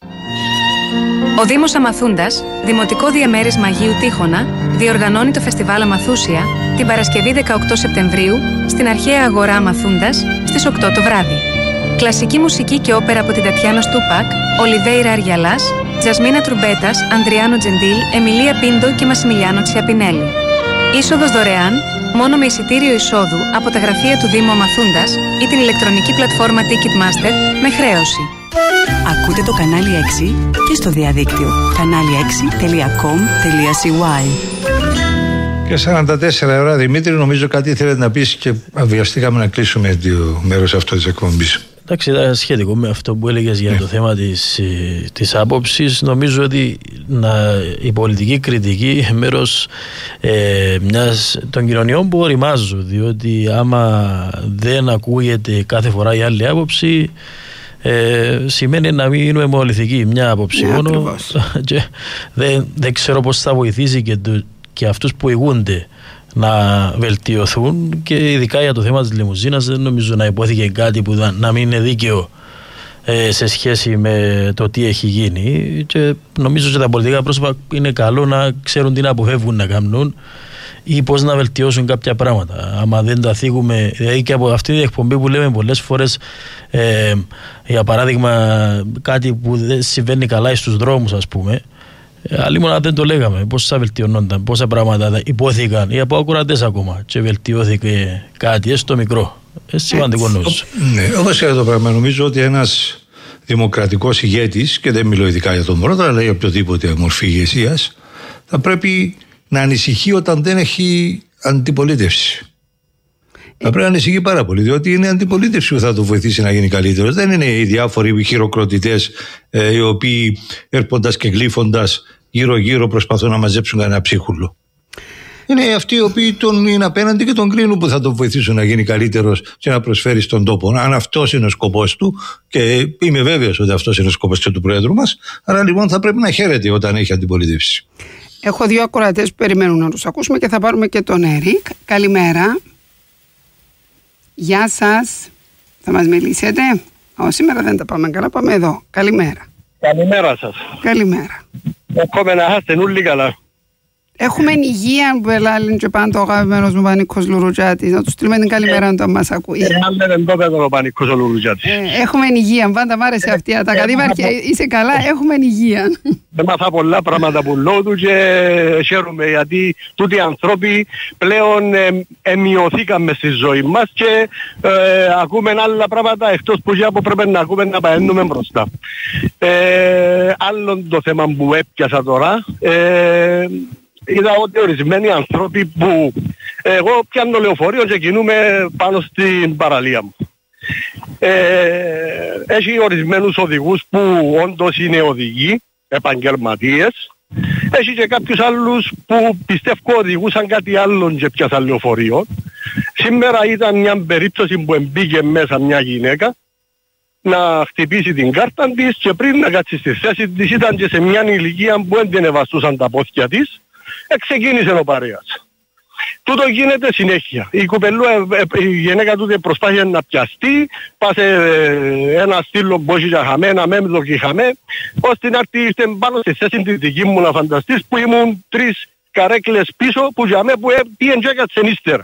Ο Δήμος Αμαθούντας, Δημοτικό Διαμέρισμα Αγίου Τείχωνα, διοργανώνει το Φεστιβάλ Αμαθούσια την Παρασκευή δεκαοκτώ Σεπτεμβρίου στην αρχαία αγορά Μαθούντας στις οκτώ το βράδυ. Κλασική μουσική και όπερα από την Τατιάνα Στούπακ, Ολιβέιρα Αριαλάς, Τζασμίνα Τρουμπέτας, Ανδριάνο Τζεντίλ, Εμιλία Πίντο και Μασιμιλιάνο Τσιαπινέλη. Είσοδος δωρεάν, μόνο με εισιτήριο εισόδου από τα γραφεία του Δήμου Μαθούντας ή την ηλεκτρονική πλατφόρμα Ticketmaster με χρέωση. Ακούτε το κανάλι έξι και στο διαδίκτυο κανάλι έξι τελεία κομ τελεία σι γουάι. Και σαράντα τέσσερα ώρα, Δημήτρη, νομίζω κάτι ήθελε να πεις και αβιαστήκαμε να κλείσουμε το μέρος αυτό της εκπομπής. Εντάξει, ήταν σχετικό με αυτό που έλεγες για το θέμα της, της άποψης. Νομίζω ότι να, η πολιτική κριτική μέρος ε, μιας, των κοινωνιών που οριμάζουν, διότι άμα δεν ακούγεται κάθε φορά η άλλη άποψη, Ε, σημαίνει να μην είναι μονολυθική μια άποψη ναι, μόνο και δεν, δεν ξέρω πώς θα βοηθήσει και, το, και αυτούς που ηγούνται να βελτιωθούν, και ειδικά για το θέμα της λιμουζίνας δεν νομίζω να υπόθηκε κάτι που να, να μην είναι δίκαιο ε, σε σχέση με το τι έχει γίνει, και νομίζω ότι τα πολιτικά πρόσωπα είναι καλό να ξέρουν τι να αποφεύγουν να κάνουν ή πώς να βελτιώσουν κάποια πράγματα. Άμα δεν τα θίγουμε, δηλαδή και από αυτή την εκπομπή που λέμε πολλές φορές, ε, για παράδειγμα κάτι που δεν συμβαίνει καλά στους δρόμους, ας πούμε, ε, αλλή μόνο δεν το λέγαμε, πώς θα βελτιωνόνταν, πόσα πράγματα υπόθηκαν ή από ακροατές ακόμα και βελτιώθηκε κάτι, έστω μικρό. Ε, σημαντικό νομίζω. Ναι, όπως έλεγα το πράγμα, νομίζω ότι ένας δημοκρατικός ηγέτης, και δεν μιλώ ειδικά για τον Πρόεδρο, αλλά για οποιοδήποτε μορφή ηγεσίας, θα πρέπει να ανησυχεί όταν δεν έχει αντιπολίτευση. Θα πρέπει να ανησυχεί πάρα πολύ, διότι είναι η αντιπολίτευση που θα το βοηθήσει να γίνει καλύτερο. Δεν είναι οι διάφοροι χειροκροτητές ε, οι οποίοι έρχοντας και γλύφοντας γύρω-γύρω προσπαθούν να μαζέψουν κανένα ψίχουλο. Είναι αυτοί οι οποίοι τον είναι απέναντι και τον κρίνουν που θα τον βοηθήσουν να γίνει καλύτερος και να προσφέρει στον τόπο. Αν αυτός είναι ο σκοπός του, και είμαι βέβαιος ότι αυτός είναι ο σκοπός και του Πρόεδρου μας, άρα λοιπόν θα πρέπει να χαίρεται όταν έχει αντιπολίτευση. Έχω δύο ακροατές που περιμένουν να τους ακούσουμε και θα πάρουμε και τον Έρικ. Καλημέρα. Γεια σας. Θα μας μιλήσετε? Ω, σήμερα δεν τα πάμε καλά, πάμε εδώ. Καλημέρα. Καλημέρα σας. Καλημέρα. Εύχομαι να είστε όλοι καλά. Έχουμε υγεία που ελάλην και πάντο ο αγαπημένος μου Πανίκος Λουρουτζάτης. Να του στείλουμε την καλημέρα όταν μας ακούει. Ελάλην το πέδο ο Πανίκος ο Λουρουτζάτης. Έχουμε υγεία, πάντα μ' άρεσε αυτή η ατάκα. Είσαι καλά, έχουμε υγεία. Έμαθα πολλά πράγματα που λέω του και χαίρομαι, γιατί τούτοι οι άνθρωποι πλέον ε, εμειωθήκαμε στη ζωή μας και ε, ακούμε άλλα πράγματα εκτός που για που πρέπει να ακούμε να παίρνουμε μπροστά. Ε, άλλο το θέμα που έπιασα τώρα, ε, είδα ότι ορισμένοι άνθρωποι που εγώ πιάνω λεωφορείο και κινούμε πάνω στην παραλία μου. Ε, έχει ορισμένους οδηγούς που όντως είναι οδηγοί, επαγγελματίες. Έχει και κάποιους άλλους που πιστεύω οδηγούσαν κάτι άλλο και πιάσαν λεωφορείο. Σήμερα ήταν μια περίπτωση που μπήκε μέσα μια γυναίκα να χτυπήσει την κάρτα της και πριν να κάτσει στη θέση της ήταν και σε μια ηλικία που δεν την ευαστούσαν τα πόθηκια της. Εξεκίνησε ο παρέας. Τούτο γίνεται συνέχεια. Η κουπελού, η γυναίκα του προσπάθησε να πιαστεί, πάσε ένα στήλο που έχει χαμένα, μέμδο και χαμέ, ώστε να έρθει ήρθε πάνω στη θέση της δική μου να φανταστείς που ήμουν τρεις καρέκλες πίσω που για μέ που πήγαινε και έκατσεν ύστερα.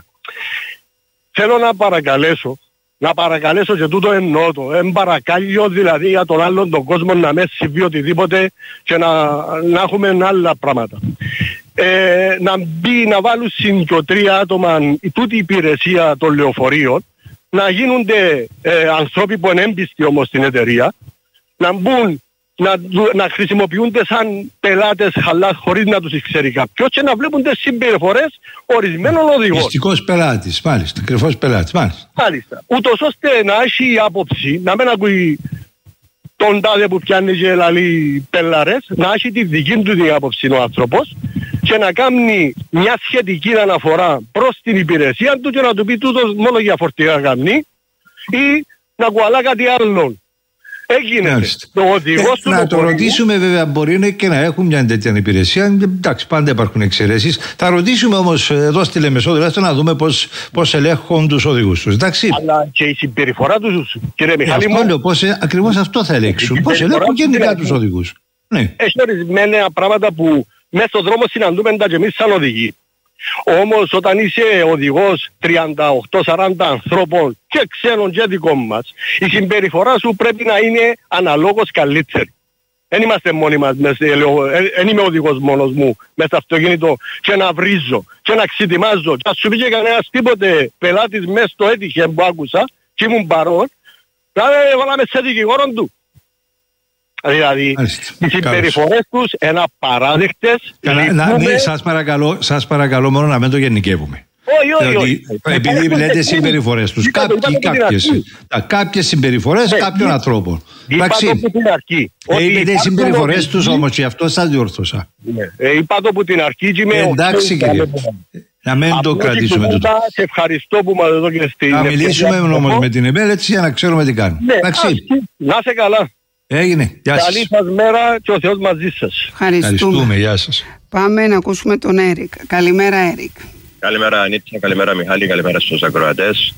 Θέλω να παρακαλέσω, να παρακαλέσω και τούτο εννοώ το, εν παρακάλιο δηλαδή για τον άλλον τον κόσμο να με συμβεί οτιδήποτε και να, να έχουμε άλλα πράγματα. Ε, να μπει, να βάλουν συγκεντρία άτομα τούτη η υπηρεσία των λεωφορείων, να γίνονται ε, ανθρώποι που είναι έμπιστοι όμως στην εταιρεία, να μπουν, να, να χρησιμοποιούνται σαν πελάτες χαλάς χωρίς να τους ξέρει κάποιος και να βλέπουν τις συμπεριφορές ορισμένων οδηγών. Πιστικός πελάτης, μάλιστα, κρυφός πελάτης, μάλιστα. Μάλιστα. Ούτως ώστε να έχει άποψη, να μην ακούει τον τάδε που πιάνει και λαλεί πελαρές, να έχει τη δική του την άποψη ο άνθρωπος και να κάνει μια σχετική αναφορά προς την υπηρεσία του και να του πει τούτος μόνο για φορτηγά κάνει ή να κουαλά κάτι άλλο. Έγινε. Το οδηγός του να το το ρωτήσουμε βέβαια, μπορεί και να έχουν μια τέτοια υπηρεσία. Εντάξει, πάντα υπάρχουν εξαιρέσεις. Θα ρωτήσουμε όμως εδώ στη Λεμεσό τουλάχιστον να δούμε πώς, πώς ελέγχουν τους οδηγούς τους. Εντάξει. Αλλά και η συμπεριφορά τους, κύριε Μιχάλη μου. Λέω, πώς, ακριβώς αυτό θα ελέγξουν. Πώς ελέγχουν γενικά τους οδηγούς. Ναι. Έχει ορισμένα πράγματα που μέσα στον δρόμο συναντούμε τα και εμείς σαν οδηγοί. Όμως όταν είσαι οδηγός τριάντα οκτώ σαράντα ανθρώπων και ξένων και δικών μας, η συμπεριφορά σου πρέπει να είναι αναλόγως καλύτερη. Δεν είμαστε μόνοι μας, δεν είμαι οδηγός μόνος μου μες στο αυτοκίνητο και να βρίζω και να ξετοιμάζω. Και ας σου πήγε κανένας τίποτε πελάτης μες στο έτυχε που άκουσα και ήμουν παρόν, θα έβαλαμε σε δικηγόρον του. Δηλαδή, οι συμπεριφορές τους είναι απαράδεκτες. Ναι, σας παρακαλώ, σας παρακαλώ μόνο να μην το γενικεύουμε. Όχι, όχι, όχι. Επειδή λέτε συμπεριφορές τους, κάποιες συμπεριφορές κάποιων ανθρώπων. Είπα το που την αρχή. Είναι συμπεριφορές τους όμως και αυτό θα διορθώσα. Είπα το που την αρχή και είμαι... Εντάξει κύριε, να μην το κρατήσουμε τούτο. Σε ευχαριστώ που μας εδώ και στην... Να μιλήσουμε όμως με την επέλεξη για να ξέρουμε τι κάνουμε. Να είσαι καλά. Έγινε. Γεια σας. Καλή σας μέρα και ο Θεός μαζί σας. Ευχαριστούμε. Γεια σας. Πάμε να ακούσουμε τον Έρικ. Καλημέρα Έρικ. Καλημέρα Ανίτσα, καλημέρα Μιχάλη, καλημέρα στους ακροατές.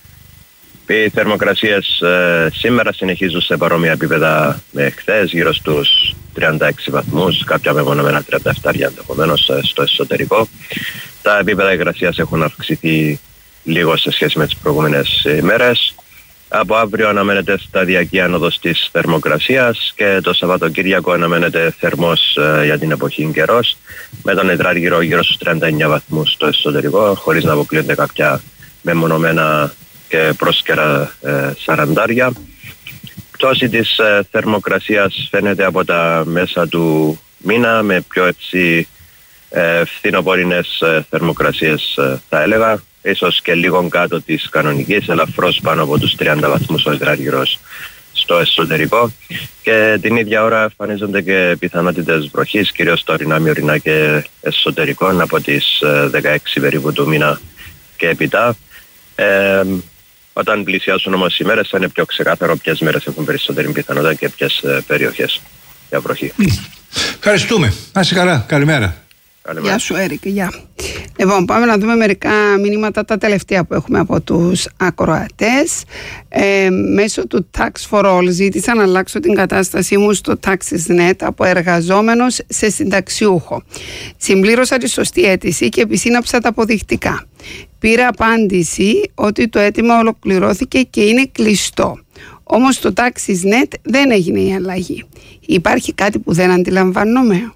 Οι θερμοκρασίες ε, σήμερα συνεχίζουν σε παρόμοια επίπεδα με χθες, γύρω στους τριάντα έξι βαθμούς, κάποια μεμονωμένα τριάντα επτά ενδεχομένως στο εσωτερικό. Τα επίπεδα υγρασίας έχουν αυξηθεί λίγο σε σχέση με τις προηγούμενες ημέρες. Από αύριο αναμένεται σταδιακή άνοδος της θερμοκρασίας και το Σαββατοκύριακο αναμένεται θερμός ε, για την εποχή καιρός, με τον υδράργυρο γύρω στους τριάντα εννέα βαθμούς στο εσωτερικό, χωρίς να αποκλείονται κάποια μεμονωμένα και πρόσκαιρα ε, σαραντάρια. Πτώση της ε, θερμοκρασίας φαίνεται από τα μέσα του μήνα, με πιο έτσι ε, φθινοπορεινές ε, θερμοκρασίες ε, θα έλεγα. Ίσως και λίγο κάτω της κανονικής, ελαφρώς πάνω από τους τριάντα βαθμούς ο υδράργυρος στο εσωτερικό, και την ίδια ώρα εμφανίζονται και πιθανότητες βροχής, κυρίως στο ορεινά, μειωρινά και εσωτερικών από τις δεκαέξι περίπου του μήνα και έπειτα. Ε, όταν πλησιάσουν όμως οι μέρες θα είναι πιο ξεκάθαρο ποιες μέρες έχουν περισσότερη πιθανότητα και ποιες περιοχές για βροχή. Ευχαριστούμε. Να είσαι καλά. Καλημέρα. Καλημέρα. Γεια σου Έρικ, γεια. Λοιπόν, πάμε να δούμε μερικά μηνύματα τα τελευταία που έχουμε από τους ακροατές. Ε, μέσω του Tax for All ζήτησα να αλλάξω την κατάστασή μου στο TaxisNet από εργαζόμενος σε συνταξιούχο. Συμπλήρωσα τη σωστή αίτηση και επισύναψα τα αποδεικτικά. Πήρα απάντηση ότι το αίτημα ολοκληρώθηκε και είναι κλειστό. Όμως στο TaxisNet δεν έγινε η αλλαγή. Υπάρχει κάτι που δεν αντιλαμβάνομαι?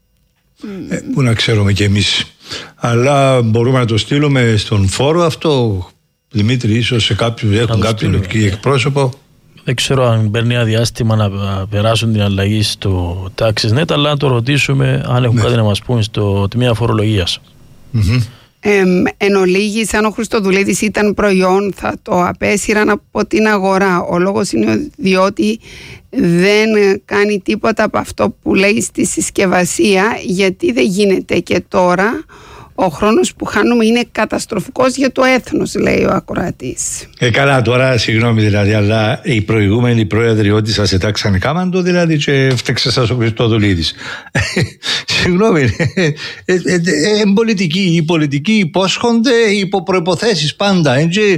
Ε, που να ξέρουμε κι εμείς. Αλλά μπορούμε να το στείλουμε στον φόρο αυτό, Δημήτρη, ίσως σε κάποιους έχουν κάποιο λογική εκπρόσωπο. Δεν ξέρω αν παίρνει ένα διάστημα να περάσουν την αλλαγή στο TaxisNet, αλλά να το ρωτήσουμε αν έχουν ναι. κάτι να μας πούν στο τμήμα φορολογίας. Mm-hmm. Ε, εν ολίγης, αν ο Χριστοδουλίδης ήταν προϊόν θα το απέσυραν από την αγορά. Ο λόγος είναι διότι δεν κάνει τίποτα από αυτό που λέει στη συσκευασία, γιατί δεν γίνεται και τώρα. Ο χρόνος που χάνουμε είναι καταστροφικός για το έθνος, λέει ο ακροατής. Ε, καλά, τώρα συγγνώμη δηλαδή, αλλά οι προηγούμενοι πρόεδροι ότι σας ετάξανε κάμαν το δηλαδή και φταίξε σας ο Χριστοδουλίδης. Συγγνώμη, ε, ε, ε, ε, ε, πολιτικοί, οι πολιτικοί υπόσχονται υπό προϋποθέσεις πάντα,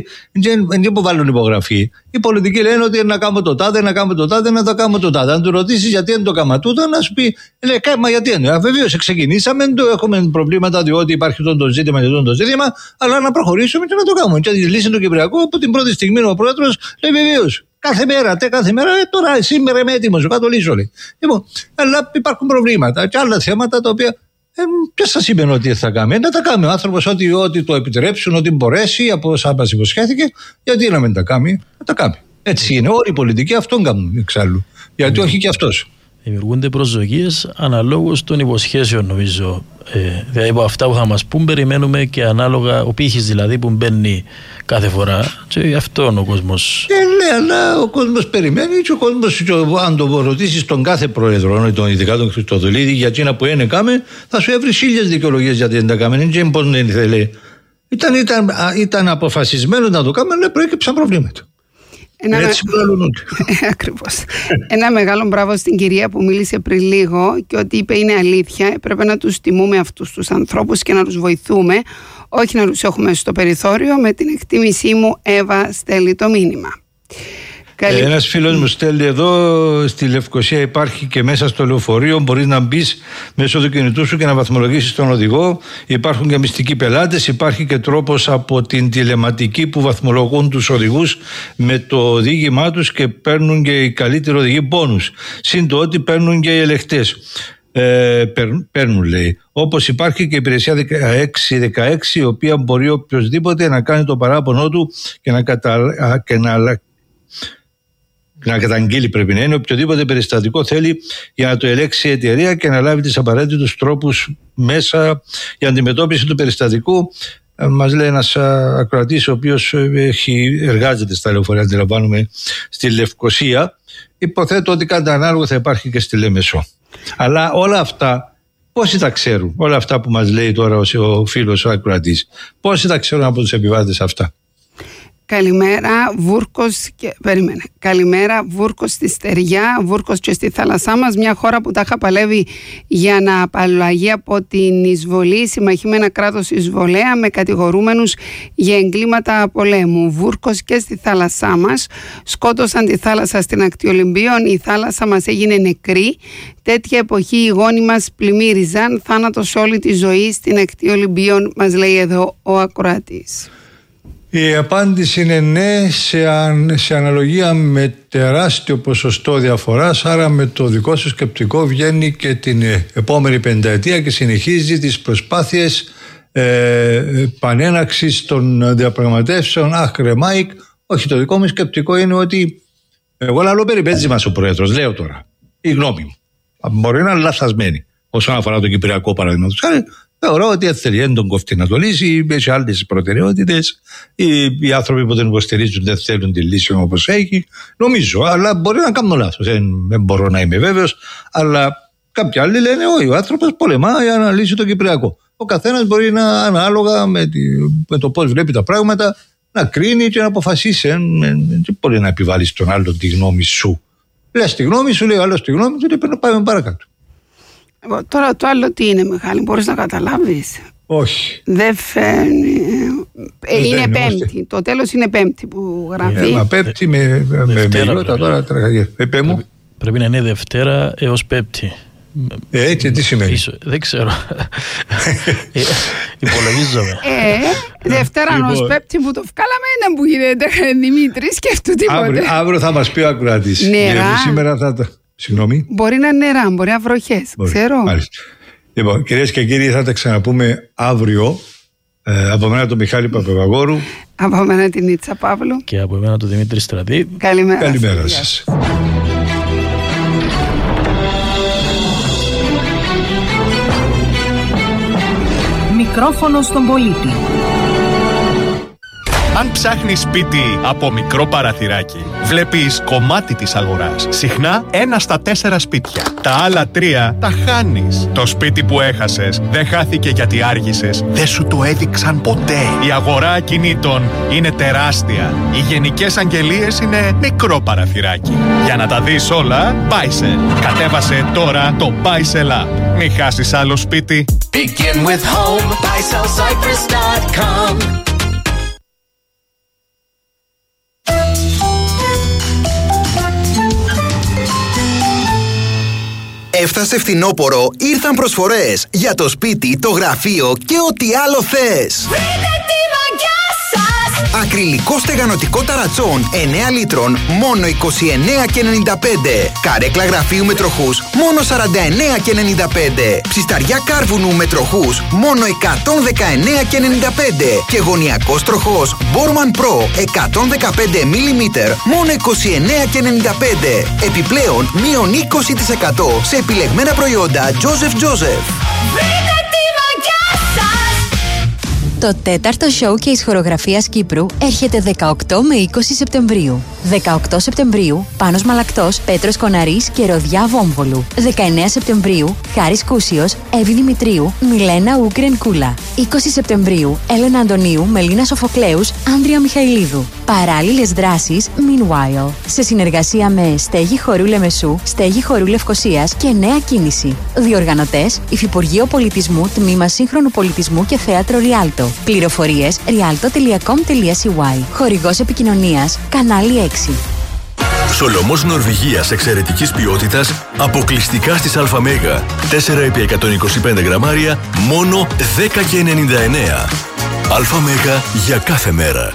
δεν υποβάλλουν υπογραφή. Οι πολιτικοί λένε ότι να κάνουμε το τάδε, να κάνουμε το τάδε, να το κάνουμε το τάδε. Αν του ρωτήσεις γιατί δεν το κάνουμε τούτο, να σου πει, λέει, μα γιατί δεν. Βεβαίως ξεκινήσαμε, το έχουμε προβλήματα διότι υπάρχει το ζήτημα και το ζήτημα, αλλά να προχωρήσουμε και να το κάνουμε. Και τη λύση του Κυπριακού, από την πρώτη στιγμή ο πρόεδρος λέει, βεβαίως, κάθε μέρα, τε, κάθε μέρα, ε, τώρα σήμερα είμαι έτοιμος, κάτω λύσω, λέει. Λοιπόν, αλλά υπάρχουν προβλήματα και άλλα θέματα τα οποία. Ε, Ποιο σα είπε ότι θα κάνει? Να τα κάνει ο άνθρωπο ό,τι, ό,τι το επιτρέψουν, ό,τι μπορέσει από όσα μα υποσχέθηκε. Γιατί να μην τα κάνει? Να τα κάνει. Έτσι είναι. Όλοι οι πολιτικοί αυτόν κάνουν εξάλλου. Γιατί όχι και αυτός. Δημιουργούνται προσδοκίες αναλόγως των υποσχέσεων, νομίζω. Ε, δηλαδή από αυτά που θα μας πούν, περιμένουμε και ανάλογα ο πύχης δηλαδή που μπαίνει κάθε φορά. Και αυτόν ο κόσμος. Ε, ναι, αλλά ο κόσμος περιμένει και ο κόσμος, αν το ρωτήσεις τον κάθε πρόεδρο, τον ειδικά τον Χριστοδουλίδη, για εκείνα που είναι κάμε, θα σου έβρει χίλιες δικαιολογίες γιατί δεν τα κάμε. Δεν πώς δεν ήθελε. Ήταν, ήταν, ήταν αποφασισμένο να το κάνουμε, αλλά προέκυψαν προβλήματα. Ένα... Έτσι Ακριβώς. Ένα μεγάλο μπράβο στην κυρία που μίλησε πριν λίγο και ότι είπε είναι αλήθεια. Πρέπει να τους τιμούμε αυτούς τους ανθρώπους και να τους βοηθούμε, όχι να τους έχουμε στο περιθώριο. Με την εκτίμησή μου, Εύα στέλνει το μήνυμα. Ε, ένας φίλος μου στέλνει εδώ, στη Λευκοσία υπάρχει και μέσα στο λεωφορείο μπορείς να μπεις μέσω του κινητού σου και να βαθμολογήσεις τον οδηγό. Υπάρχουν και μυστικοί πελάτες, υπάρχει και τρόπος από την τηλεματική που βαθμολογούν τους οδηγούς με το οδήγημά τους και παίρνουν και οι καλύτεροι οδηγοί πόνους. Συν το ότι παίρνουν και οι ελεγχτές. Ε, παίρνουν, λέει. Όπως υπάρχει και η υπηρεσία δεκαέξι δεκαέξι, η οποία μπορεί οποιοδήποτε να κάνει το παράπονο του και να, κατα... και να... να καταγγείλει, πρέπει να είναι, οποιοδήποτε περιστατικό θέλει για να το ελέξει η εταιρεία και να λάβει τις απαραίτητους τρόπους μέσα για αντιμετώπιση του περιστατικού. Μας λέει ένας ακροατής ο οποίος έχει, εργάζεται στα λεωφορεία, αντιλαμβάνουμε, στη Λευκοσία. Υποθέτω ότι κάτι ανάλογο θα υπάρχει και στη Λέμεσο. Αλλά όλα αυτά πόσοι τα ξέρουν, όλα αυτά που μας λέει τώρα ο φίλος ο ακροατής, πόσοι τα ξέρουν από τους επιβάτες αυτά? Καλημέρα, Βούρκος και... Περίμενε. Καλημέρα, Βούρκος στη Στεριά, Βούρκος και στη θάλασσά μας, μια χώρα που τα είχα παλεύει για να απαλλαγεί από την εισβολή, συμμαχή με ένα κράτος εισβολέα, με κατηγορούμενους για εγκλήματα πολέμου. Βούρκος και στη θάλασσά μας, σκότωσαν τη θάλασσα στην ακτή Ολυμπίων, η θάλασσα μας έγινε νεκρή. Τέτοια εποχή οι γόνοι μας πλημμύριζαν, θάνατος όλη τη ζωή στην ακτή Ολυμπίων, μας λέει εδώ ο ακροατής. Η απάντηση είναι ναι, σε, αν, σε αναλογία με τεράστιο ποσοστό διαφοράς, άρα με το δικό σου σκεπτικό βγαίνει και την επόμενη πενταετία και συνεχίζει τις προσπάθειες ε, πανέναξης των διαπραγματεύσεων. Αχ ρε Μάικ, όχι, το δικό μου σκεπτικό είναι ότι εγώ λαλό περιπέτζει μας ο Πρόεδρος, λέω τώρα, η γνώμη μου, μπορεί να είναι λαθασμένη όσον αφορά το Κυπριακό παραδείγματος χάρη. Θεωρώ ότι έτσι θέλει τον κοφτή να το λύσει, έχει άλλες προτεραιότητες. Οι, οι άνθρωποι που δεν υποστηρίζουν δεν θέλουν τη λύση όπως έχει. Νομίζω, αλλά μπορεί να κάνω λάθος. Δεν, δεν μπορώ να είμαι βέβαιος. Αλλά κάποιοι άλλοι λένε: όχι, ο άνθρωπος πολεμά για να λύσει το Κυπριακό. Ο καθένας μπορεί να, ανάλογα με, τη, με το πώς βλέπει τα πράγματα, να κρίνει και να αποφασίσει. Δεν μπορεί να επιβάλλει στον άλλον τη γνώμη σου. Λες τη γνώμη σου, λέει ο άλλος τη γνώμη του, και πρέπει να πάμε παρακάτω. Τώρα το άλλο τι είναι, Μιχάλη, μπορείς να καταλάβεις? Όχι. Δεν φαίνει. Ε, είναι δεν πέμπτη. Είμαστε. Το τέλος είναι πέμπτη που γράφει. Μα πέμπτη με μελιώτα τώρα τραγωδία. Πρέπει να είναι Δευτέρα έως Πέμπτη. Ε, και τι σημαίνει? Ίσο, δεν ξέρω. ε, υπολογίζομαι. Ε, Δευτέρα ως Πέμπτη που το βγάλαμε είναι που γίνεται, Δημήτρη, σκέφτου τίποτε. Αύριο, αύριο θα μας πει ο ακροατής. Νερά. Σήμερα θα τα... Συγγνώμη. Μπορεί να είναι νερά, μπορεί να βροχές, ξέρω. Μάλιστα. Λοιπόν, κυρίες και κύριοι, θα τα ξαναπούμε αύριο. Ε, από μένα τον Μιχάλη Παπαπαγόρου. Από μένα την Ίτσα Παύλου. Και από μένα τον Δημήτρη Στρατή. Καλημέρα, Καλημέρα σας. Μικρόφωνο στον πολίτη. Αν ψάχνεις σπίτι από μικρό παραθυράκι, βλέπεις κομμάτι της αγοράς. Συχνά ένα στα τέσσερα σπίτια. Τα άλλα τρία τα χάνεις. Το σπίτι που έχασες δεν χάθηκε γιατί άργησες. Δεν σου το έδειξαν ποτέ. Η αγορά ακινήτων είναι τεράστια. Οι γενικές αγγελίες είναι μικρό παραθυράκι. Για να τα δεις όλα, Buysell. Κατέβασε τώρα το Buysell App. Μην χάσεις άλλο σπίτι. Begin with home. buy sell cyprus dot com. Έφτασε φθινόπωρο, ήρθαν προσφορές για το σπίτι, το γραφείο και ό,τι άλλο θες. Ακριλικό στεγανοτικό ταρατσόν εννέα λίτρων, μόνο είκοσι εννέα και ενενήντα πέντε. Καρέκλα γραφείου με τροχούς, μόνο σαράντα εννέα και ενενήντα πέντε. Ψισταριά κάρβουνου με τροχούς, μόνο εκατόν δεκαεννέα και ενενήντα πέντε. Και γωνιακός τροχός Borman Pro εκατόν δεκαπέντε μιλιλίτρων, μόνο είκοσι εννέα και ενενήντα πέντε. Επιπλέον, μείον είκοσι τοις εκατό σε επιλεγμένα προϊόντα Joseph Joseph. Το τέταρτο showcase χορογραφίας Κύπρου έρχεται δεκαοκτώ με είκοσι Σεπτεμβρίου. δεκαοκτώ Σεπτεμβρίου, Πάνος Μαλακτός, Πέτρος Κοναρής και Ροδιά Βόμβολου. δεκαεννέα Σεπτεμβρίου, Χάρης Κούσιος, Εύη Δημητρίου, Μιλένα Ούγκρεν Κούλα. είκοσι Σεπτεμβρίου, Έλενα Αντωνίου, Μελίνα Σοφοκλέους, Άνδρια Μιχαηλίδου. Παράλληλες δράσεις Meanwhile. Σε συνεργασία με Στέγη Χορού Λεμεσού, Στέγη Χορού Λευκωσίας και Νέα Κίνηση. Διοργανωτές, Υφυπουργείο Πολιτισμού, Τμήμα Σύγχρονου Πολιτισμού και Θέατρο Ριάλτο. Πληροφορίες rialto τελεία com τελεία c y. Χορηγός επικοινωνίας, κανάλι έξι. Σολομός Νορβηγίας εξαιρετικής ποιότητας, αποκλειστικά στις ΑΜΕΓΑ. τέσσερα επί εκατόν είκοσι πέντε γραμμάρια, μόνο δέκα και ενενήντα εννέα. ΑΜΕΓΑ για κάθε μέρα.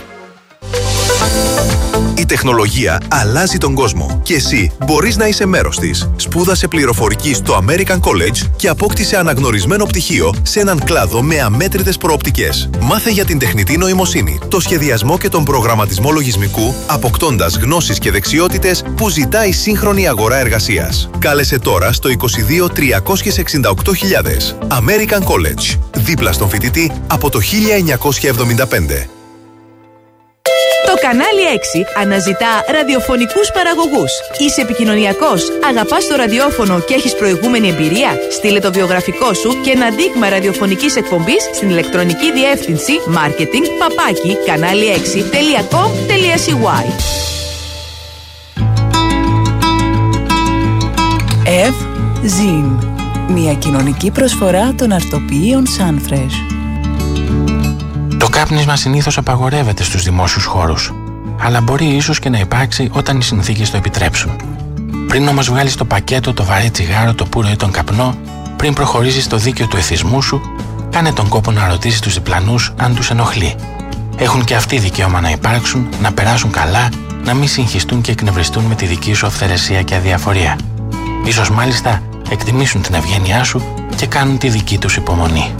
Η τεχνολογία αλλάζει τον κόσμο και εσύ μπορείς να είσαι μέρος της. Σπούδασε πληροφορική στο American College και απόκτησε αναγνωρισμένο πτυχίο σε έναν κλάδο με αμέτρητες προοπτικές. Μάθε για την τεχνητή νοημοσύνη, το σχεδιασμό και τον προγραμματισμό λογισμικού, αποκτώντας γνώσεις και δεξιότητες που ζητάει η σύγχρονη αγορά εργασίας. Κάλεσε τώρα στο είκοσι δύο τριακόσιες εξήντα οκτώ χιλιάδες. American College, δίπλα στον φοιτητή από το χίλια εννιακόσια εβδομήντα πέντε. Το κανάλι έξι αναζητά ραδιοφωνικούς παραγωγούς. Είσαι επικοινωνιακός, αγαπάς το ραδιόφωνο και έχεις προηγούμενη εμπειρία? Στείλε το βιογραφικό σου και ένα δείγμα ραδιοφωνικής εκπομπής στην ηλεκτρονική διεύθυνση marketing παπάκι κανάλι έξι τελεία κομ τελεία σι γουάι. Ευ Ζιν. Μια κοινωνική προσφορά των αρτοποιείων Sunfresh. Το κάπνισμα συνήθως απαγορεύεται στους δημόσιους χώρους, αλλά μπορεί ίσως και να υπάρξει όταν οι συνθήκες το επιτρέψουν. Πριν όμως βγάλεις το πακέτο, το βαρύ τσιγάρο, το πουρο ή τον καπνό, πριν προχωρήσεις στο δίκαιο του εθισμού σου, κάνε τον κόπο να ρωτήσεις τους διπλανούς αν τους ενοχλεί. Έχουν και αυτοί δικαίωμα να υπάρξουν, να περάσουν καλά, να μην συγχυστούν και εκνευριστούν με τη δική σου αυθαιρεσία και αδιαφορία. Ίσως μάλιστα εκτιμήσουν την ευγένειά σου και κάνουν τη δική τους υπομονή.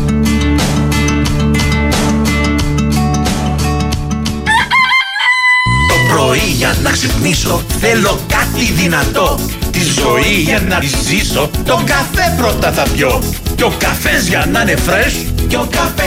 Πρωί για να ξυπνήσω θέλω κάτι δυνατό. Τη ζωή για να τη ζήσω τον καφέ πρώτα θα πιω. Και ο καφές για να είναι fresh. Και ο καφέ